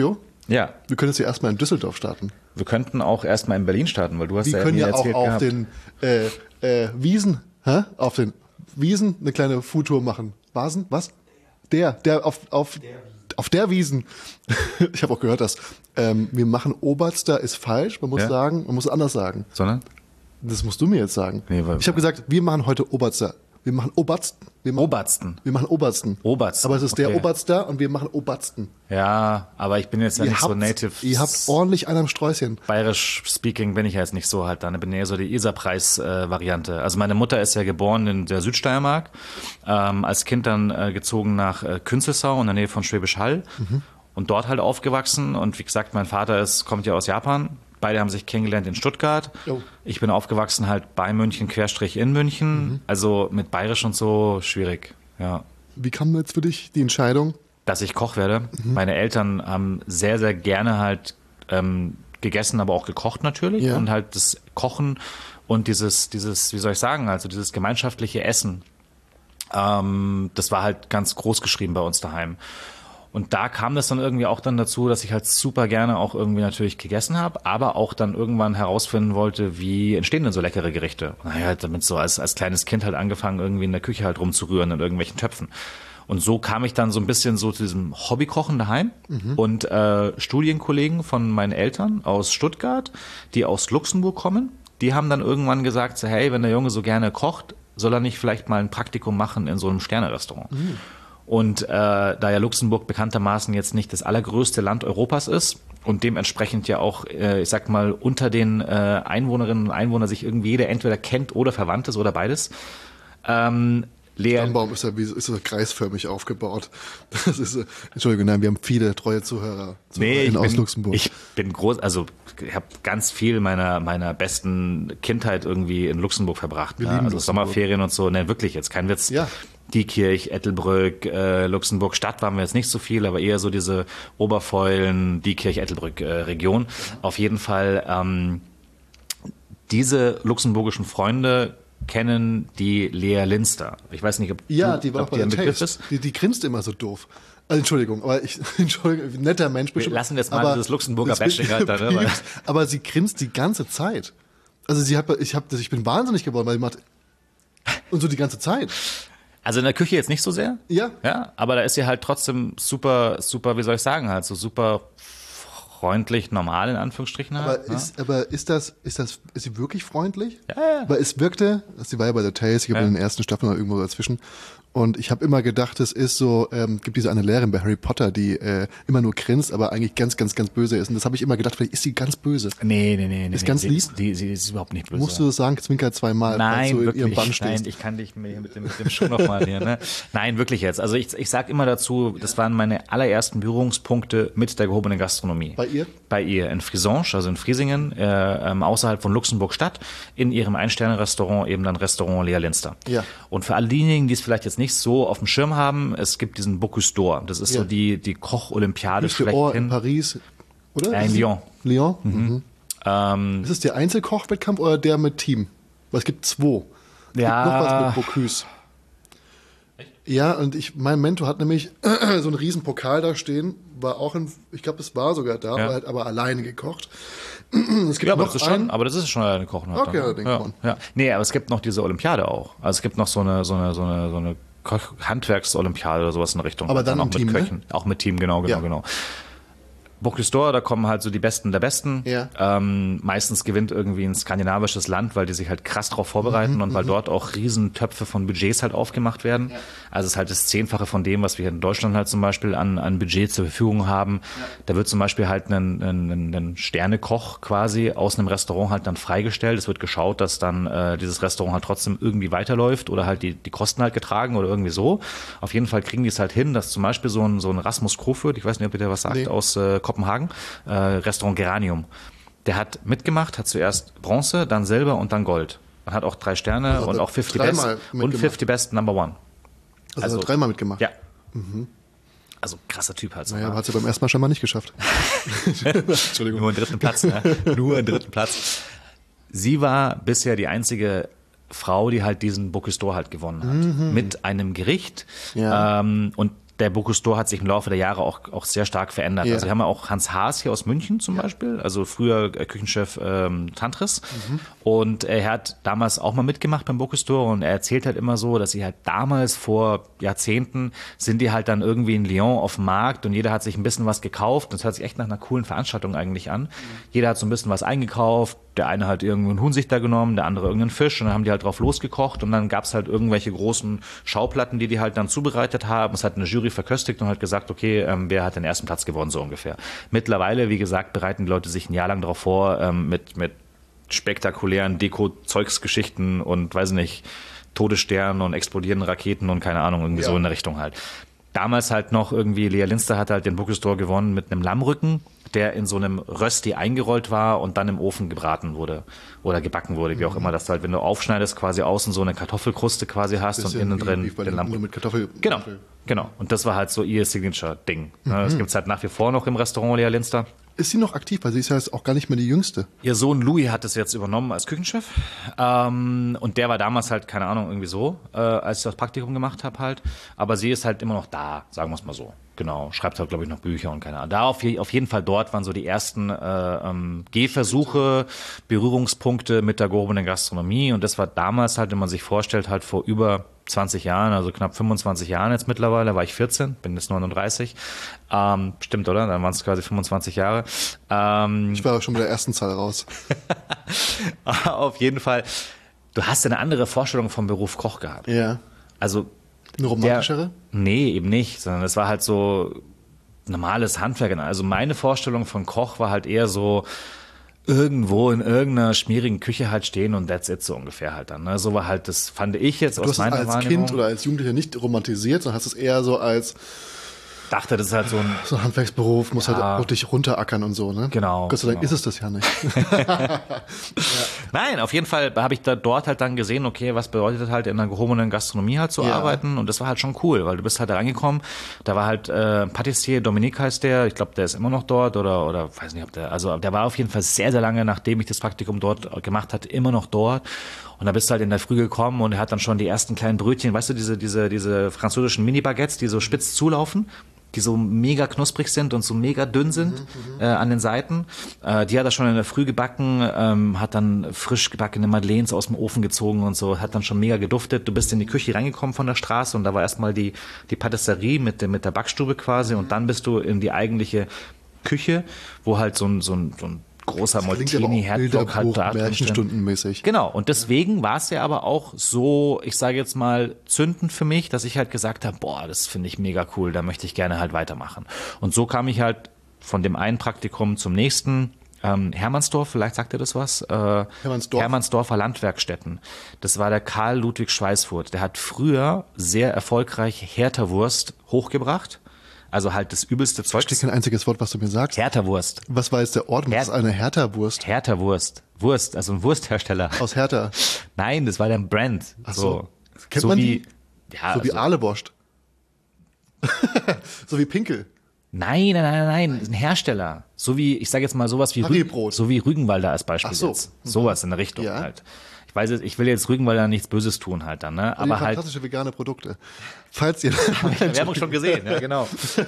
Ja. Wir können jetzt ja erstmal in Düsseldorf starten. Wir könnten auch erstmal in Berlin starten, weil du hast Wir ja können mir ja auch erzählt auf gehabt. den Wiesen, auf den Wiesen eine kleine Foodtour machen. Vasen? Was? Der auf der Wiesen. Ich habe auch gehört, dass wir machen Oberster ist falsch. Man muss sagen, man muss anders sagen. Sondern? Das musst du mir jetzt sagen. Nee, weil- ich habe gesagt, wir machen heute Oberster. Wir machen Obersten. Obersten. Wir machen Obersten. Obersten, Aber es ist der okay. Oberster und wir machen Obersten. Ja, aber ich bin jetzt ja nicht so native. Ihr habt ordentlich einen am Sträußchen. Bayerisch speaking bin ich ja jetzt nicht so halt, dann bin ich eher so die Isarpreis-Variante. Also meine Mutter ist ja geboren in der Südsteiermark, als Kind dann gezogen nach Künzelsau in der Nähe von Schwäbisch Hall und dort halt aufgewachsen. Und wie gesagt, mein Vater kommt ja aus Japan. Beide haben sich kennengelernt in Stuttgart. Oh. Ich bin aufgewachsen halt bei München, Querstrich in München. Also mit Bayerisch und so schwierig, ja. Wie kam jetzt für dich die Entscheidung? Dass ich Koch werde. Meine Eltern haben sehr, sehr gerne halt gegessen, aber auch gekocht natürlich. Ja. Und halt das Kochen und dieses, wie soll ich sagen, also dieses gemeinschaftliche Essen, das war halt ganz groß geschrieben bei uns daheim. Und da kam das dann irgendwie auch dann dazu, dass ich halt super gerne auch irgendwie natürlich gegessen habe, aber auch dann irgendwann herausfinden wollte, wie entstehen denn so leckere Gerichte. Und naja, halt damit so als kleines Kind halt angefangen, irgendwie in der Küche halt rumzurühren in irgendwelchen Töpfen. Und so kam ich dann so ein bisschen so zu diesem Hobbykochen daheim und Studienkollegen von meinen Eltern aus Stuttgart, die aus Luxemburg kommen, die haben dann irgendwann gesagt, so, hey, wenn der Junge so gerne kocht, soll er nicht vielleicht mal ein Praktikum machen in so einem Sterne-Restaurant. Und da ja Luxemburg bekanntermaßen jetzt nicht das allergrößte Land Europas ist und dementsprechend ja auch, ich sag mal, unter den Einwohnerinnen und Einwohnern sich irgendwie jeder entweder kennt oder verwandt ist oder beides, Stammbaum ist ja kreisförmig aufgebaut. Das ist, Entschuldigung, nein, wir haben viele treue Zuhörer aus Luxemburg. Ich bin groß, also ich habe ganz viel meiner besten Kindheit irgendwie in Luxemburg verbracht. Wir Ja, lieben also Luxemburg. Sommerferien und so, ne, wirklich jetzt kein Witz. Ja. Diekirch, Ettelbrück, Luxemburg Stadt waren wir jetzt nicht so viel, aber eher so diese Oberfeulen, Diekirch, Ettelbrück Region. Auf jeden Fall diese luxemburgischen Freunde kennen die Lea Linster. Ich weiß nicht, ob Die war auch bei ein der Begriff Taste. ist. Die grinst immer so doof. Also, Entschuldigung, aber netter Mensch bestimmt. lassen jetzt mal aber dieses Luxemburger das Bashing halt da, ne, weil- Aber sie grinst die ganze Zeit. Also ich bin wahnsinnig geworden, weil sie macht und so die ganze Zeit. Also in der Küche jetzt nicht so sehr. Ja. Ja, aber da ist sie halt trotzdem super, wie soll ich sagen, halt so super freundlich, normal in Anführungsstrichen halt. Ist sie wirklich freundlich? Ja. Weil es wirkte, sie war ja bei The Tales, ich habe in den ersten Staffeln noch irgendwo dazwischen. Und ich habe immer gedacht, es ist so, gibt diese eine Lehrerin bei Harry Potter, die immer nur grinst, aber eigentlich ganz, ganz, ganz böse ist. Und das habe ich immer gedacht, vielleicht ist sie ganz böse. Nee. Ist ganz lieb? Sie ist überhaupt nicht böse. Musst du das sagen, zwinker zweimal, Nein, du in wirklich. ihrem Bann stehst. Nein, ich kann dich mit dem Schuh nochmal hier, ne? Nein, wirklich jetzt. Also ich sag immer dazu, das waren meine allerersten Berührungspunkte mit der gehobenen Gastronomie. Bei ihr? Bei ihr in Frisange, also in Friesingen, außerhalb von Luxemburg Stadt, in ihrem Ein-Sterne-Restaurant, eben dann Restaurant Lea Linster. Ja. Und für alle diejenigen, die es vielleicht jetzt nicht so auf dem Schirm haben, es gibt diesen Bocuse d'Or. Das ist so die Koch-Olympiade Bocuse d'Or in schlechthin. Paris, oder? In Lyon. Lyon? Mhm. Ist es der Einzelkochwettkampf oder der mit Team? Weil es gibt 2. Es Ja. gibt noch was mit Bocuse. Ja, und mein Mentor hat nämlich so einen riesen Pokal da stehen, war auch ich glaube, es war sogar da, Ja. aber alleine gekocht. Es gibt Ja, aber noch das ist schon, aber das ist schon eine Kochen. Halt Okay, dann, den ja. kann man. Ja. Nee, aber es gibt noch diese Olympiade auch. Also es gibt noch so eine Handwerksolympiade oder sowas in der Richtung. Aber dann auch im mit Team, ne? Köchen. Auch mit Team, genau. Ja. Bocuse d'Or, da kommen halt so die Besten der Besten. Ja. Meistens gewinnt irgendwie ein skandinavisches Land, weil die sich halt krass drauf vorbereiten und weil dort auch Riesentöpfe von Budgets halt aufgemacht werden. Ja. Also es ist halt das 10-fache von dem, was wir hier in Deutschland halt zum Beispiel an Budget zur Verfügung haben. Ja. Da wird zum Beispiel halt ein Sternekoch quasi aus einem Restaurant halt dann freigestellt. Es wird geschaut, dass dann dieses Restaurant halt trotzdem irgendwie weiterläuft oder halt die Kosten halt getragen oder irgendwie so. Auf jeden Fall kriegen die es halt hin, dass zum Beispiel so ein Rasmus Krofurt, ich weiß nicht, ob ihr der was sagt, aus Kopenhagen, Restaurant Geranium. Der hat mitgemacht, hat zuerst Bronze, dann Silber und dann Gold. Und hat auch 3 Sterne Also und auch 50 Best und 50 Best Number One. Also 3-mal mitgemacht. Ja. Also krasser Typ halt. So, Naja, aber hat sie beim ersten Mal scheinbar nicht geschafft. Entschuldigung. Nur einen 3. Platz, ne? Nur einen 3. Platz. Sie war bisher die einzige Frau, die halt diesen Bocuse d'Or halt gewonnen hat. Mit einem Gericht. Ja. Und der Bocuse d'Or hat sich im Laufe der Jahre auch sehr stark verändert. Ja. Also wir haben ja auch Hans Haas hier aus München zum Beispiel, also früher Küchenchef Tantris. Und er hat damals auch mal mitgemacht beim Bocuse d'Or und er erzählt halt immer so, dass sie halt damals vor Jahrzehnten sind die halt dann irgendwie in Lyon auf dem Markt und jeder hat sich ein bisschen was gekauft. Das hört sich echt nach einer coolen Veranstaltung eigentlich an. Jeder hat so ein bisschen was eingekauft. Der eine hat irgendeinen Huhn sich da genommen, der andere irgendeinen Fisch und dann haben die halt drauf losgekocht und dann gab's halt irgendwelche großen Schauplatten, die halt dann zubereitet haben. Es hat eine Jury verköstigt und hat gesagt, okay, wer hat den ersten Platz gewonnen, so ungefähr. Mittlerweile, wie gesagt, bereiten die Leute sich ein Jahr lang darauf vor, mit spektakulären Deko-Zeugsgeschichten und, weiß nicht, Todessternen und explodierenden Raketen und keine Ahnung, irgendwie so in der Richtung halt. Damals halt noch irgendwie, Lea Linster hat halt den Bocuse d'Or gewonnen mit einem Lammrücken, der in so einem Rösti eingerollt war und dann im Ofen gebraten wurde oder gebacken wurde, wie auch immer, dass du halt, wenn du aufschneidest, quasi außen so eine Kartoffelkruste quasi hast und innen drin den Lammrücken. Mit Kartoffel. Genau. Und das war halt so ihr Signature-Ding. Das gibt's halt nach wie vor noch im Restaurant Lea Linster. Ist sie noch aktiv? Weil sie ist ja jetzt auch gar nicht mehr die Jüngste. Ihr Sohn Louis hat es jetzt übernommen als Küchenchef. Und der war damals halt, keine Ahnung, irgendwie so, als ich das Praktikum gemacht habe halt. Aber sie ist halt immer noch da, sagen wir es mal so. Genau, schreibt halt, glaube ich, noch Bücher und keine Ahnung. Da auf jeden Fall dort waren so die ersten Gehversuche, Berührungspunkte mit der gehobenen Gastronomie. Und das war damals halt, wenn man sich vorstellt, halt vor über 20 Jahren, also knapp 25 Jahren jetzt mittlerweile, war ich 14, bin jetzt 39. Stimmt, oder? Dann waren es quasi 25 Jahre. Ich war schon mit der ersten Zahl raus. Auf jeden Fall. Du hast eine andere Vorstellung vom Beruf Koch gehabt. Ja. Also Eine romantischere? Nee, eben nicht, sondern es war halt so normales Handwerk. Also meine Vorstellung von Koch war halt eher so irgendwo in irgendeiner schmierigen Küche halt stehen und that's it so ungefähr halt dann. Ne? So war halt, das fand ich jetzt aus meiner als Wahrnehmung. Kind oder als Jugendlicher nicht romantisiert, sondern hast es eher so als dachte, das ist halt so ein Handwerksberuf, muss halt wirklich runterackern und so, ne? Genau. Gott sei Dank ist es das ja nicht. Nein, auf jeden Fall habe ich da dort halt dann gesehen, okay, was bedeutet halt in einer gehobenen Gastronomie halt zu arbeiten und das war halt schon cool, weil du bist halt da reingekommen, da war halt Patissier, Dominique heißt der, ich glaube, der ist immer noch dort oder weiß nicht, ob der, also der war auf jeden Fall sehr, sehr lange, nachdem ich das Praktikum dort gemacht hatte, immer noch dort. Und da bist du halt in der Früh gekommen und er hat dann schon die ersten kleinen Brötchen, weißt du, diese französischen Mini-Baguettes, die so spitz zulaufen, die so mega knusprig sind und so mega dünn sind an den Seiten. Die hat er schon in der Früh gebacken, hat dann frisch gebackene Madeleines aus dem Ofen gezogen und so, hat dann schon mega geduftet. Du bist in die Küche reingekommen von der Straße und da war erstmal die Patisserie mit der Backstube quasi und dann bist du in die eigentliche Küche, wo halt so ein großer Molteni-Herdblock halt da Märchenstundenmäßig. Genau, und deswegen war es ja aber auch so, ich sage jetzt mal, zündend für mich, dass ich halt gesagt habe, boah, das finde ich mega cool, da möchte ich gerne halt weitermachen. Und so kam ich halt von dem einen Praktikum zum nächsten. Hermannsdorf, vielleicht sagt ihr das was? Hermannsdorfer Landwerkstätten. Das war der Karl Ludwig Schweißfurt. Der hat früher sehr erfolgreich Hertha-Wurst hochgebracht. Also halt das übelste Zeug. Ich verstehe kein einziges Wort, was du mir sagst. Hertha-Wurst. Was war jetzt der Ort? Was ist eine Hertha-Wurst? Hertha-Wurst. Wurst, also ein Wursthersteller. Aus Hertha? Nein, das war der Brand. Ach so. Kennt so man wie, die? Ja, so wie Ahleborscht. So wie Pinkel. Nein. Ein Hersteller. So wie, ich sage jetzt mal sowas wie so wie Rügenwalder als Beispiel. Ach so. Jetzt. Sowas in der Richtung Ja. halt. Ich weiß jetzt, ich will jetzt Rügenwalder nichts Böses tun halt dann, ne? Aber halt. Fantastische vegane Produkte. Falls ihr. Werbung schon gesehen, ja genau.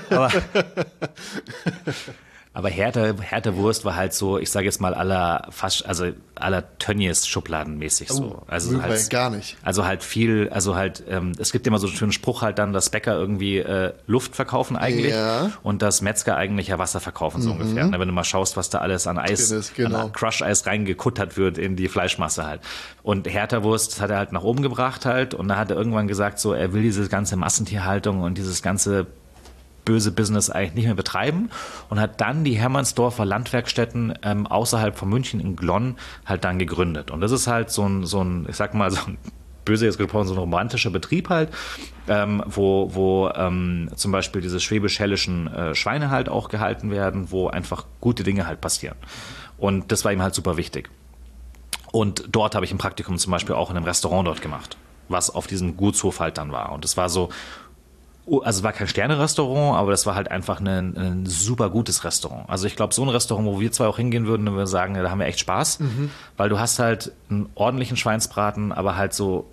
Aber Hertha-Wurst war halt so, ich sage jetzt mal aller Tönnies schubladenmäßig so. Also halt gar nicht. Also halt viel, es gibt immer so einen schönen Spruch halt dann, dass Bäcker irgendwie Luft verkaufen eigentlich und dass Metzger eigentlich ja Wasser verkaufen so ungefähr. Ne? Wenn du mal schaust, was da alles an Eis, an Crush-Eis reingekuttert wird in die Fleischmasse halt. Und Hertha-Wurst, das hat er halt nach oben gebracht halt und da hat er irgendwann gesagt so, er will diese ganze Massentierhaltung und dieses ganze böse Business eigentlich nicht mehr betreiben und hat dann die Hermannsdorfer Landwerkstätten außerhalb von München in Glonn halt dann gegründet. Und das ist halt so ein, ich sag mal, so ein böse jetzt gesprochen, so ein romantischer Betrieb halt, wo zum Beispiel diese schwäbisch-hellischen Schweine halt auch gehalten werden, wo einfach gute Dinge halt passieren. Und das war ihm halt super wichtig. Und dort habe ich ein Praktikum zum Beispiel auch in einem Restaurant dort gemacht, was auf diesem Gutshof halt dann war. Und das war so, also es war kein Sterne-Restaurant, aber das war halt einfach ein super gutes Restaurant. Also ich glaube, so ein Restaurant, wo wir zwei auch hingehen würden, dann würden wir sagen, ja, da haben wir echt Spaß, weil du hast halt einen ordentlichen Schweinsbraten, aber halt so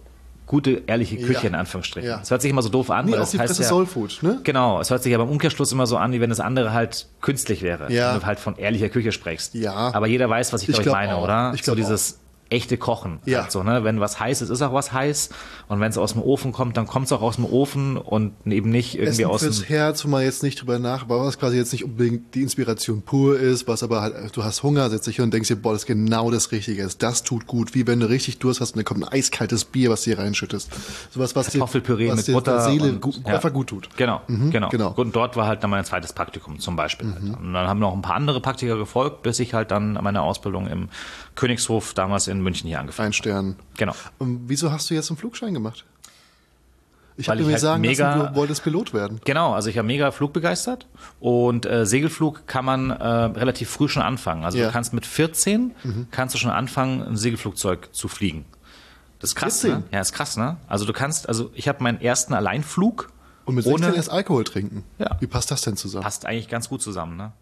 gute, ehrliche Küche in Anführungsstrichen. Ja. Es hört sich immer so doof an. Nee, weil auf das die heißt Fresse Soul Food, ne? Genau, es hört sich aber im Umkehrschluss immer so an, wie wenn das andere halt künstlich wäre. Ja. Wenn du halt von ehrlicher Küche sprichst. Ja. Aber jeder weiß, was ich Ich glaube glaub meine, auch. oder? Ich glaub so dieses echte Kochen. Ja. Halt so, ne? Wenn was heiß ist, ist auch was heiß. Und wenn es aus dem Ofen kommt, dann kommt es auch aus dem Ofen und eben nicht irgendwie Essen aus dem... fürs Herz, wo man jetzt nicht drüber aber was quasi jetzt nicht unbedingt die Inspiration pur ist, was aber halt, du hast Hunger, setzt dich hin und denkst dir, boah, das ist genau das Richtige ist. Das tut gut, wie wenn du richtig Durst hast und dann kommt ein eiskaltes Bier, was du hier reinschüttest. Sowas, was Kartoffelpüree was mit dir Butter der Seele und- einfach gut tut. Genau. genau. Und dort war halt dann mein zweites Praktikum zum Beispiel. Und dann haben noch ein paar andere Praktika gefolgt, bis ich halt dann meine Ausbildung im Königshof damals in München hier angefangen Ein Stern. habe. Genau. Und wieso hast du jetzt einen Flugschein gemacht? Ich Weil habe ich mir halt sagen mega- lassen, du wolltest Pilot werden. Genau, also ich war mega flugbegeistert und Segelflug kann man relativ früh schon anfangen. Also Ja. du kannst mit 14 kannst du schon anfangen, ein Segelflugzeug zu fliegen. Das ist krass, 14? ne? Ja, ist krass, ne? Also ich habe meinen ersten Alleinflug Und mit 16 erst Alkohol trinken. Ja. Wie passt das denn zusammen? passt eigentlich ganz gut zusammen, ne?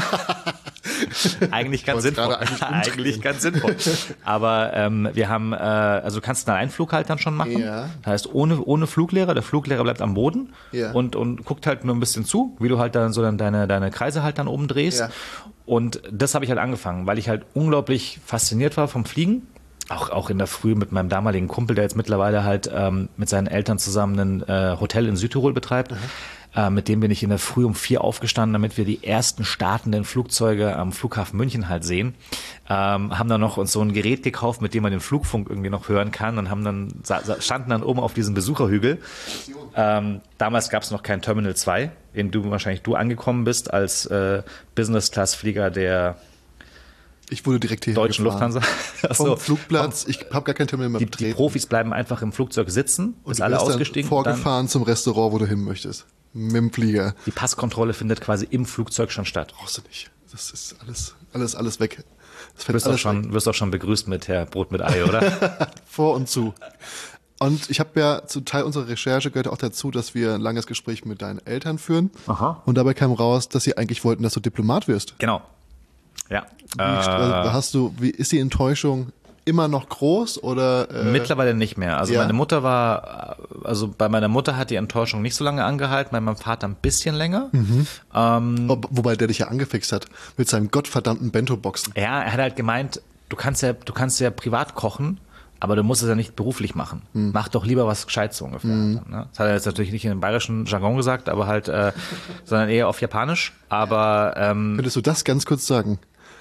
Eigentlich ganz wollte sinnvoll. gerade Eigentlich ganz sinnvoll. Aber wir haben, also du kannst einen Alleinflug halt dann schon machen. Ja. Das heißt, ohne Fluglehrer. Der Fluglehrer bleibt am Boden Ja. und guckt halt nur ein bisschen zu, wie du halt dann so deine Kreise halt dann oben drehst. Ja. Und das habe ich halt angefangen, weil ich halt unglaublich fasziniert war vom Fliegen. Auch in der Früh mit meinem damaligen Kumpel, der jetzt mittlerweile halt mit seinen Eltern zusammen ein Hotel in Südtirol betreibt. Mit dem bin ich in der Früh um 4 aufgestanden, damit wir die ersten startenden Flugzeuge am Flughafen München halt sehen. Haben dann noch uns so ein Gerät gekauft, mit dem man den Flugfunk irgendwie noch hören kann und haben dann standen dann oben auf diesem Besucherhügel. Damals gab es noch kein Terminal 2, in dem wahrscheinlich du angekommen bist als Business-Class-Flieger der Ich wurde direkt hier Deutschen Lufthansa. Vom Flugplatz, ich habe gar kein Terminal mehr Die betreten. Profis bleiben einfach im Flugzeug sitzen, bis du alle wirst dann ausgestiegen und dann vorgefahren zum Restaurant, wo du hin möchtest. Mit dem Flieger. die Passkontrolle findet quasi im Flugzeug schon statt. Brauchst du nicht. Das ist alles weg. Das Du fällt alles weg. wirst auch schon begrüßt mit Herr Brot mit Ei, oder? Vor und zu. Und ich habe ja zu Teil unserer Recherche gehört auch dazu, dass wir ein langes Gespräch mit deinen Eltern führen. Aha. Und dabei kam raus, dass sie eigentlich wollten, dass du Diplomat wirst. Genau. Ja. Wie ist die Enttäuschung immer noch groß oder? Mittlerweile nicht mehr. Also Ja. bei meiner Mutter hat die Enttäuschung nicht so lange angehalten, bei meinem Vater ein bisschen länger. Wobei der dich ja angefixt hat mit seinem gottverdammten Bento-Boxen. Ja, er hat halt gemeint, du kannst ja privat kochen, aber du musst es ja nicht beruflich machen. Mach doch lieber was Gescheites so ungefähr. Ne? Das hat er jetzt natürlich nicht in dem bayerischen Jargon gesagt, aber halt, sondern eher auf Japanisch. Aber Könntest du das ganz kurz sagen?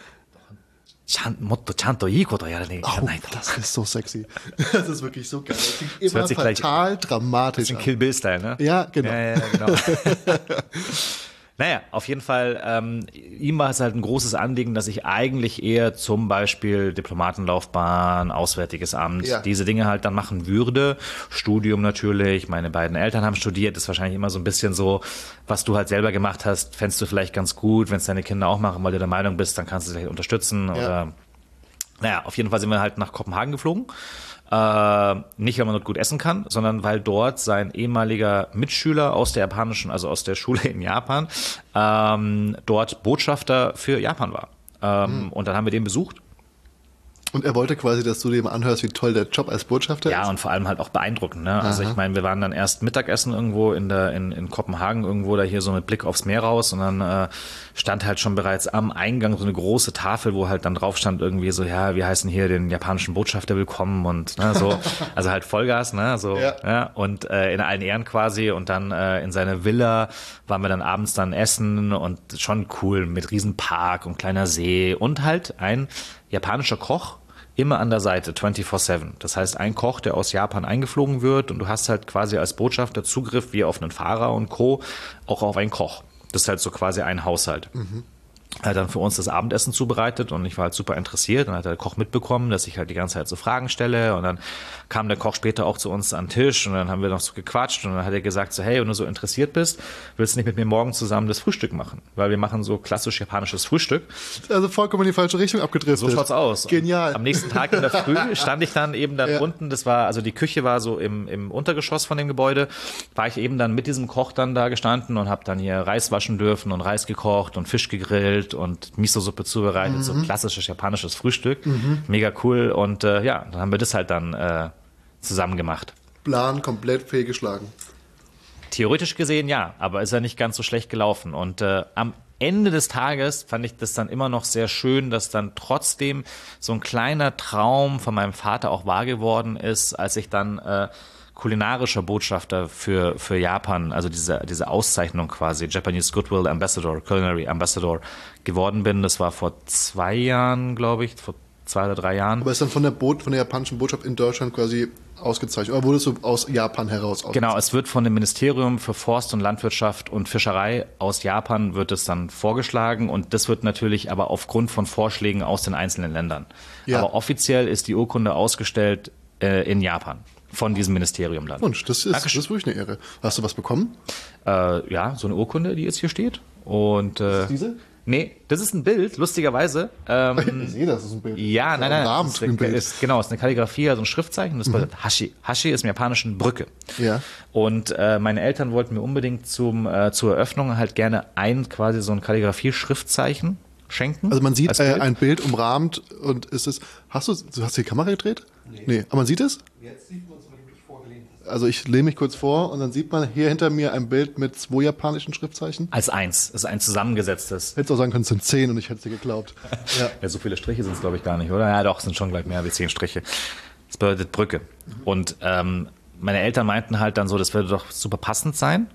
Chanto iko to yarane ikanai to. Das ist so sexy. Das ist wirklich so geil. Das klingt immer hört sich gleich- total dramatisch Ein an. Kill Bill-Style, ne? Ja, genau. Ja, genau. Naja, auf jeden Fall, ihm war es halt ein großes Anliegen, dass ich eigentlich eher zum Beispiel Diplomatenlaufbahn, Auswärtiges Amt, Ja. diese Dinge halt dann machen würde. Studium natürlich, meine beiden Eltern haben studiert, ist wahrscheinlich immer so ein bisschen so, was du halt selber gemacht hast, fändest du vielleicht ganz gut, wenn es deine Kinder auch machen, weil du der Meinung bist, dann kannst du sie vielleicht unterstützen oder... Naja, auf jeden Fall sind wir halt nach Kopenhagen geflogen. Nicht, weil man dort gut essen kann, sondern weil dort sein ehemaliger Mitschüler aus der japanischen, also aus der Schule in Japan, dort Botschafter für Japan war. Und dann haben wir den besucht. Und er wollte quasi, dass du dir mal anhörst, wie toll der Job als Botschafter Ja, ist. und vor allem halt auch beeindruckend. Ne? Also ich meine, wir waren dann erst Mittagessen irgendwo in Kopenhagen, irgendwo da hier so mit Blick aufs Meer raus und dann stand halt schon bereits am Eingang so eine große Tafel, wo halt dann drauf stand irgendwie so, ja, wir heißen hier den japanischen Botschafter willkommen und ne, so, also halt Vollgas, ne, so, ja, und in allen Ehren quasi und dann in seiner Villa waren wir dann abends dann essen und schon cool mit Riesenpark und kleiner See und halt ein japanischer Koch immer an der Seite, 24/7. Das heißt, ein Koch, der aus Japan eingeflogen wird und du hast halt quasi als Botschafter Zugriff wie auf einen Fahrer und Co. auch auf einen Koch. Das ist halt so quasi ein Haushalt. Er hat dann für uns das Abendessen zubereitet und ich war halt super interessiert. Dann hat der Koch mitbekommen, dass ich halt die ganze Zeit so Fragen stelle und dann kam der Koch später auch zu uns an den Tisch und dann haben wir noch so gequatscht und dann hat er gesagt so, hey, wenn du so interessiert bist, willst du nicht mit mir morgen zusammen das Frühstück machen? Weil wir machen so klassisch japanisches Frühstück. Also vollkommen in die falsche Richtung abgedriftet. So schaut's aus. Genial. Am nächsten Tag in der Früh stand ich dann eben dann unten, das war, also die Küche war so im Untergeschoss von dem Gebäude, war ich eben dann mit diesem Koch dann da gestanden und habe dann hier Reis waschen dürfen und Reis gekocht und Fisch gegrillt und Miso-Suppe zubereitet, so klassisches japanisches Frühstück. Mega cool und dann haben wir das halt dann zusammen gemacht. Plan komplett fehlgeschlagen. Theoretisch gesehen ja, aber ist ja nicht ganz so schlecht gelaufen. Und am Ende des Tages fand ich das dann immer noch sehr schön, dass dann trotzdem so ein kleiner Traum von meinem Vater auch wahr geworden ist, als ich dann kulinarischer Botschafter für Japan, also diese Auszeichnung quasi, Japanese Goodwill Ambassador, Culinary Ambassador geworden bin. Das war vor 2 Jahren, glaube ich, vor 2 oder 3 Jahren. Aber ist dann von der japanischen Botschaft in Deutschland quasi ausgezeichnet? Oder wurde es so aus Japan heraus ausgezeichnet? Genau, es wird von dem Ministerium für Forst und Landwirtschaft und Fischerei aus Japan wird es dann vorgeschlagen und das wird natürlich aber aufgrund von Vorschlägen aus den einzelnen Ländern. Ja. Aber offiziell ist die Urkunde ausgestellt in Japan von diesem Ministerium dann. Wunsch, das ist wirklich eine Ehre. Hast du was bekommen? Ja, so eine Urkunde, die jetzt hier steht. Und, ist diese? Nee, das ist ein Bild, lustigerweise. Ich sehe, das ist ein Bild. Ja, nein. Das ist eine Kalligrafie, also ein Schriftzeichen. Das bedeutet Hashi. Hashi ist im Japanischen Brücke. Ja. Und meine Eltern wollten mir unbedingt zur Eröffnung halt gerne quasi so ein Kalligrafie-Schriftzeichen schenken. Also man sieht ein Bild umrahmt und ist es. Du hast die Kamera gedreht? Nee. Aber man sieht es? Jetzt sieht man es, weil ich mich vorgelehnt habe. Also ich lehne mich kurz vor und dann sieht man hier hinter mir ein Bild mit 2 japanischen Schriftzeichen. Als eins. Das ist ein zusammengesetztes. Hättest auch sagen können, es sind 10 und ich hätte es dir geglaubt. Ja. Ja, so viele Striche sind es, glaube ich, gar nicht, oder? Ja, doch, es sind schon gleich mehr als 10 Striche. Das bedeutet Brücke. Und meine Eltern meinten halt dann so, das würde doch super passend sein,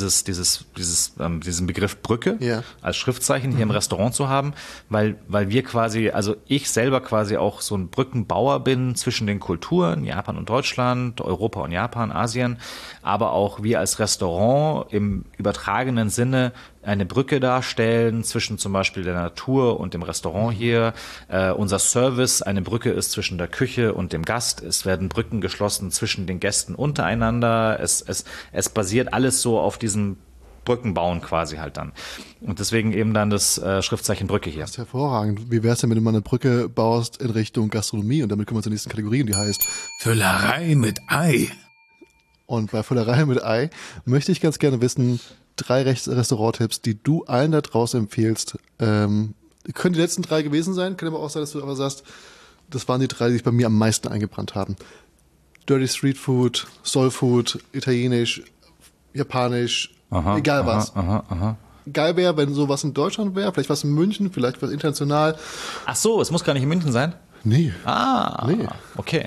diesen Begriff Brücke als Schriftzeichen hier im Restaurant zu haben, weil wir quasi, also ich selber quasi auch so ein Brückenbauer bin zwischen den Kulturen, Japan und Deutschland, Europa und Japan, Asien, aber auch wir als Restaurant im übertragenen Sinne eine Brücke darstellen zwischen zum Beispiel der Natur und dem Restaurant hier. Unser Service eine Brücke ist zwischen der Küche und dem Gast. Es werden Brücken geschlossen zwischen den Gästen untereinander. Es basiert alles so auf diesem Brückenbauen quasi halt dann. Und deswegen eben dann das Schriftzeichen Brücke hier. Das ist hervorragend. Wie wär's denn, wenn du mal eine Brücke baust in Richtung Gastronomie? Und damit kommen wir zur nächsten Kategorie, und die heißt Füllerei mit Ei. Und bei Füllerei mit Ei möchte ich ganz gerne wissen, 3 Restauranttipps, die du allen da draußen empfehlst. Können die letzten 3 gewesen sein, kann aber auch sein, dass du aber sagst, das waren die 3, die sich bei mir am meisten eingebrannt haben. Dirty Street Food, Soul Food, Italienisch, Japanisch, egal was. Geil wäre, wenn sowas in Deutschland wäre, vielleicht was in München, vielleicht was international. Ach so, es muss gar nicht in München sein? Nee. Nee. Okay.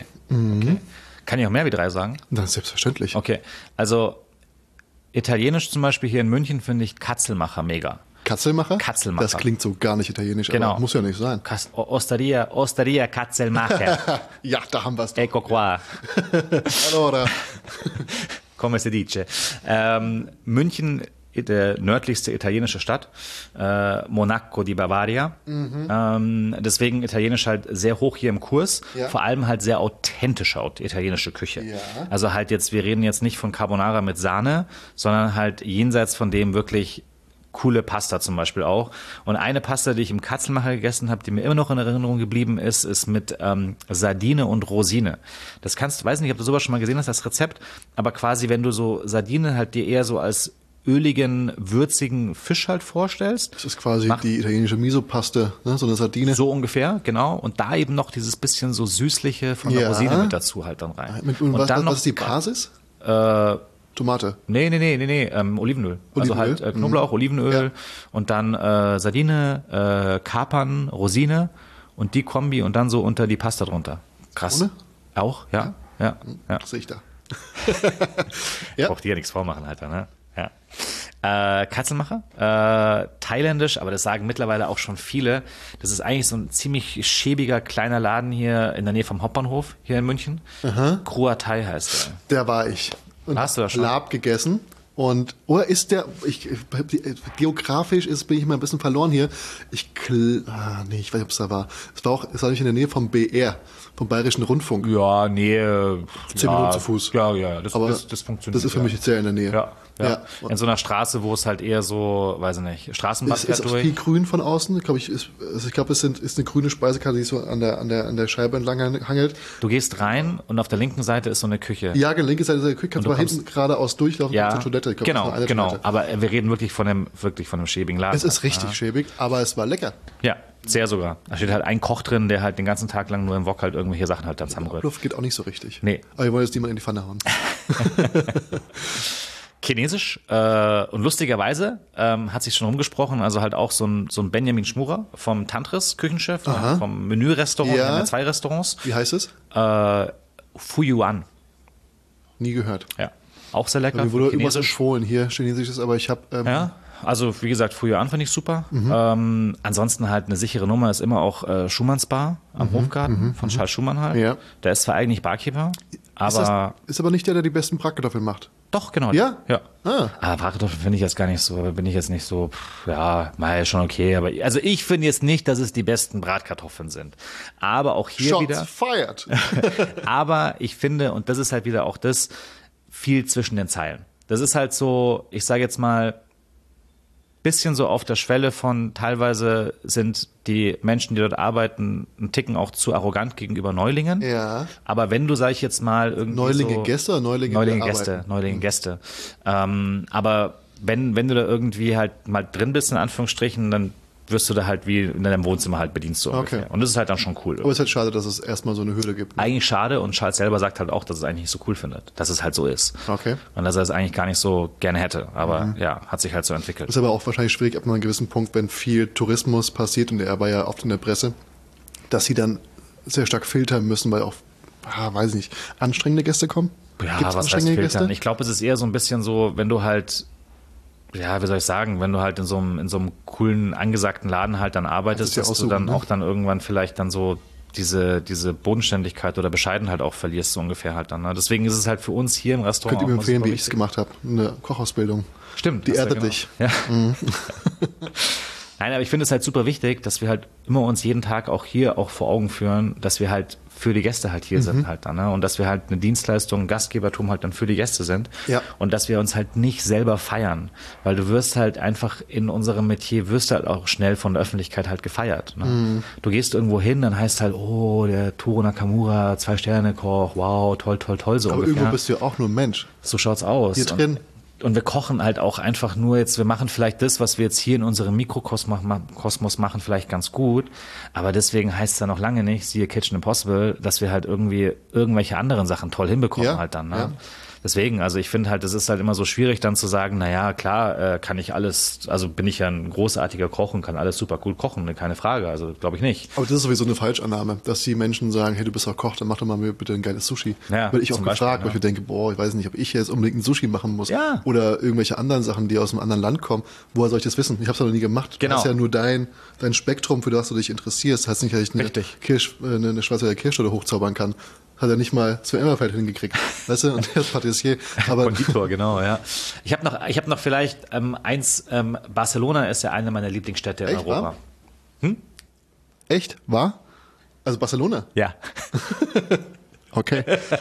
Kann ich auch mehr wie 3 sagen? Na, selbstverständlich. Okay, also Italienisch zum Beispiel hier in München finde ich Katzelmacher mega. Katzelmacher? Katzelmacher. Das klingt so gar nicht italienisch, Genau. aber muss ja nicht sein. Osteria Katzelmacher. Ja, da haben wir es doch. Ecco qua. Allora. Come si dice. München, der nördlichste italienische Stadt, Monaco di Bavaria. Deswegen Italienisch halt sehr hoch hier im Kurs, vor allem halt sehr authentische italienische Küche. Ja. Also halt jetzt, wir reden jetzt nicht von Carbonara mit Sahne, sondern halt jenseits von dem wirklich coole Pasta zum Beispiel auch. Und eine Pasta, die ich im Katzelmacher gegessen habe, die mir immer noch in Erinnerung geblieben ist mit Sardine und Rosine. Das weiß nicht, ob du sowas schon mal gesehen hast, das Rezept, aber quasi, wenn du so Sardine halt dir eher so als öligen, würzigen Fisch halt vorstellst. Das ist quasi die italienische Miso-Paste, ne? So eine Sardine. So ungefähr, genau. Und da eben noch dieses bisschen so Süßliche von der Rosine mit dazu halt dann rein. Was ist die Basis? Tomate? Nee, Olivenöl. Also halt Knoblauch, Olivenöl und dann Sardine, Kapern, Rosine und die Kombi und dann so unter die Pasta drunter. Krass. Ohne? Auch, ja. Ja. Das sehe ich da. Braucht dir ja nichts vormachen, Alter, ne? Ja. Katzelmacher, thailändisch, aber das sagen mittlerweile auch schon viele. Das ist eigentlich so ein ziemlich schäbiger kleiner Laden hier in der Nähe vom Hauptbahnhof hier in München. Krua Thai heißt der. Der war ich. Und hast du das schon? Lab gegessen. Oder ist der, geografisch bin ich mal ein bisschen verloren hier. Ich weiß nicht, ob es da war. Es war nicht in der Nähe vom BR, vom Bayerischen Rundfunk. Ja, Nähe. 10 Minuten zu Fuß. Ja, das funktioniert. Das ist für mich sehr in der Nähe. Ja. In so einer Straße, wo es halt eher so, weiß ich nicht, Straßenbahn fährt durch. Ist viel grün von außen, glaube ich. Ich glaube, es ist eine grüne Speisekarte, die so an der Scheibe entlang hangelt. Du gehst rein und auf der linken Seite ist so eine Küche. Ja, linke Seite ist eine Küche, kannst du aber hinten geradeaus durchlaufen zur Toilette. Ich glaub, genau. Aber wir reden wirklich von einem schäbigen Laden. Es ist richtig schäbig, aber es war lecker. Ja, sehr sogar. Da steht halt ein Koch drin, der halt den ganzen Tag lang nur im Wok halt irgendwelche Sachen halt dann zusammenrührt. Luft geht auch nicht so richtig. Nee. Aber wir wollen jetzt niemand in die Pfanne hauen. Chinesisch und lustigerweise hat sich schon rumgesprochen, also halt auch so ein Benjamin Schmurer vom Tantris Küchenchef, vom Menü-Restaurant, Ja. wir haben ja 2 Restaurants, Wie heißt es? Fuyuan, Nie gehört. ja, auch sehr lecker, Mir wurde irgendwas Chinesisch. empfohlen hier, chinesisches, aber ich habe Ja, also wie gesagt, Fuyuan finde ich super. Ansonsten halt eine sichere Nummer ist immer auch Schumanns Bar am Hofgarten von Charles Schumann halt. Ja. Der ist zwar eigentlich Barkeeper, aber ist aber nicht der die besten Bratkartoffeln macht. doch, genau. Ja? Ja. Ah. Aber Bratkartoffeln finde ich jetzt gar nicht so, bin ich jetzt nicht so, ja, mal schon okay, aber also ich finde jetzt nicht, dass es die besten Bratkartoffeln sind. Aber auch hier Shots wieder, fired. aber ich finde, und das ist halt wieder auch das, viel zwischen den Zeilen. Das ist halt so, ich sage jetzt mal, bisschen so auf der Schwelle von, teilweise sind die Menschen, die dort arbeiten, einen Ticken auch zu arrogant gegenüber Neulingen. Ja. Aber wenn du, sag ich jetzt mal, irgendwie Neulinge so, Gäste oder Neulinge Gäste, Neulinge Gäste. Aber wenn du da irgendwie halt mal drin bist, in Anführungsstrichen, dann wirst du da halt wie in deinem Wohnzimmer halt bedienst so ungefähr. Okay. Und das ist halt dann schon cool. Aber es ist halt schade, dass es erstmal so eine Hürde gibt. Ne? Eigentlich schade, und Charles selber sagt halt auch, dass es eigentlich nicht so cool findet, dass es halt so ist. Okay. Und dass er es eigentlich gar nicht so gerne hätte. Aber ja, hat sich halt so entwickelt. Ist aber auch wahrscheinlich schwierig ab einem gewissen Punkt, wenn viel Tourismus passiert, und er war ja oft in der Presse, dass sie dann sehr stark filtern müssen, weil auch, weiß ich nicht, anstrengende Gäste kommen. Ja, Gibt's was heißt anstrengende filtern? Gäste? Ich glaube, es ist eher so ein bisschen so, wenn du halt, ja, wie soll ich sagen, wenn du halt in so einem coolen, angesagten Laden halt dann arbeitest, ja dass du aussuchen, dann ne? auch dann irgendwann vielleicht dann so diese Bodenständigkeit oder Bescheidenheit auch verlierst, so ungefähr halt dann. Ne? Deswegen ist es halt für uns hier im Restaurant Könnt ihr mir auch empfehlen, super wie ich es wichtig. gemacht habe. Eine Kochausbildung. Stimmt. Die hast du erdet genau. dich. Ja. Nein, aber ich finde es halt super wichtig, dass wir halt immer uns jeden Tag auch hier auch vor Augen führen, dass wir halt für die Gäste halt hier sind halt dann, ne? Und dass wir halt eine Dienstleistung, ein Gastgebertum halt dann für die Gäste sind. Ja. Und dass wir uns halt nicht selber feiern, weil du wirst halt einfach in unserem Metier wirst halt auch schnell von der Öffentlichkeit halt gefeiert. Ne? Du gehst irgendwo hin, dann heißt halt, oh, der Toru Nakamura, 2-Sterne-Koch, wow, toll, toll, toll, so Aber ungefähr. irgendwo bist du ja auch nur ein Mensch. So schaut's aus. Hier drin. Und wir kochen halt auch einfach nur jetzt, wir machen vielleicht das, was wir jetzt hier in unserem Mikrokosmos machen, vielleicht ganz gut, aber deswegen heißt es ja noch lange nicht, siehe Kitchen Impossible, dass wir halt irgendwie irgendwelche anderen Sachen toll hinbekommen Ja, halt dann. Ne? ja. Deswegen, also ich finde halt, das ist halt immer so schwierig dann zu sagen, naja, klar, kann ich alles, also bin ich ja ein großartiger Koch und kann alles super gut kochen, ne, keine Frage, also glaube ich nicht. Aber das ist sowieso eine Falschannahme, dass die Menschen sagen, hey, du bist doch Koch, dann mach doch mal bitte ein geiles Sushi. Ja, Werde ich auch zum gefragt, Beispiel, weil ich mir denke, boah, ich weiß nicht, ob ich jetzt unbedingt ein Sushi machen muss. Ja. Oder irgendwelche anderen Sachen, die aus einem anderen Land kommen. Woher soll ich das wissen? Ich habe es noch nie gemacht. Genau. Das ist ja nur dein Spektrum, für das du dich interessierst. Das heißt nicht, dass ich Richtig. eine Schweizer Kirschtorte hochzaubern kann. Hat er nicht mal Sven Emmerfeld hingekriegt. Weißt du? Und der ist Patissier. Aber Konditor, genau, ja. Ich habe noch vielleicht Barcelona ist ja eine meiner Lieblingsstädte in Echt, Europa. wahr? Echt? War? Also Barcelona? Ja. Okay.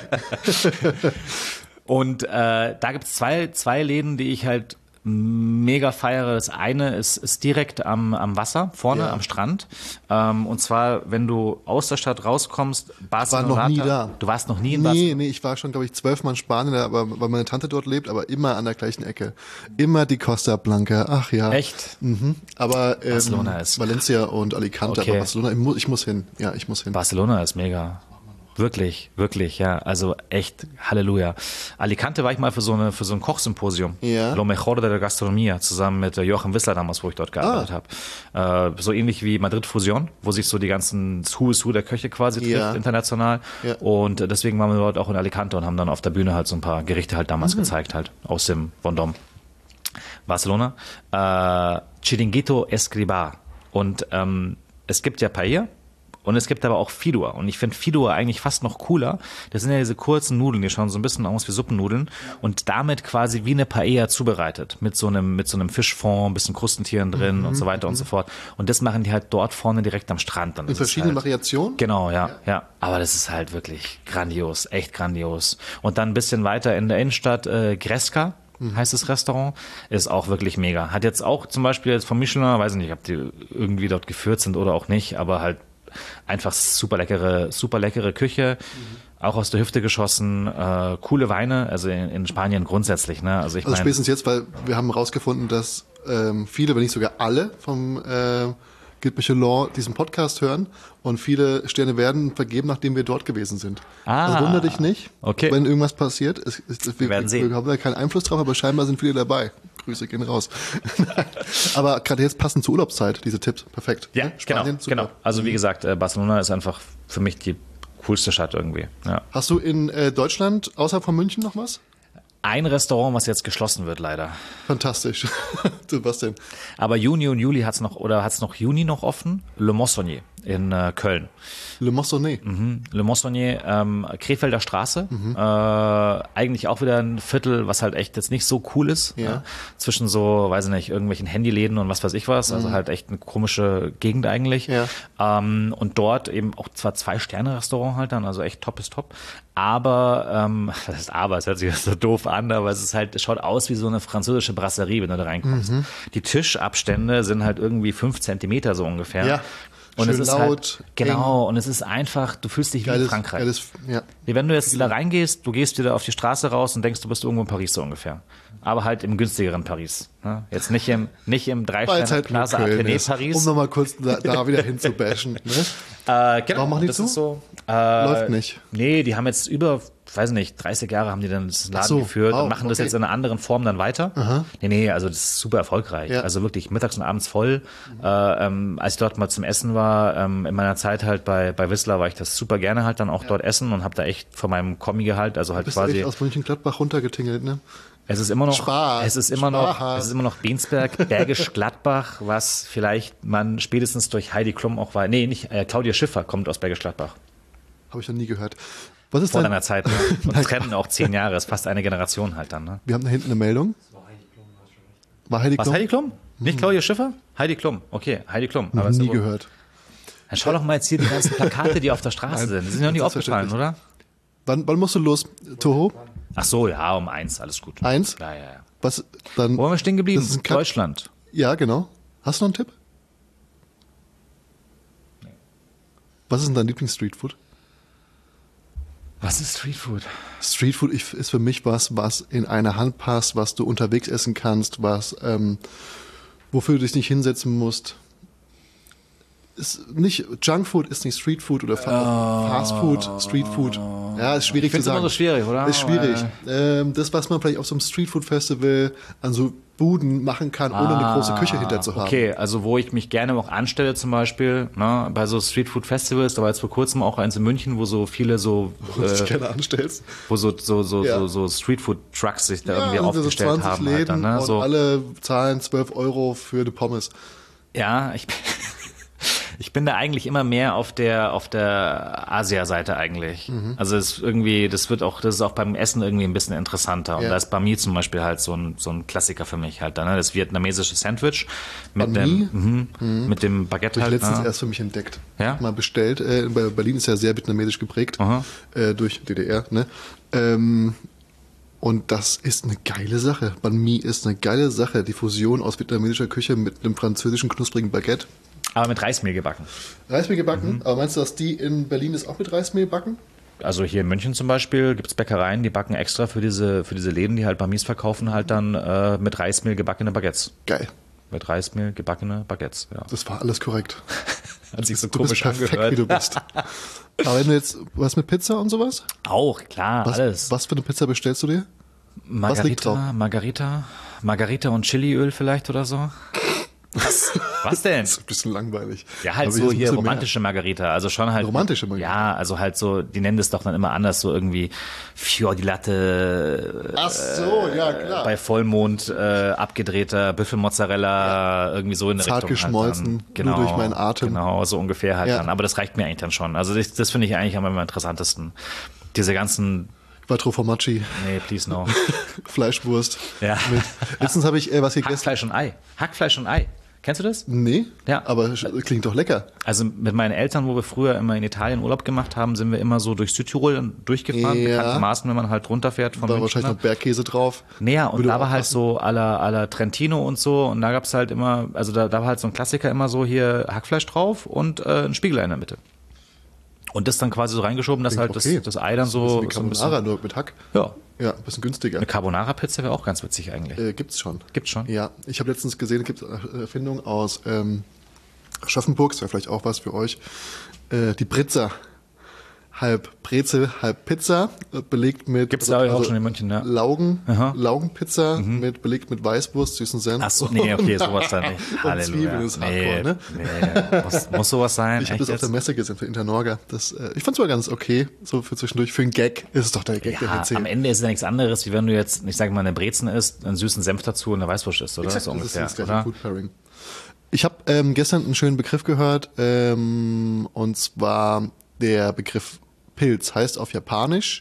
Und da gibt's zwei Läden, die ich halt mega feiere. Das eine ist direkt am Wasser, vorne Ja. am Strand. Und zwar, wenn du aus der Stadt rauskommst, Barcelona. noch nie da. Du warst noch nie in Barcelona? Nee, ich war schon, glaube ich, 12 Mal in Spanien, aber weil meine Tante dort lebt, aber immer an der gleichen Ecke. Immer die Costa Blanca, ach ja. Echt? Aber Barcelona ist- Valencia und Alicante, Okay. aber Barcelona, ich muss hin. Ja, ich muss hin. Barcelona ist mega. Wirklich, wirklich, ja. Also echt, Halleluja. Alicante war ich mal für so ein Kochsymposium. Ja. Lo Mejor de la Gastronomía, zusammen mit Joachim Wissler damals, wo ich dort gearbeitet habe. So ähnlich wie Madrid Fusion, wo sich so die ganzen Who is Who der Köche quasi trifft, Ja. international. Ja. Und deswegen waren wir dort auch in Alicante und haben dann auf der Bühne halt so ein paar Gerichte halt damals gezeigt, halt aus dem Vendôme. Barcelona. Chiringuito Escribá. Und es gibt ja Paella. Und es gibt aber auch Fideuà. Und ich finde Fideuà eigentlich fast noch cooler. Das sind ja diese kurzen Nudeln, die schauen so ein bisschen aus wie Suppennudeln. Und damit quasi wie eine Paella zubereitet. Mit so einem Fischfond, ein bisschen Krustentieren drin und so weiter und so fort. Und das machen die halt dort vorne direkt am Strand. Dann In ist es verschiedenen halt, Variationen? Genau, ja. Aber das ist halt wirklich grandios, echt grandios. Und dann ein bisschen weiter in der Innenstadt, Gresca. Heißt das Restaurant, ist auch wirklich mega. Hat jetzt auch zum Beispiel jetzt vom Michelin, weiß ich nicht, ob die irgendwie dort geführt sind oder auch nicht, aber halt einfach super leckere Küche, auch aus der Hüfte geschossen, coole Weine, also in Spanien grundsätzlich, ne? Also Spätestens jetzt, weil wir haben herausgefunden, dass viele, wenn nicht sogar alle vom Guide Michelin diesen Podcast hören und viele Sterne werden vergeben, nachdem wir dort gewesen sind. Also wundere dich nicht, wenn irgendwas passiert. Wir werden sehen. Wir haben da keinen Einfluss drauf, aber scheinbar sind viele dabei. Grüße gehen raus. Aber gerade jetzt passend zur Urlaubszeit, diese Tipps. Perfekt. Ja, Spanien, genau. Also wie gesagt, Barcelona ist einfach für mich die coolste Stadt irgendwie. Ja. Hast du in Deutschland außerhalb von München noch was? Ein Restaurant, was jetzt geschlossen wird, leider. Fantastisch. Du, was denn? Aber Juni und Juli hat's noch Juni noch offen? Le Moissonnier in Köln. Le Moissonnier. Le Moissonnier, Krefelder Straße. Eigentlich auch wieder ein Viertel, was halt echt jetzt nicht so cool ist. Ja. Zwischen so, weiß ich nicht, irgendwelchen Handyläden und was weiß ich was. Also halt echt eine komische Gegend eigentlich. Ja. Und dort eben auch zwar 2-Sterne-Restaurant halt dann, also echt top ist top. Aber, was heißt aber, es hört sich so doof an, aber es schaut aus wie so eine französische Brasserie, wenn du da reinkommst. Die Tischabstände sind halt irgendwie 5 Zentimeter so ungefähr. Ja. Und Schön es ist laut, halt, genau, und es ist einfach, du fühlst dich wie in Frankreich. Ja. Wie wenn du jetzt da reingehst, du gehst wieder auf die Straße raus und denkst, du bist irgendwo in Paris so ungefähr. Aber halt im günstigeren Paris. Ne? Jetzt nicht im 3-Sterne-Plaza Athénée Paris. Um nochmal kurz da wieder hinzubashen. Ne? Genau. Warum machen die das zu? ist so, Läuft nicht. Nee, die haben jetzt weiß nicht, 30 Jahre haben die dann das Laden so, geführt wow, und machen das okay. jetzt in einer anderen Form dann weiter. Nee, also das ist super erfolgreich. Ja. Also wirklich mittags und abends voll. Als ich dort mal zum Essen war, in meiner Zeit halt bei Whistler, war ich das super gerne halt dann auch dort essen und habe da echt von meinem Kommi-Gehalt, also halt Bist quasi... echt aus Mönchengladbach runtergetingelt, ne? Es ist immer noch, Spaß. es ist immer noch Bensberg, Bergisch Gladbach, was vielleicht man spätestens durch Heidi Klum auch war. Nee, nicht, Claudia Schiffer kommt aus Bergisch Gladbach. Habe ich noch nie gehört. Was ist Vor dein... deiner Zeit. Ne? Und es kennen auch 10 Jahre, ist fast eine Generation halt dann. Ne? Wir haben da hinten eine Meldung. War Heidi Klum? Was, Heidi Klum? Nicht Claudia Schiffer? Heidi Klum. Okay, Heidi Klum. Noch nie gehört. Dann schau doch mal jetzt hier die ganzen Plakate, die auf der Straße sind. Die sind ja noch nie aufgefallen, oder? Wann musst du los, Toho? Ach so, ja, um 1, alles gut. 1? Ja. Was, dann... Wo waren wir stehen geblieben? Das ist ein Cut. Deutschland. Ja, genau. Hast du noch einen Tipp? Was ist denn dein Lieblings-Streetfood? Was ist Streetfood? Streetfood ist für mich was in eine Hand passt, was du unterwegs essen kannst, wofür du dich nicht hinsetzen musst. Junkfood ist nicht Streetfood oder Fastfood, Streetfood. Ja, ist schwierig zu sagen. Immer so schwierig, oder? Ist schwierig. Das, was man vielleicht auf so einem Streetfood-Festival an so Buden machen kann, ohne eine große Küche hinter zu haben. Okay, also wo ich mich gerne auch anstelle zum Beispiel, ne, bei so Streetfood-Festivals, da war jetzt vor kurzem auch eins in München, wo so viele so... Wo du dich gerne anstellst. Wo so Streetfood-Trucks sich da irgendwie also aufgestellt so 20 haben. Läden Halt dann, ne? und So, alle zahlen 12 € für eine Pommes. ja, ich bin da eigentlich immer mehr auf der Asia-Seite eigentlich. Also es ist irgendwie, das ist auch beim Essen irgendwie ein bisschen interessanter. Und Ja. da ist Banh Mi zum Beispiel halt so ein Klassiker für mich halt. Ne? Das vietnamesische Sandwich mit mit dem Baguette Habe ich halt. letztens Ne? erst für mich entdeckt. Ja? Mal bestellt. Berlin ist ja sehr vietnamesisch geprägt. Aha. Durch DDR. Ne? Und das ist eine geile Sache. Banh Mi ist eine geile Sache. Die Fusion aus vietnamesischer Küche mit einem französischen knusprigen Baguette. Aber mit Reismehl gebacken. Reismehl gebacken? Aber meinst du, dass die in Berlin das auch mit Reismehl backen? Also hier in München zum Beispiel gibt es Bäckereien, die backen extra für diese Läden, die halt Banh Mis verkaufen, halt dann mit Reismehl gebackene Baguettes. Geil. Mit Reismehl gebackene Baguettes, ja. Das war alles korrekt. Hat sich so Du bist komisch perfekt, angehört. wie du bist. Aber wenn du jetzt, was mit Pizza und sowas? Auch, klar, alles. Was für eine Pizza bestellst du dir? was liegt drauf? Margarita und Chiliöl vielleicht oder so. Was denn? Das ist ein bisschen langweilig. Ja, halt Aber so ist ein hier bisschen romantische Margarita, also schon halt. Romantische Margarita? Ja, also halt so, die nennen das doch dann immer anders, so irgendwie Fior di Latte. Ach so, ja, klar. Bei Vollmond abgedrehter Büffelmozzarella, irgendwie so in der Zart Richtung. geschmolzen, halt nur durch meinen Atem. Genau, so ungefähr halt Ja. dann. Aber das reicht mir eigentlich dann schon. Also das finde ich eigentlich am interessantesten. Diese ganzen, Quattro Formaggi, nee, please no. Fleischwurst. Ja. Letztens habe ich was gegessen. Hackfleisch und Ei. Hackfleisch und Ei. Kennst du das? Nee, Ja. aber klingt doch lecker. Also mit meinen Eltern, wo wir früher immer in Italien Urlaub gemacht haben, sind wir immer so durch Südtirol durchgefahren, Ja. bekanntermaßen, wenn man halt runterfährt von Da war München. wahrscheinlich noch Bergkäse drauf. Naja, und Würde da war halt aufpassen. so à la Trentino und so und da gab's halt immer, also da war halt so ein Klassiker immer so hier Hackfleisch drauf und ein Spiegelei in der Mitte. Und das dann quasi so reingeschoben, dass halt Okay. das Ei dann Wie so ein Carbonara, bisschen, nur mit Hack. ja. Ja, ein bisschen günstiger. Eine Carbonara-Pizza wäre auch ganz witzig eigentlich. Gibt's schon. Gibt's schon? Ja, ich habe letztens gesehen, es gibt eine Erfindung aus Aschaffenburg, das wäre vielleicht auch was für euch. Die Britzer. Halb Brezel, halb Pizza, belegt mit Gibt's da auch schon in München, ja. Laugenpizza, belegt mit Weißwurst, süßen Senf. Ach so, nee, okay, sowas dann nicht. Und Halleluja. Zwiebeln ist Hardcore, ne? Nee, muss sowas sein? Ich habe das auf der Messe gesehen für Internorga. Ich fand's mal ganz okay, so für zwischendurch. Für einen Gag ist es doch der Gag, der Ja, erzählt. am Ende ist es ja nichts anderes, wie wenn du jetzt, ich sag mal, eine Brezen isst, einen süßen Senf dazu und eine Weißwurst isst, oder? Exakt, So ungefähr, das ist das oder? gleiche Food Pairing. Ich habe gestern einen schönen Begriff gehört, und zwar der Begriff Pilz heißt auf Japanisch,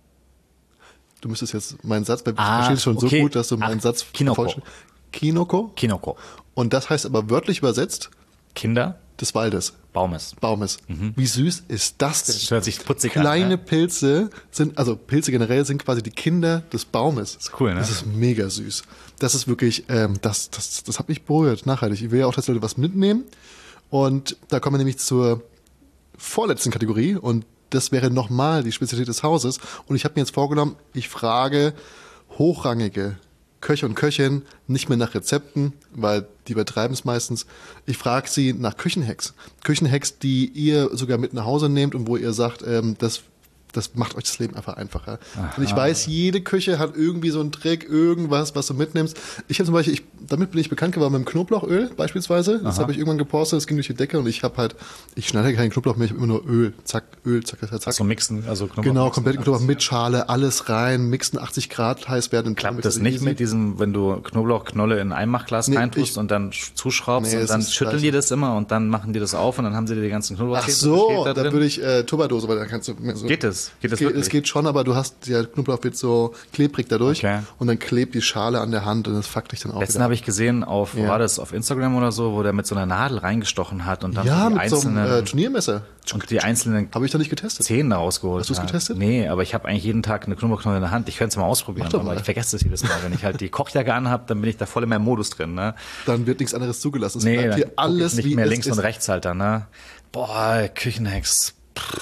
du müsstest jetzt meinen Satz, weil ich verstehe schon okay. so gut, dass du meinen Satz Kinoko. Kinoko. Kinoko. Und das heißt aber wörtlich übersetzt Kinder des Waldes, Baumes. Baumes. Wie süß ist das denn? Das hört sich putzig Kleine an. Ne? Pilze sind, also Pilze generell sind quasi die Kinder des Baumes. Das ist cool, ne? Das ist mega süß. Das ist wirklich, das hat mich berührt, nachhaltig. Ich will ja auch, dass Leute was mitnehmen. Und da kommen wir nämlich zur vorletzten Kategorie und das wäre nochmal die Spezialität des Hauses. Und ich habe mir jetzt vorgenommen, ich frage hochrangige Köche und Köchinnen nicht mehr nach Rezepten, weil die übertreiben es meistens. Ich frage sie nach Küchenhacks. Küchenhacks, die ihr sogar mit nach Hause nehmt und wo ihr sagt, das macht euch das Leben einfach einfacher. Aha. Und ich weiß, jede Küche hat irgendwie so einen Trick, irgendwas, was du mitnimmst. Ich habe zum Beispiel, damit bin ich bekannt geworden mit dem Knoblauchöl beispielsweise. Das habe ich irgendwann gepostet, das ging durch die Decke und ich schneide keinen Knoblauch mehr, ich habe immer nur Öl, zack. So mixen, also Knoblauch. Genau, komplett Knoblauch mit Schale, alles rein, mixen 80 Grad, heiß werden. Klappt das nicht mit diesem, wenn du Knoblauchknolle in ein Einmachglas reintust und dann zuschraubst und dann schütteln die das immer und dann machen die das auf und dann haben sie dir die ganzen Knoblauch. Ach so, da würde ich Tupperdose, weil da kannst du mehr so. Geht das? Geht das wirklich? Es geht schon, aber der Knoblauch wird so klebrig dadurch und dann klebt die Schale an der Hand und das fuckt dich dann auch Letztens habe ich gesehen, war das auf Instagram oder so, wo der mit so einer Nadel reingestochen hat und dann die mit einzelnen, so einem Turniermesser. Und die einzelnen habe ich da nicht getestet. Zähne rausgeholt. Hast du es getestet? Nee, aber ich habe eigentlich jeden Tag eine Knoblauchknolle in der Hand. Ich könnte es mal ausprobieren, aber ich vergesse es jedes Mal. Wenn ich halt die Kochjacke anhabe, dann bin ich da voll in meinem Modus drin. Ne? Dann wird nichts anderes zugelassen. Es nee, bleibt hier alles nicht wie mehr es links ist. und rechts halt dann. Ne? Boah, Küchenhacks.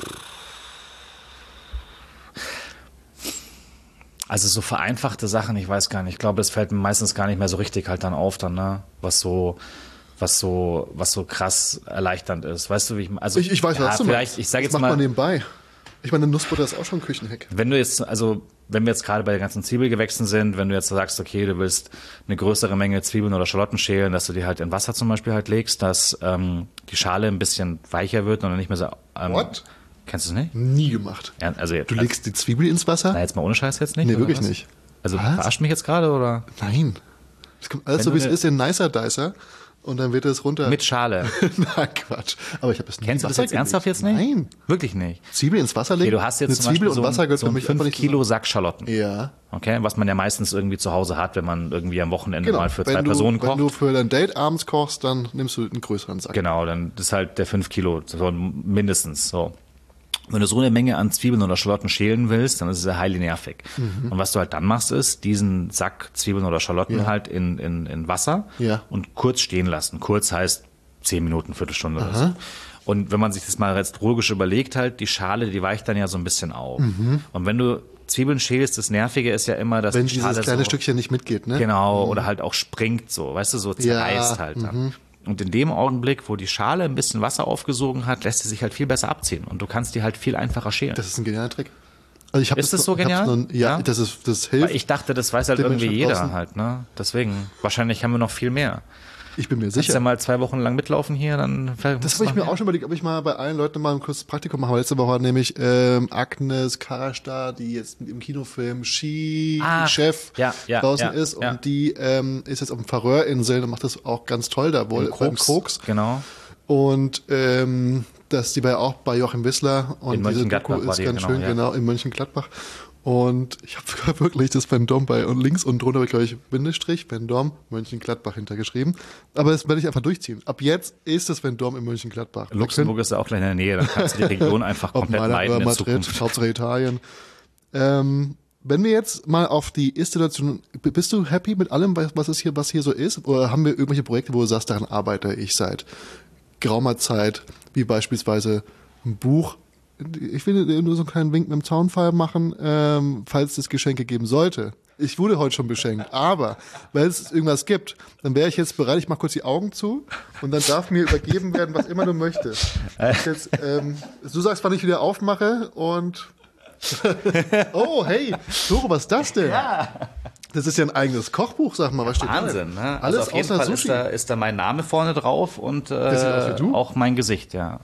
Also so vereinfachte Sachen, ich weiß gar nicht. Ich glaube, das fällt mir meistens gar nicht mehr so richtig halt dann auf, dann, ne? Was so krass erleichternd ist. Weißt du, wie ich Ich weiß, was du vielleicht, meinst. ich sage jetzt macht mal man nebenbei. Ich meine, Nussbutter ist auch schon ein Küchenhack. Wenn wir jetzt gerade bei den ganzen Zwiebelgewächsen sind, wenn du jetzt sagst, okay, du willst eine größere Menge Zwiebeln oder Schalotten schälen, dass du die halt in Wasser zum Beispiel halt legst, dass die Schale ein bisschen weicher wird und dann nicht mehr so. What? Kennst du es nicht? Nie gemacht. Ja, also Du legst die Zwiebel ins Wasser? Na, jetzt mal ohne Scheiß jetzt nicht? Nee, oder wirklich was? nicht. Also Was? verarscht mich jetzt gerade oder? Nein. Es kommt alles Wenn so, du wie es ist, in Nicer Dicer und dann wird es runter. Mit Schale. Na, Quatsch. Aber ich habe es nie Kennst du das Wasser jetzt ernsthaft gelegt. jetzt nicht? Nein. Wirklich nicht. Zwiebel ins Wasser legen? Okay, du hast jetzt eine zum Zwiebel Beispiel und Wasser gehört so für ein mich 5 einfach nicht Kilo Sack Schalotten. Ja. Okay, was man ja meistens irgendwie zu Hause hat, wenn man irgendwie am Wochenende Genau. mal für 2 Personen kocht. Wenn du für dein Date abends kochst, dann nimmst du einen größeren Sack. Genau, dann ist halt der 5 Kilo so mindestens so. Wenn du so eine Menge an Zwiebeln oder Schalotten schälen willst, dann ist es ja highly nervig. Und was du halt dann machst, ist diesen Sack Zwiebeln oder Schalotten halt in Wasser und kurz stehen lassen. Kurz heißt 10 Minuten, Viertelstunde oder so. Und wenn man sich das mal jetzt logisch überlegt, halt, die Schale, die weicht dann ja so ein bisschen auf. Und wenn du Zwiebeln schälst, das Nervige ist ja immer, dass Wenn die Schale dieses kleine so, Stückchen nicht mitgeht, ne? genau, oder halt auch springt so, weißt du, so zerreißt halt dann. Und in dem Augenblick, wo die Schale ein bisschen Wasser aufgesogen hat, lässt sie sich halt viel besser abziehen. Und du kannst die halt viel einfacher schälen. Das ist ein genialer Trick. Also ich Ist das so genial? Ja, das hilft. Weil ich dachte, das weiß halt den irgendwie Menschen jeder draußen. halt, ne? Deswegen, wahrscheinlich haben wir noch viel mehr. Ich bin mir Kannst du sicher. ja mal 2 Wochen lang mitlaufen hier, dann Das habe ich mir auch schon überlegt, ob ich mal bei allen Leuten mal ein kurzes Praktikum mache. Letzte Woche hat nämlich Agnes Karastar, die jetzt im Kinofilm Ski-Chef draußen ist. Und die ist jetzt auf den Färöerinseln und macht das auch ganz toll da wohl beim Koks. Genau. Und die war ja auch bei Joachim Wissler. Und In diese Mönchengladbach Doku war ist die, ganz genau, schön, ja. genau, in Mönchengladbach. Und ich habe sogar wirklich das Vendôme bei und links und drunter habe ich, glaube ich, Bindestrich, Vendôme, Mönchengladbach hintergeschrieben. Aber das werde ich einfach durchziehen. Ab jetzt ist das Vendôme in Mönchengladbach. Luxemburg ist ja auch gleich in der Nähe, dann kannst du die Region einfach Ob komplett Mailand meiden oder in Madrid, Zukunft. Hauptsache Italien. Wenn wir jetzt mal auf die Ist-Situation, bist du happy mit allem, was hier so ist? Oder haben wir irgendwelche Projekte, wo du sagst, daran arbeite ich seit geraumer Zeit, wie beispielsweise ein Buch? Ich will nur so einen kleinen Wink mit dem Zaunpfahl machen, falls es Geschenke geben sollte. Ich wurde heute schon beschenkt. Aber, weil es irgendwas gibt, dann wäre ich jetzt bereit, ich mache kurz die Augen zu und dann darf mir übergeben werden, was immer du möchtest. Jetzt, du sagst, wann ich wieder aufmache und oh, hey, Toro, was ist das denn? Ja. Das ist ja ein eigenes Kochbuch, sag mal, was steht da? Wahnsinn, ne? Alles Also auf jeden außer Fall Sushi. ist da mein Name vorne drauf und sieht aus wie du? auch mein Gesicht, ja.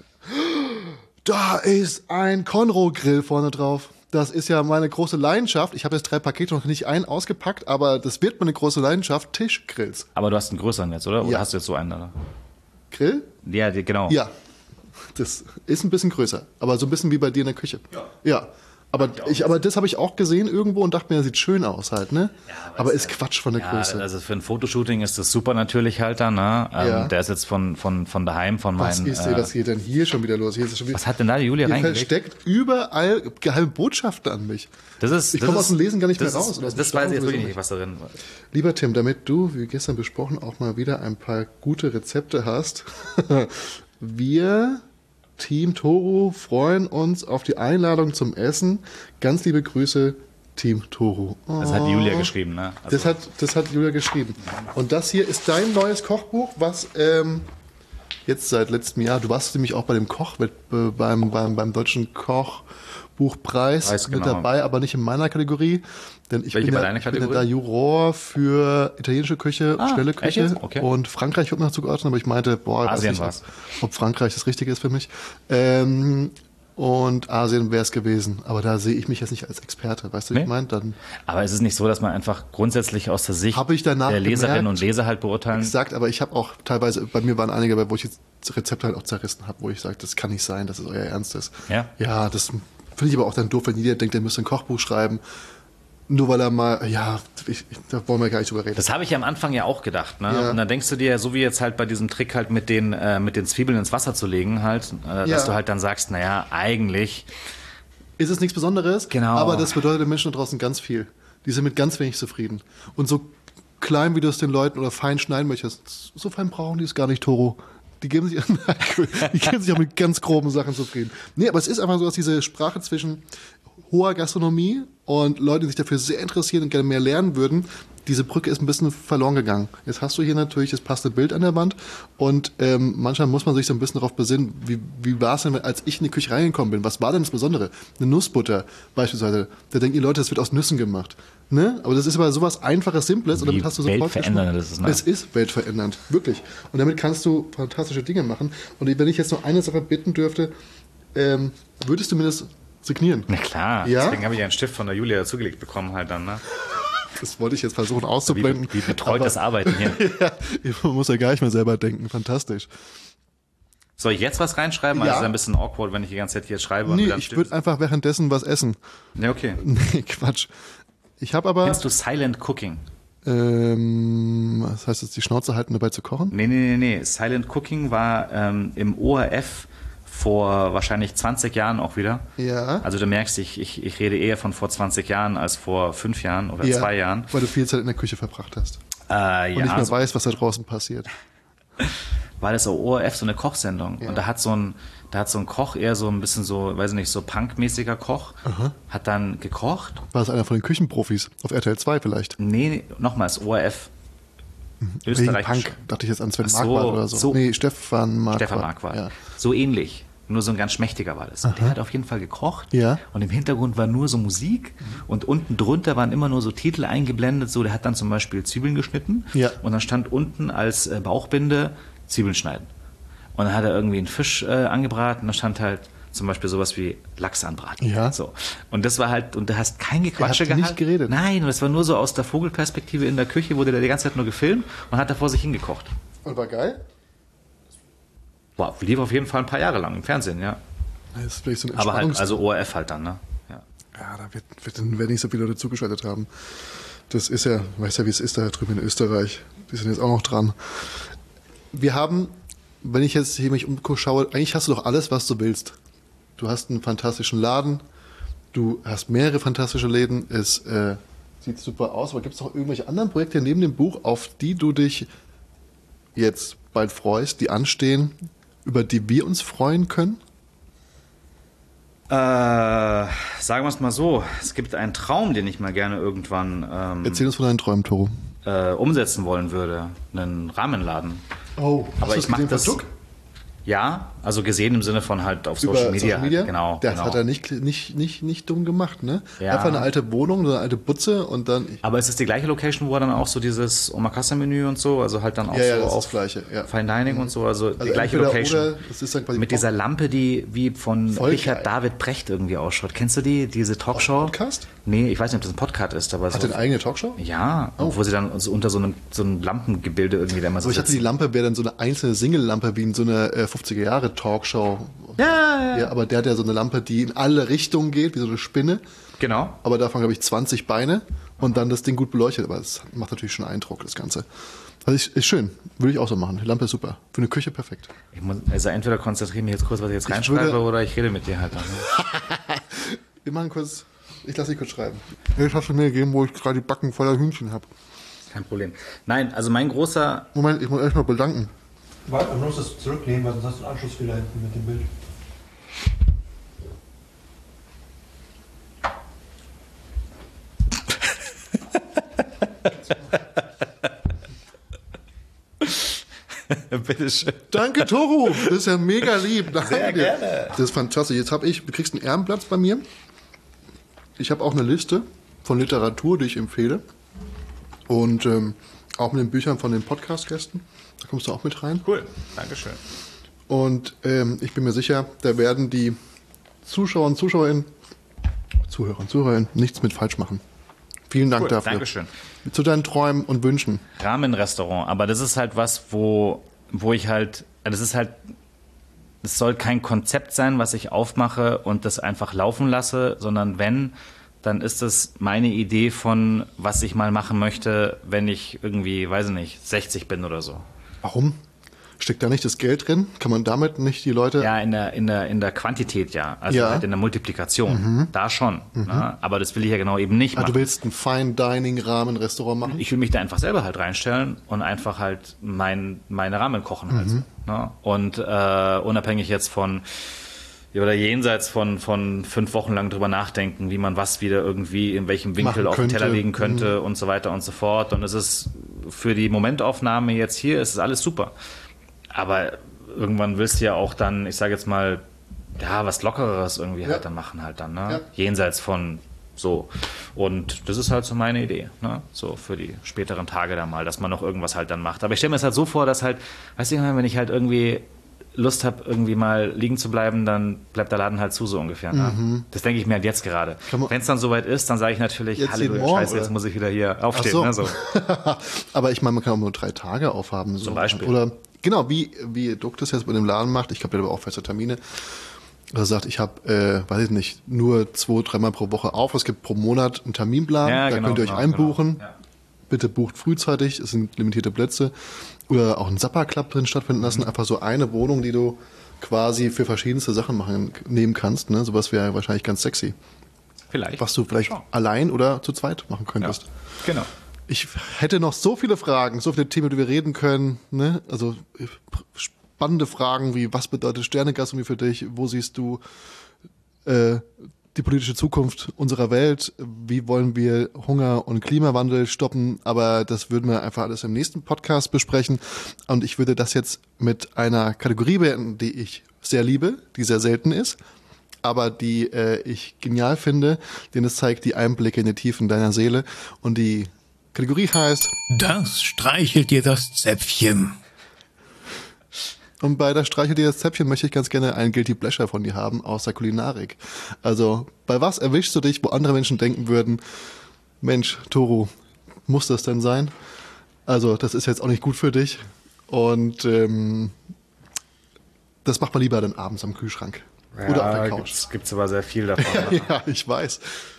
Da ist ein Conroe-Grill vorne drauf. Das ist ja meine große Leidenschaft. Ich habe jetzt 3 Pakete noch nicht ein ausgepackt, aber das wird meine große Leidenschaft, Tischgrills. Aber du hast einen größeren jetzt, oder? Oder Ja. hast du jetzt so einen? Oder? Grill? Ja, genau. Ja. Das ist ein bisschen größer, aber so ein bisschen wie bei dir in der Küche. Ja. Aber das habe ich auch gesehen irgendwo und dachte mir, das sieht schön aus halt, ne? Aber ist Quatsch von der Ja, Größe. also für ein Fotoshooting ist das super natürlich halt dann, ne? Ja. Der ist jetzt von daheim, von Was meinen... ist denn, was geht denn hier schon wieder los? Hier ist schon wieder, was hat denn da die Julia hier reingelegt? versteckt überall geheime Botschaften an mich. Ich komme aus dem Lesen gar nicht mehr raus. Oder aus dem Das weiß ich jetzt Staunen wirklich sowieso nicht, was darin war. Lieber Tim, damit du, wie gestern besprochen, auch mal wieder ein paar gute Rezepte hast, wir, Team Toro, freuen uns auf die Einladung zum Essen. Ganz liebe Grüße, Team Toro. Oh, Das hat die Julia geschrieben, ne? Also, das hat Julia geschrieben. Und das hier ist dein neues Kochbuch, was jetzt seit letztem Jahr, du warst nämlich auch bei dem beim Deutschen Kochbuchpreis Weiß, mit genau. dabei, aber nicht in meiner Kategorie. Denn ich Welche bin bei ja, deiner ich bin ja Kategorie? da Juror für italienische Küche, schnelle echt Küche jetzt? Okay. und Frankreich wird noch zugeordnet, aber ich meinte, boah, weiß Asien nicht, war's. ob Frankreich das Richtige ist für mich. Und Asien wäre es gewesen. Aber da sehe ich mich jetzt nicht als Experte. Weißt du, wie ich meine? Dann aber ist es nicht so, dass man einfach grundsätzlich aus der Sicht Habe ich danach der Leserinnen gemerkt, und Leser halt beurteilen? gesagt, aber ich habe auch teilweise, bei mir waren einige dabei, wo ich jetzt Rezepte halt auch zerrissen habe, wo ich sage, das kann nicht sein, dass es euer Ernst ist. Ja? Ja, das finde ich aber auch dann doof, wenn jeder denkt, er müsste ein Kochbuch schreiben. Nur weil er mal, ja, da wollen wir gar nicht drüber reden. Das habe ich am Anfang ja auch gedacht, ne? Ja. Und dann denkst du dir, so wie jetzt halt bei diesem Trick halt mit den Zwiebeln ins Wasser zu legen halt, Ja. dass du halt dann sagst, naja, eigentlich, Ist es nichts Besonderes, Genau. aber das bedeutet den Menschen da draußen ganz viel. Die sind mit ganz wenig zufrieden. Und so klein, wie du es den Leuten oder fein schneiden möchtest, so fein brauchen die es gar nicht, Toro. Die geben sich auch mit ganz groben Sachen zufrieden. Nee, aber es ist einfach so, dass diese Sprache zwischen hoher Gastronomie und Leuten, die sich dafür sehr interessieren und gerne mehr lernen würden, diese Brücke ist ein bisschen verloren gegangen. Jetzt hast du hier natürlich das passende Bild an der Wand und manchmal muss man sich so ein bisschen darauf besinnen, wie war es denn, als ich in die Küche reingekommen bin? Was war denn das Besondere? Eine Nussbutter beispielsweise. Da denken die Leute, das wird aus Nüssen gemacht. Ne? Aber das ist aber sowas Einfaches, Simples und damit hast du sofort weltverändernd Geschmack. ist es, ne? Es ist weltverändernd, wirklich. Und damit kannst du fantastische Dinge machen. Und wenn ich jetzt noch eine Sache bitten dürfte, würdest du mir das signieren? na klar, Ja? deswegen habe ich einen Stift von der Julia dazugelegt bekommen halt dann, ne? Das wollte ich jetzt versuchen auszublenden. Wie betreut aber- das Arbeiten hier? Ja, man muss ja gar nicht mehr selber denken. Fantastisch. Soll ich jetzt was reinschreiben? Ja. Also ist ein bisschen awkward, wenn ich die ganze Zeit hier schreibe. und Nee, wieder am ich Stift- würde einfach währenddessen was essen. Ja, okay. Nee, Quatsch. Ich habe aber, Kennst du Silent Cooking? was heißt das, die Schnauze halten, dabei zu kochen? Nee. Silent Cooking war im ORF vor wahrscheinlich 20 Jahren auch wieder. Ja. Also du merkst, ich rede eher von vor 20 Jahren als vor 5 Jahren oder Ja, 2 Jahren. Weil du viel Zeit in der Küche verbracht hast. Und nicht Ja, mehr so weißt, was da draußen passiert. war das ORF so eine Kochsendung. Ja. Und da hat so ein Koch eher so ein bisschen so, weiß ich nicht, so punkmäßiger Koch, hat dann gekocht. War es einer von den Küchenprofis? Auf RTL 2 vielleicht? Nee, nochmals, ORF. Wegen Österreichisch. Punk, dachte ich jetzt an Sven Ach so, Marquardt oder so. so. Nee, Stefan Marquardt. Stefan Marquardt. Ja. So ähnlich. Nur so ein ganz schmächtiger war das. Und der hat auf jeden Fall gekocht. Ja. Und im Hintergrund war nur so Musik. Und unten drunter waren immer nur so Titel eingeblendet. So, der hat dann zum Beispiel Zwiebeln geschnitten. Ja. Und dann stand unten als Bauchbinde Zwiebeln schneiden. Und dann hat er irgendwie einen Fisch angebraten. Da stand halt zum Beispiel sowas wie Lachs anbraten. Ja. So. Und das war halt, und du hast kein Gequatsche Er hat nicht gehabt. geredet. Nein, und das war nur so aus der Vogelperspektive in der Küche, wurde der die ganze Zeit nur gefilmt und hat da vor sich hingekocht. Und war geil? Wow, lief auf jeden Fall ein paar Jahre lang im Fernsehen, ja. Das ist vielleicht so ein Aber halt, Entspannungs- also ORF halt dann, ne? Ja. Ja, da werden nicht so viele Leute zugeschaltet haben. Das ist ja, weißt ja, wie es ist da drüben in Österreich. Die sind jetzt auch noch dran. Wir haben, wenn ich jetzt hier mich umschaue, eigentlich hast du doch alles, was du willst. Du hast einen fantastischen Laden, du hast mehrere fantastische Läden, es sieht super aus, aber gibt es noch irgendwelche anderen Projekte neben dem Buch, auf die du dich jetzt bald freust, die anstehen, über die wir uns freuen können? Sagen wir es mal so, es gibt einen Traum, den ich mal gerne irgendwann Erzähl uns von deinen Träumen, Toro. umsetzen wollen würde. Einen Rahmenladen. Oh, aber ich mache das. Ja, also gesehen im Sinne von halt auf Social Media. Genau. Das genau. hat er nicht dumm gemacht, ne? Ja. Einfach eine alte Wohnung, so eine alte Butze und dann. Aber ist es die gleiche Location, wo er dann auch so dieses Omakase-Menü und so, also halt dann auch Ja, so das auf ist das Gleiche, ja. Fine Dining und so, also die gleiche entweder Location. Oder, das ist dann quasi Mit dieser Lampe, die wie von Voll Richard geil. David Precht irgendwie ausschaut. Kennst du die? Diese Talkshow? Podcast? Nee, ich weiß nicht, ob das ein Podcast ist, aber Hat so. eine eigene Talkshow? Ja, wo sie dann so unter so einem Lampengebilde irgendwie da immer so Aber ich hatte die Lampe, wäre dann so eine einzelne Single-Lampe wie in so einer 50er-Jahre-Talkshow. Ja, aber der hat ja so eine Lampe, die in alle Richtungen geht, wie so eine Spinne. Genau. Aber davon habe ich 20 Beine und dann das Ding gut beleuchtet. Aber es macht natürlich schon Eindruck, das Ganze. Also ist schön. Würde ich auch so machen. Die Lampe ist super. Für eine Küche perfekt. Also entweder konzentriere ich mich jetzt kurz, was ich jetzt reinschreibe, oder ich rede mit dir halt. Wir machen kurz. Ich lasse dich kurz schreiben. Jetzt hast du mir gegeben, wo ich gerade die Backen voller Hühnchen habe. Kein Problem. Nein, also mein großer... Moment, ich muss erst mal bedanken. Warte, du musst das zurücknehmen, weil sonst hast du einen Anschlussfehler hinten mit dem Bild. Bitteschön. Danke, Toru. Das ist ja mega lieb. Danke dir. Gerne. Das ist fantastisch. Jetzt du kriegst einen Ehrenplatz bei mir. Ich habe auch eine Liste von Literatur, die ich empfehle. Und auch mit den Büchern von den Podcast-Gästen. Da kommst du auch mit rein. Cool, Dankeschön. Und ich bin mir sicher, da werden die Zuschauer und Zuhörerinnen nichts mit falsch machen. Vielen Dank dafür. Dankeschön. Zu deinen Träumen und Wünschen. Rahmenrestaurant, aber das ist halt was, wo ich halt, das ist halt, es soll kein Konzept sein, was ich aufmache und das einfach laufen lasse, sondern wenn, dann ist das meine Idee von, was ich mal machen möchte, wenn ich irgendwie, weiß ich nicht, 60 bin oder so. Warum? Steckt da nicht das Geld drin? Kann man damit nicht die Leute... Ja, in der Quantität ja, also Ja. halt in der Multiplikation, da schon. Ne? Aber das will ich ja genau eben nicht machen. Du willst ein Fine-Dining-Rahmen-Restaurant machen? Ich will mich da einfach selber halt reinstellen und einfach halt meine Ramen kochen halt. Ne? Und unabhängig jetzt von oder jenseits von 5 Wochen lang drüber nachdenken, wie man was wieder irgendwie in welchem Winkel Machen auf den könnte. Teller legen könnte und so weiter und so fort. Und es ist für die Momentaufnahme jetzt hier, ist alles super. Aber irgendwann willst du ja auch dann, ich sage jetzt mal, ja, was Lockereres irgendwie halt dann machen halt dann, ne? Ja. Jenseits von so. Und das ist halt so meine Idee, ne? So für die späteren Tage dann mal, dass man noch irgendwas halt dann macht. Aber ich stelle mir es halt so vor, dass halt, weißt du, wenn ich halt irgendwie Lust habe, irgendwie mal liegen zu bleiben, dann bleibt der Laden halt zu, so ungefähr. Ne? Das denke ich mir halt jetzt gerade. Wenn es dann soweit ist, dann sage ich natürlich, Jetzt Halleluja, jeden Morgen, Scheiße, jetzt oder? muss ich wieder hier aufstehen. Ach Ne? so. So. Aber ich meine, man kann auch nur 3 Tage aufhaben. So. Zum Beispiel. Oder genau, wie Duck das jetzt bei dem Laden macht. Ich glaube, der hat aber auch feste Termine. Er sagt, ich habe, weiß ich nicht, nur 2-3 Mal pro Woche auf. Es gibt pro Monat einen Terminplan. Ja, da genau, könnt ihr euch genau, einbuchen. genau. Ja. Bitte bucht frühzeitig. Es sind limitierte Plätze. Oder auch einen Supper-Club drin stattfinden lassen. Einfach so eine Wohnung, die du quasi für verschiedenste Sachen nehmen kannst. Ne? Sowas wäre wahrscheinlich ganz sexy. Vielleicht. Was du vielleicht allein oder zu zweit machen könntest. Genau. Ich hätte noch so viele Fragen, so viele Themen, über die wir reden können. Ne? Also spannende Fragen wie, was bedeutet Sternegastronomie für dich? Wo siehst du die politische Zukunft unserer Welt? Wie wollen wir Hunger und Klimawandel stoppen? Aber das würden wir einfach alles im nächsten Podcast besprechen. Und ich würde das jetzt mit einer Kategorie beenden, die ich sehr liebe, die sehr selten ist, aber die ich genial finde, denn es zeigt die Einblicke in die Tiefen deiner Seele. Und die Kategorie heißt... Das streichelt dir das Zäpfchen. Und bei der Streichel dir das Zäpfchen möchte ich ganz gerne einen Guilty Pleasure von dir haben aus der Kulinarik. Also, bei was erwischst du dich, wo andere Menschen denken würden, Mensch, Toru, muss das denn sein? Also, das ist jetzt auch nicht gut für dich. Und das macht man lieber dann abends am Kühlschrank. Oder auf der Couch. Gibt's aber sehr viel davon. Ne? Ja, ich weiß.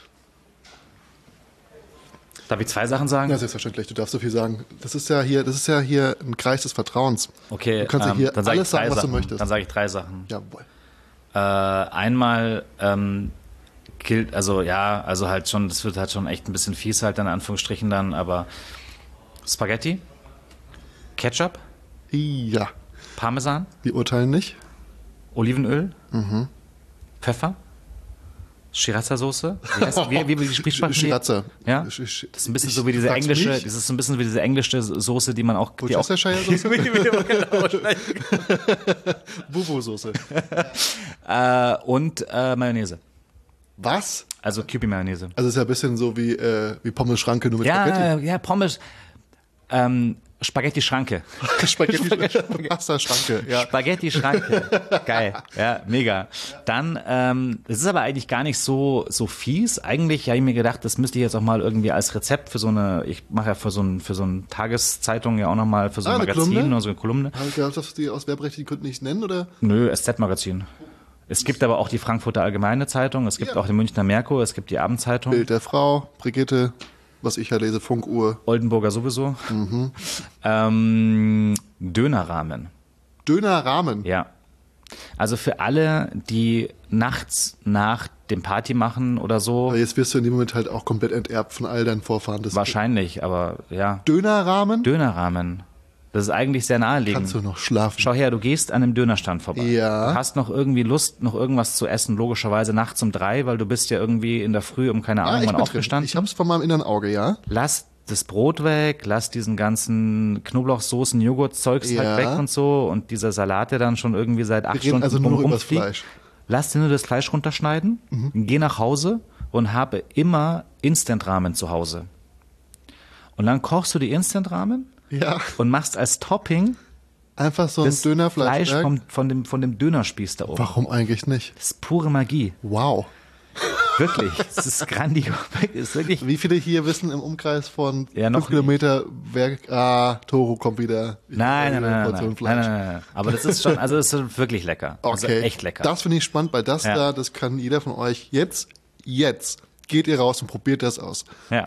Darf ich 2 Sachen sagen? Ja, selbstverständlich, du darfst so viel sagen. Das ist ja hier ein Kreis des Vertrauens. Okay, Du kannst ja hier dann sag alles ich 3 sagen, was du Sachen. möchtest. Dann sage ich 3 Sachen. Jawohl. Einmal gilt, also halt schon, das wird halt schon echt ein bisschen fies halt in Anführungsstrichen dann, aber Spaghetti, Ketchup, Ja, Parmesan, wir urteilen nicht. Olivenöl, Pfeffer Sriracha-Soße? Wie spricht man Sriracha. Ja? Das ist ein bisschen so wie diese englische, das ist so ein bisschen wie diese englische Soße, die man auch... Worcestershire-Soße? Bubu-Soße. Und Mayonnaise. Was? Also Kewpie-Mayonnaise. Also ist ja ein bisschen so wie Pommes-Schranke, nur mit Spaghetti. Ja, Pommes. Spaghetti-Schranke. Pasta-Schranke, ja. Spaghetti-Schranke. Geil. Ja, mega. Dann, es ist aber eigentlich gar nicht so fies. Eigentlich habe ich mir gedacht, das müsste ich jetzt auch mal irgendwie als Rezept für so eine, ich mache ja für so eine Tageszeitung ja auch nochmal für so ein Magazin oder so eine Kolumne. Darfst du die aus werbrechtlichen Gründen nicht nennen, oder? Nö, SZ-Magazin. Es gibt aber auch die Frankfurter Allgemeine Zeitung, es gibt auch den Münchner Merkur, es gibt die Abendzeitung. Bild der Frau, Brigitte, was ich ja lese, Funkuhr. Oldenburger sowieso. Dönerrahmen. Dönerrahmen? Ja. Also für alle, die nachts nach dem Party machen oder so. Aber jetzt wirst du in dem Moment halt auch komplett enterbt von all deinen Vorfahren. Das wahrscheinlich, aber ja. Dönerrahmen? Dönerrahmen. Das ist eigentlich sehr naheliegend. Kannst du noch schlafen? Schau her, du gehst an einem Dönerstand vorbei. Ja. Du hast noch irgendwie Lust, noch irgendwas zu essen, logischerweise nachts um 3, weil du bist ja irgendwie in der Früh um keine Ahnung wann aufgestanden. Ich hab's von meinem inneren Auge, ja. Lass das Brot weg, lass diesen ganzen Knoblauchsoßen, Joghurtzeugs halt weg und so und dieser Salat, der dann schon irgendwie seit 8 Stunden also nur noch übers rumfliegt. Fleisch. Lass dir nur das Fleisch runterschneiden, geh nach Hause und habe immer Instant-Ramen zu Hause. Und dann kochst du die Instant-Ramen und machst als Topping einfach so ein Dönerfleisch von dem Dönerspieß da oben. Warum eigentlich nicht? Das ist pure Magie. Wow. Wirklich, es ist grandios. Ist wirklich. Wie viele hier wissen im Umkreis von 5 noch Kilometer, Toro kommt wieder. Nein. Aber das ist schon, also das ist wirklich lecker. Okay. Also echt lecker. Das finde ich spannend, weil das kann jeder von euch jetzt geht ihr raus und probiert das aus. Ja.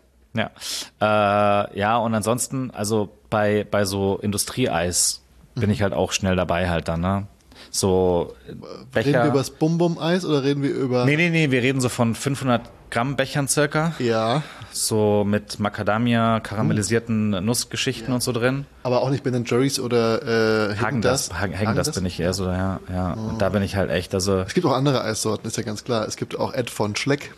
Und ansonsten, also bei so Industrieeis bin ich halt auch schnell dabei halt dann, ne? So Becher. Reden wir über das Bum-Bum-Eis oder reden wir über... Nee, wir reden so von 500 Gramm Bechern circa. Ja. So mit Macadamia, karamellisierten Nussgeschichten und so drin. Aber auch nicht Ben & Jerry's oder Häagen-Dazs bin ich eher so, ja. Und da bin ich halt echt, also... Es gibt auch andere Eissorten, ist ja ganz klar. Es gibt auch Ed von Schleck.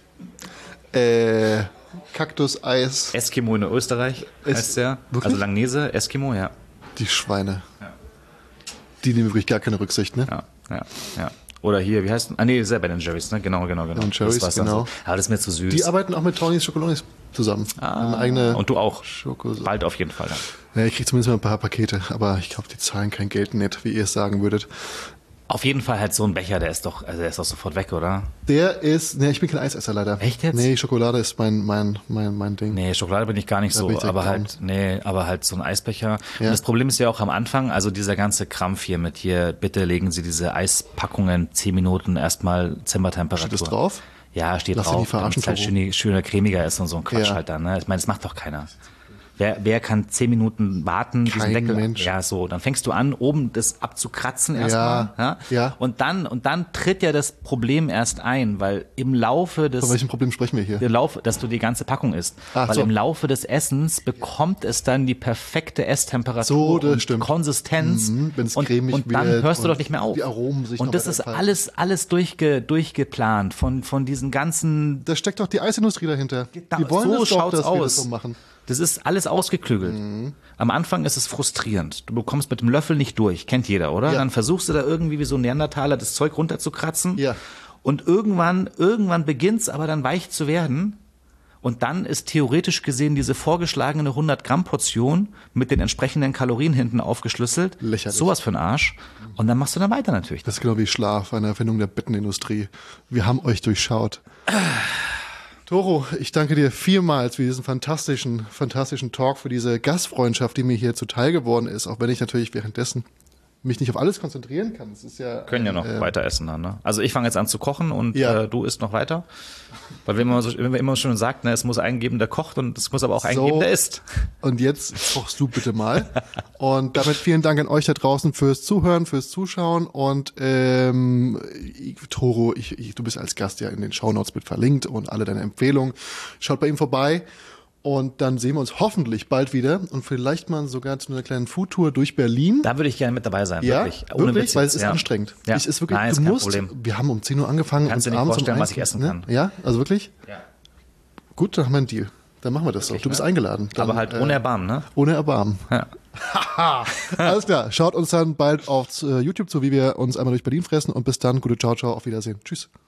Kaktuseis. Eskimo in Österreich heißt der. Wirklich? Also Langnese, Eskimo, ja. Die Schweine. Ja. Die nehmen wirklich gar keine Rücksicht, ne? Ja. Oder hier, wie heißt denn? Nee, ist ja Ben & Jerry's, ne? Genau. Ben & Jerry's, genau. So. Aber das ist mir zu süß. Die arbeiten auch mit Tony's Chocolonis zusammen. Eine eigene und du auch. Schokos. Bald auf jeden Fall dann. Ja, ich krieg zumindest mal ein paar Pakete, aber ich glaube, die zahlen kein Geld nicht, wie ihr es sagen würdet. Auf jeden Fall halt so ein Becher, der ist doch sofort weg, oder? Ich bin kein Eisesser leider. Echt jetzt? Nee, Schokolade ist mein Ding. Nee, Schokolade bin ich gar nicht so, aber halt so ein Eisbecher. Ja. Und das Problem ist ja auch am Anfang, also dieser ganze Krampf hier mit hier, bitte legen Sie diese Eispackungen 10 Minuten erstmal Zimmertemperatur. Steht das drauf? Ja, steht Lass drauf, damit es halt schöner cremiger ist und so ein Quatsch halt dann, ne? Ich meine, das macht doch keiner. Wer kann 10 Minuten warten, diesen Deckel? Mensch. Ja, so, dann fängst du an, oben das abzukratzen erstmal. Ja. Und dann tritt ja das Problem erst ein, weil im Laufe des... Von welchem Problem sprechen wir hier? Dass du die ganze Packung isst. Weil im Laufe des Essens bekommt es dann die perfekte Esstemperatur und Konsistenz. Wenn es cremig und dann wird hörst du doch nicht mehr auf. Die Aromen sich und das ist alles durchgeplant von diesen ganzen... Da steckt doch die Eisindustrie dahinter. Genau, die wollen so das doch, schaut's dass wir aus. das so machen. Das ist alles ausgeklügelt. Am Anfang ist es frustrierend. Du bekommst mit dem Löffel nicht durch. Kennt jeder, oder? Ja. Dann versuchst du da irgendwie wie so ein Neandertaler das Zeug runterzukratzen. Ja. Und irgendwann beginnt's aber dann weich zu werden. Und dann ist theoretisch gesehen diese vorgeschlagene 100-Gramm-Portion mit den entsprechenden Kalorien hinten aufgeschlüsselt. Lächerlich. Sowas für ein Arsch. Und dann machst du dann weiter natürlich. Das ist genau wie Schlaf, eine Erfindung der Bettenindustrie. Wir haben euch durchschaut. Toro, ich danke dir vielmals für diesen fantastischen Talk, für diese Gastfreundschaft, die mir hier zuteil geworden ist, auch wenn ich natürlich währenddessen mich nicht auf alles konzentrieren kann. Es ist ja können ja noch weiter essen dann, ne? Also ich fange jetzt an zu kochen und du isst noch weiter. Weil wenn man immer schon sagt, ne, es muss einen geben, der kocht und es muss aber auch einen geben, der isst. Und jetzt kochst du bitte mal. Und damit vielen Dank an euch da draußen fürs Zuhören, fürs Zuschauen und Toro, du bist als Gast ja in den Shownotes mit verlinkt und alle deine Empfehlungen. Schaut bei ihm vorbei. Und dann sehen wir uns hoffentlich bald wieder und vielleicht mal sogar zu einer kleinen Foodtour durch Berlin. Da würde ich gerne mit dabei sein, Ja, wirklich. Ohne wirklich, Witz weil jetzt, es ist ja. anstrengend. Ja. Es ist wirklich, Nein, ist du kein musst, Problem. wir haben um 10 Uhr angefangen Kannst und dir nicht abends vorstellen, um was ich essen kann. Ja, also wirklich? Ja. Gut, dann haben wir einen Deal. Dann machen wir das so. Du bist eingeladen. Dann, Aber halt ohne Erbarmen, ne? Ohne Erbarmen. Ja. Alles klar, schaut uns dann bald auf YouTube zu, wie wir uns einmal durch Berlin fressen und bis dann, gute Ciao, ciao, auf Wiedersehen. Tschüss.